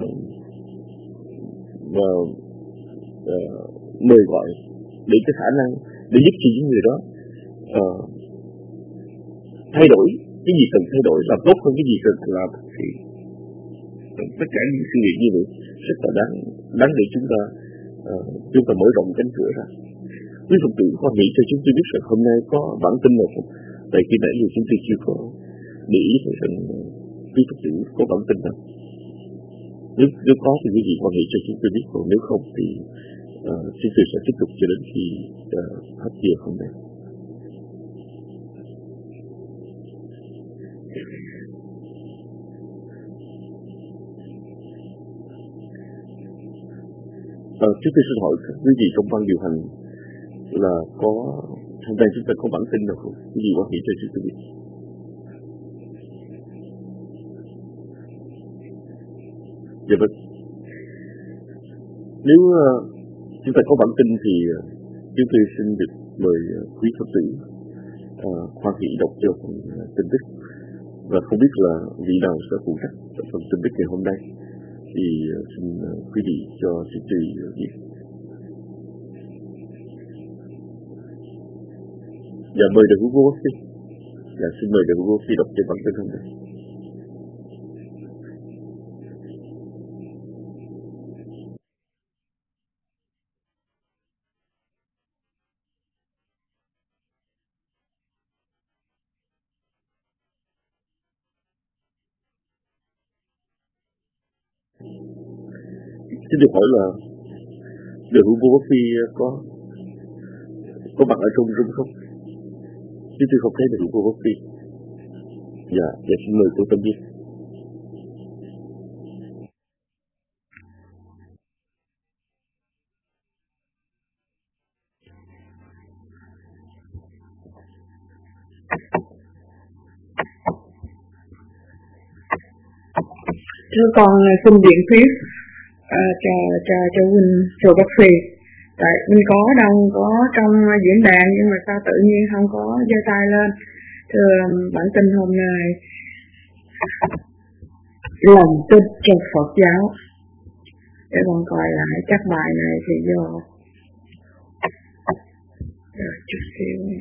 mà uh, mời gọi, để cái khả năng để giúp cho những người đó uh, thay đổi cái gì cần thay đổi, làm tốt hơn cái gì cần làm, thì tất cả những sự việc như vậy rất là đáng đáng để chúng ta uh, chúng ta mở rộng cánh cửa ra. Quý Phật tử có nghĩ cho chúng tôi biết rằng hôm nay có bản tin nào không? Tại khi nãy giờ chúng tôi chưa có để ý thấy rằng quý Phật tử có bản tin nào. Nếu, nếu có thì quý vị có nghĩ cho chúng tôi biết, còn nếu không thì uh, chúng tôi sẽ tiếp tục cho đến khi uh, hết giờ hôm nay. Uh, chúng tôi xin hỏi các quý vị trong ban điều hành là có hôm nay chúng ta có bản tin nào không? Quý vị có nghĩ cho chúng tôi biết. Dạ vâng. Nếu uh, chúng ta có bản tin thì uh, chúng tôi xin được mời uh, quý Phật tử uh, Khoa Thị đọc cho phần uh, tin tức, và không biết là vị nào sẽ phụ trách phần tin tức ngày hôm nay thì uh, xin uh, quý vị cho chúng tôi uh, biết. Dạ mời đại hữu Vô Phi. Dạ xin mời đại hữu Vô Phi đọc cho bản tin hôm nay. Xin được hỏi là đại hữu Vô Phi có có mặt ở trong room không? Chứ tôi không thấy đại hữu Vô Phi. Dạ, dạ xin mời cô Tâm Viên. Thưa con xin điện thuyết à, cho cho cho huynh cho bác Phi. Tại mình có đâu có trong diễn đàn, nhưng mà sao tự nhiên không có giơ tay lên. Thưa bản tin hôm nay, lòng tin trong Phật giáo. Để con coi lại các bài này thì do rồi chút xíu nha.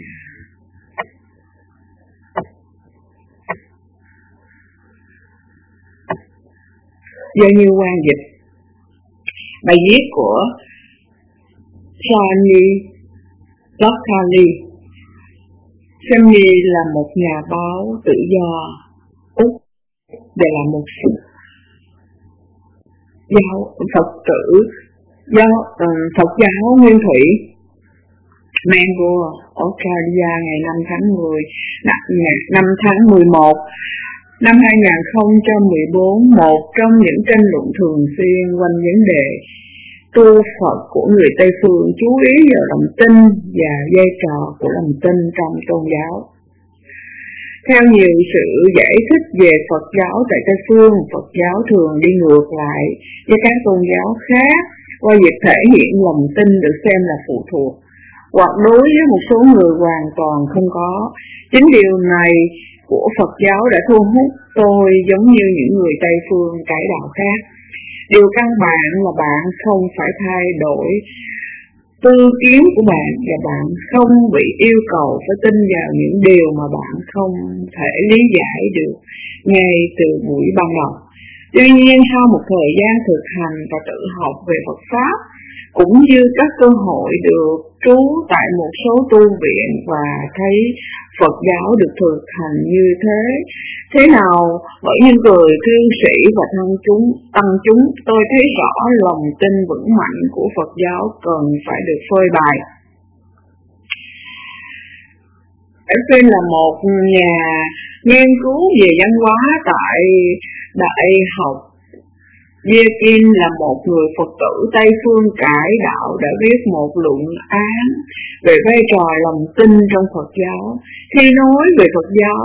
Do như quan dịch bài viết của Shani Lakhani. Shani là một nhà báo tự do Úc và là một giáo Phật tử do uh, Phật giáo Nguyên Thủy Melbourne, Australia ngày năm tháng mười năm tháng mười một năm hai không một bốn, một trong những tranh luận thường xuyên quanh vấn đề tu Phật của người Tây phương chú ý vào lòng tin và vai trò của lòng tin trong tôn giáo. Theo nhiều sự giải thích về Phật giáo tại Tây phương, Phật giáo thường đi ngược lại với các tôn giáo khác qua việc thể hiện lòng tin được xem là phụ thuộc, hoặc đối với một số người hoàn toàn không có. Chính điều này của Phật giáo đã thu hút tôi giống như những người Tây phương cải đạo khác. Điều căn bản là bạn không phải thay đổi tư kiến của bạn, và bạn không bị yêu cầu phải tin vào những điều mà bạn không thể lý giải được ngay từ buổi ban đầu. Tuy nhiên, sau một thời gian thực hành và tự học về Phật Pháp, cũng như các cơ hội được trú tại một số tu viện và thấy Phật giáo được thực hành như thế, thế nào bởi những người cư sĩ và thân chúng, tăng chúng, tôi thấy rõ lòng tin vững mạnh của Phật giáo cần phải được phơi bày. Edwin là một nhà nghiên cứu về văn hóa tại Đại học Deakin, là một người Phật tử Tây phương cải đạo, đã viết một luận án về vai trò lòng tin trong Phật giáo. Khi nói về Phật giáo,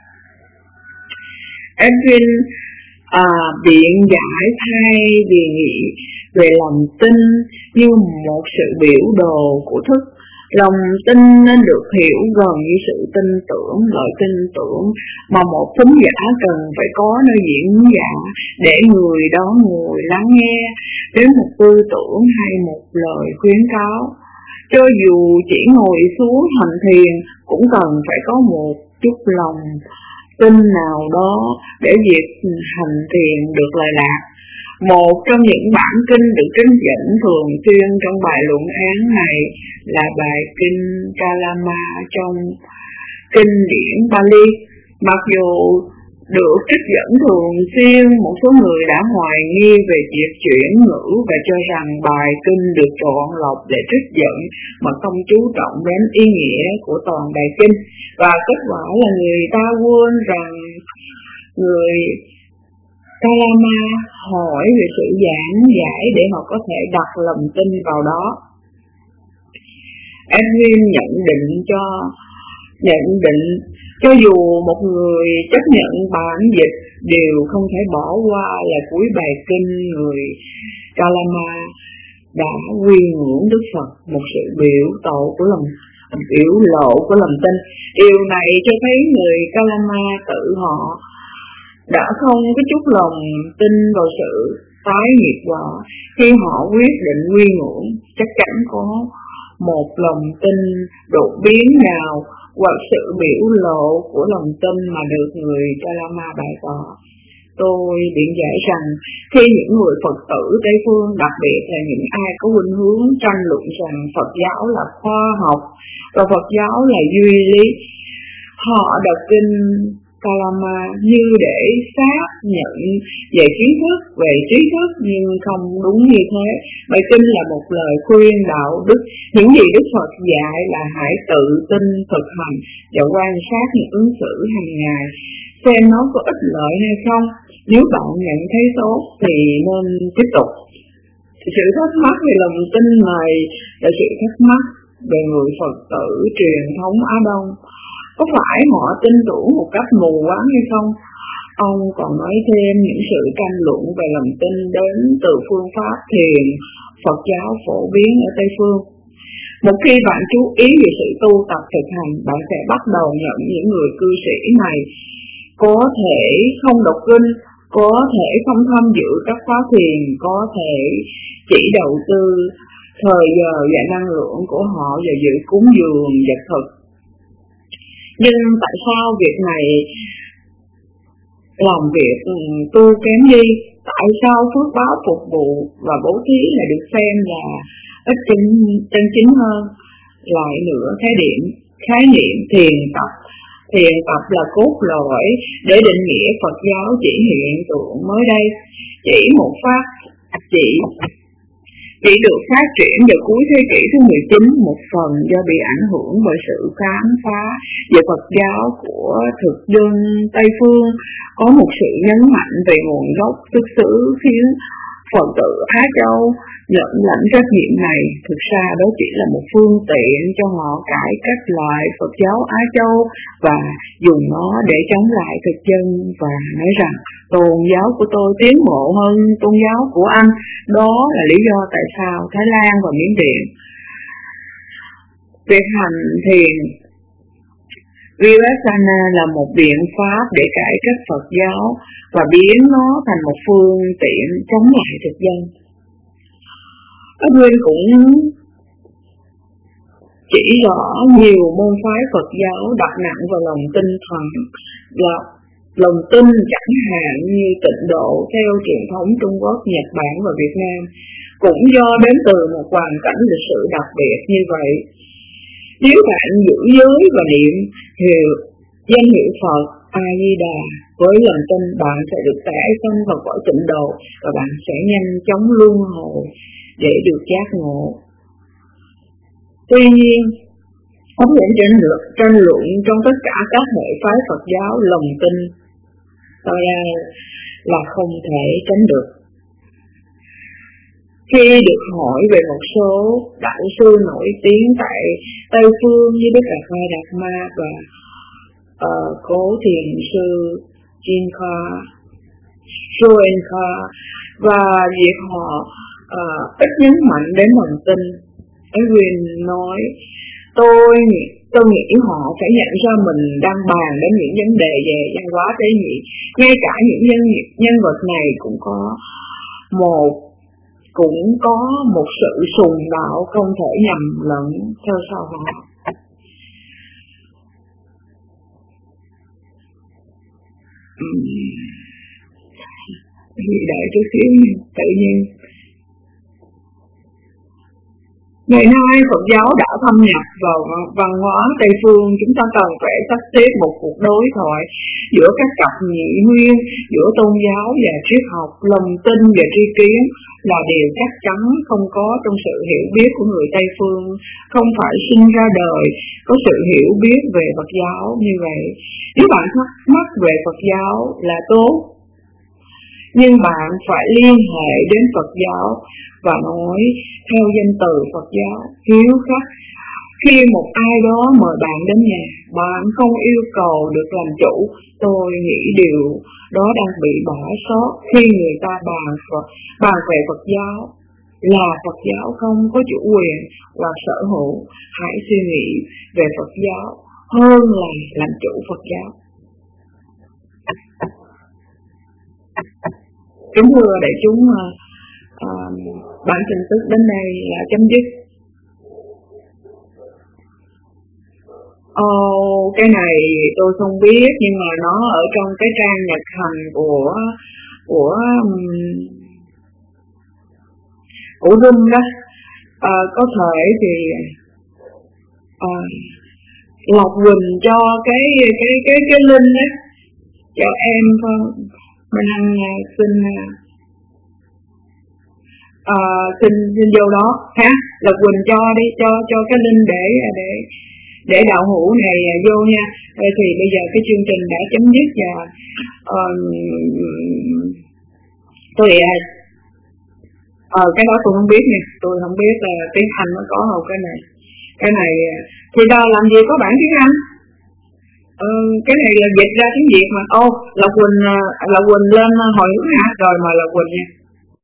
Edwin à, biện giải thay đề nghị về lòng tin như một sự biểu đồ của thức. Lòng tin nên được hiểu gần như sự tin tưởng, loại tin tưởng mà một thính giả cần phải có nơi diễn giả để người đó ngồi lắng nghe đến một tư tưởng hay một lời khuyến cáo. Cho dù chỉ ngồi xuống hành thiền cũng cần phải có một chút lòng tin nào đó để việc hành thiền được lời lạc. Một trong những bản kinh được trích dẫn thường xuyên trong bài luận án này là bài kinh Kalama trong kinh điển Pali. Mặc dù được trích dẫn thường xuyên, một số người đã hoài nghi về việc chuyển ngữ và cho rằng bài kinh được chọn lọc để trích dẫn mà không chú trọng đến ý nghĩa của toàn bài kinh, và kết quả là người ta quên rằng người Kalama hỏi về sự giảng giải để họ có thể đặt lòng tin vào đó. Edwin nhận định cho nhận định cho dù một người chấp nhận bản dịch, điều không thể bỏ qua là cuối bài kinh người Kalama đã quy ngưỡng Đức Phật, một sự biểu tổ của lòng biểu lộ của lòng tin. Điều này cho thấy người Kalama tự họ đã không có chút lòng tin vào sự tái nghiệp quả. Khi họ quyết định quy ngưỡng, chắc chắn có một lòng tin đột biến nào hoặc sự biểu lộ của lòng tin mà được người Kalama bày tỏ. Tôi biện giải rằng khi những người Phật tử Tây phương, đặc biệt là những ai có khuynh hướng tranh luận rằng Phật giáo là khoa học và Phật giáo là duy lý, họ đọc kinh Kalama như để xác nhận về trí thức, về trí thức nhưng không đúng như thế. Bài kinh là một lời khuyên đạo đức. Những gì Đức Phật dạy là hãy tự tin thực hành và quan sát những ứng xử hàng ngày, xem nó có ích lợi hay không. Nếu bạn nhận thấy tốt thì nên tiếp tục. Sự thắc mắc về lòng tin này là sự thắc mắc về người Phật tử truyền thống Á Đông. Có phải họ tin tưởng một cách mù quáng hay không? Ông còn nói thêm những sự tranh luận về lòng tin đến từ phương pháp thiền Phật giáo phổ biến ở Tây phương. Một khi bạn chú ý về sự tu tập thực hành, bạn sẽ bắt đầu nhận những người cư sĩ này có thể không đọc kinh, có thể không tham dự các khóa thiền, có thể chỉ đầu tư thời giờ và năng lượng của họ vào dự cúng dường vật thực. Nhưng tại sao việc này làm việc tu kém đi? Tại sao phước báo phục vụ và bố thí lại được xem là ít chính, chân chính hơn? Lại nữa, khái niệm khái niệm thiền tập thiền tập là cốt lõi để định nghĩa Phật giáo chỉ hiện tượng mới đây, chỉ một phát chỉ chỉ được phát triển vào cuối thế kỷ thứ mười chín, một phần do bị ảnh hưởng bởi sự khám phá về Phật giáo của thực dân Tây phương, có một sự nhấn mạnh về nguồn gốc xuất xứ khiến Phật tử Á Châu nhận lãnh trách nhiệm này. Thực ra đó chỉ là một phương tiện cho họ cải cách lại Phật giáo Á Châu và dùng nó để chống lại thực dân, và nói rằng tôn giáo của tôi tiến bộ hơn tôn giáo của anh. Đó là lý do tại sao Thái Lan và Miến Điện việc hành thiền Vipassana là một biện pháp để cải cách Phật giáo và biến nó thành một phương tiện chống lại thực dân. Edwin cũng chỉ rõ nhiều môn phái Phật giáo đặt nặng vào lòng tinh thần và lòng tin, chẳng hạn như Tịnh Độ theo truyền thống Trung Quốc, Nhật Bản và Việt Nam, cũng do đến từ một hoàn cảnh lịch sử đặc biệt như vậy. Nếu bạn giữ giới và niệm hiệu danh hiệu Phật A Di Đà với lòng tin, bạn sẽ được tải sanh vào cõi Tịnh Độ và bạn sẽ nhanh chóng luân hồi để được giác ngộ. Tuy nhiên, không những tranh luận, tranh luận trong tất cả các hệ phái Phật giáo, lòng tin tỏ ra là không thể tránh được. Khi được hỏi về một số đạo sư nổi tiếng tại Tây phương như Đức Đạt Ma Đạt Ma và uh, Cố Thiền sư Jinka, Soenka, và việc họ uh, ít nhấn mạnh đến lòng tin, Edwin nói, tôi tôi nghĩ họ phải nhận ra mình đang bàn đến những vấn đề về văn hóa tế nhị. Ngay cả những nhân nhân vật này cũng có một cũng có một sự sùng đạo không thể nhầm lẫn theo sau họ. Đợi chút xíu, tự nhiên ngày nay Phật giáo đã thâm nhập vào văn hóa Tây phương. Chúng ta cần phải sắp xếp một cuộc đối thoại giữa các cặp nhị nguyên, giữa tôn giáo và triết học. Lòng tin và tri kiến là điều chắc chắn không có trong sự hiểu biết của người Tây phương, không phải sinh ra đời có sự hiểu biết về Phật giáo như vậy. Nếu bạn thắc mắc về Phật giáo là tốt, nhưng bạn phải liên hệ đến Phật giáo và nói theo danh từ Phật giáo hiếu khách. Khi một ai đó mời bạn đến nhà, bạn không yêu cầu được làm chủ. Tôi nghĩ điều đó đang bị bỏ sót khi người ta bàn Phật, bàn về Phật giáo là Phật giáo không có chủ quyền hoặc sở hữu. Hãy suy nghĩ về Phật giáo hơn là làm chủ Phật giáo. Kính thưa đại chúng, uh, bản tin tức đến đây là chấm dứt. Ồ, cái này tôi không biết, nhưng mà nó ở trong cái trang nhật hành của của của Rum đó. À, có thể thì à, Lộc Quỳnh cho cái cái cái cái link đó cho em thôi. Mình ăn xin à, xin xin vô đó ha. Lộc Quỳnh cho đi, cho cho cái link để để để đạo hữu này vô nha. Thì bây giờ cái chương trình đã chấm dứt và uh, tôi ờ uh, cái đó tôi không biết nè, tôi không biết là uh, tiếng Anh nó có không cái này. Cái này thì đó làm gì có bản tiếng Anh. Ừ, cái này là dịch ra tiếng Việt mà. Ô, Lộc Quỳnh Lộc Quỳnh lên hồi hướng hạ rồi mà Lộc Quỳnh nha.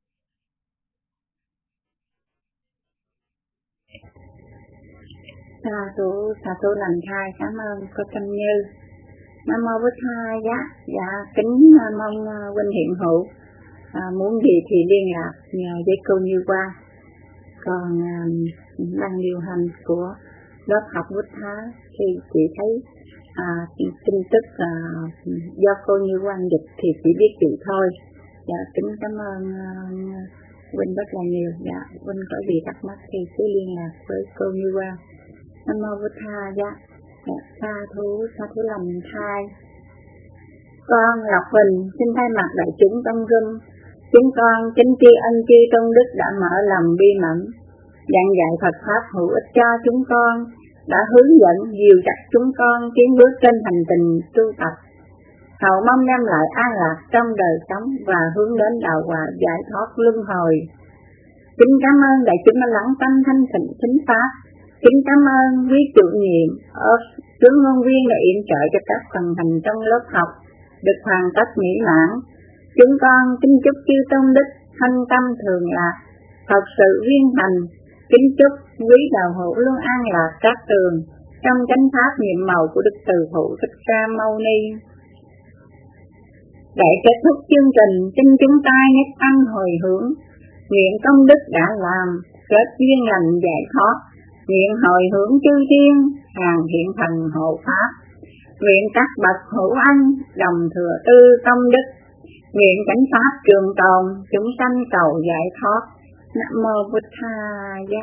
Sa thú sa thú lành thai, cảm ơn cô Tâm Như. Nam mô Bích Thai. Dạ, dạ kính mong huynh hiện hữu à, muốn gì thì liên lạc nhờ với cô Như Quang. Còn ban um, điều hành của lớp học Bích Thai thì chị thấy à, tin tức à, do cô Như Quang dịch thì chỉ biết chị thôi. Dạ kính cảm ơn huynh uh, rất là nhiều. Dạ huynh có gì thắc mắc thì cứ liên lạc với cô Như Quang. Nam mô Bích Tha. Dạ, dạ sa thú sa thú lành thai. Con Ngọc Huỳnh xin thay mặt đại chúng trong Rum Chúng con kính tri ân chư tôn đức đã mở lòng bi mẫn, dặn dạy Phật pháp hữu ích cho chúng con, đã hướng dẫn dìu dắt chúng con tiến bước trên hành trình tu tập, hầu mong đem lại an lạc trong đời sống và hướng đến đạo quả giải thoát luân hồi. Kính cảm ơn đại chúng lắng tâm thanh tịnh chính pháp. Kính cảm ơn quý chủ nhiệm ở tướng ngôn viên đã yểm trợ cho các phần hành trong lớp học được hoàn tất mỹ mãn. Chúng con kính chúc chư tôn đức thanh tâm thường lạc, thật sự viên thành. Kính chúc quý đạo hữu luôn an lạc các tường trong chánh pháp nhiệm màu của Đức Từ Phụ Thích Ca Mâu Ni. Để kết thúc chương trình, xin chúng ta nhất tâm hồi hướng, nguyện công đức đã làm kết duyên lành giải thoát, nguyện hồi hướng chư thiên hàng hiện thần hộ pháp, nguyện các bậc hữu ân đồng thừa tư công đức, nguyện chánh pháp trường tồn, chúng sanh cầu giải thoát. Nam mô Bụt Thaya.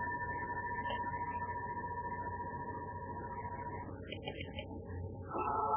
Oh.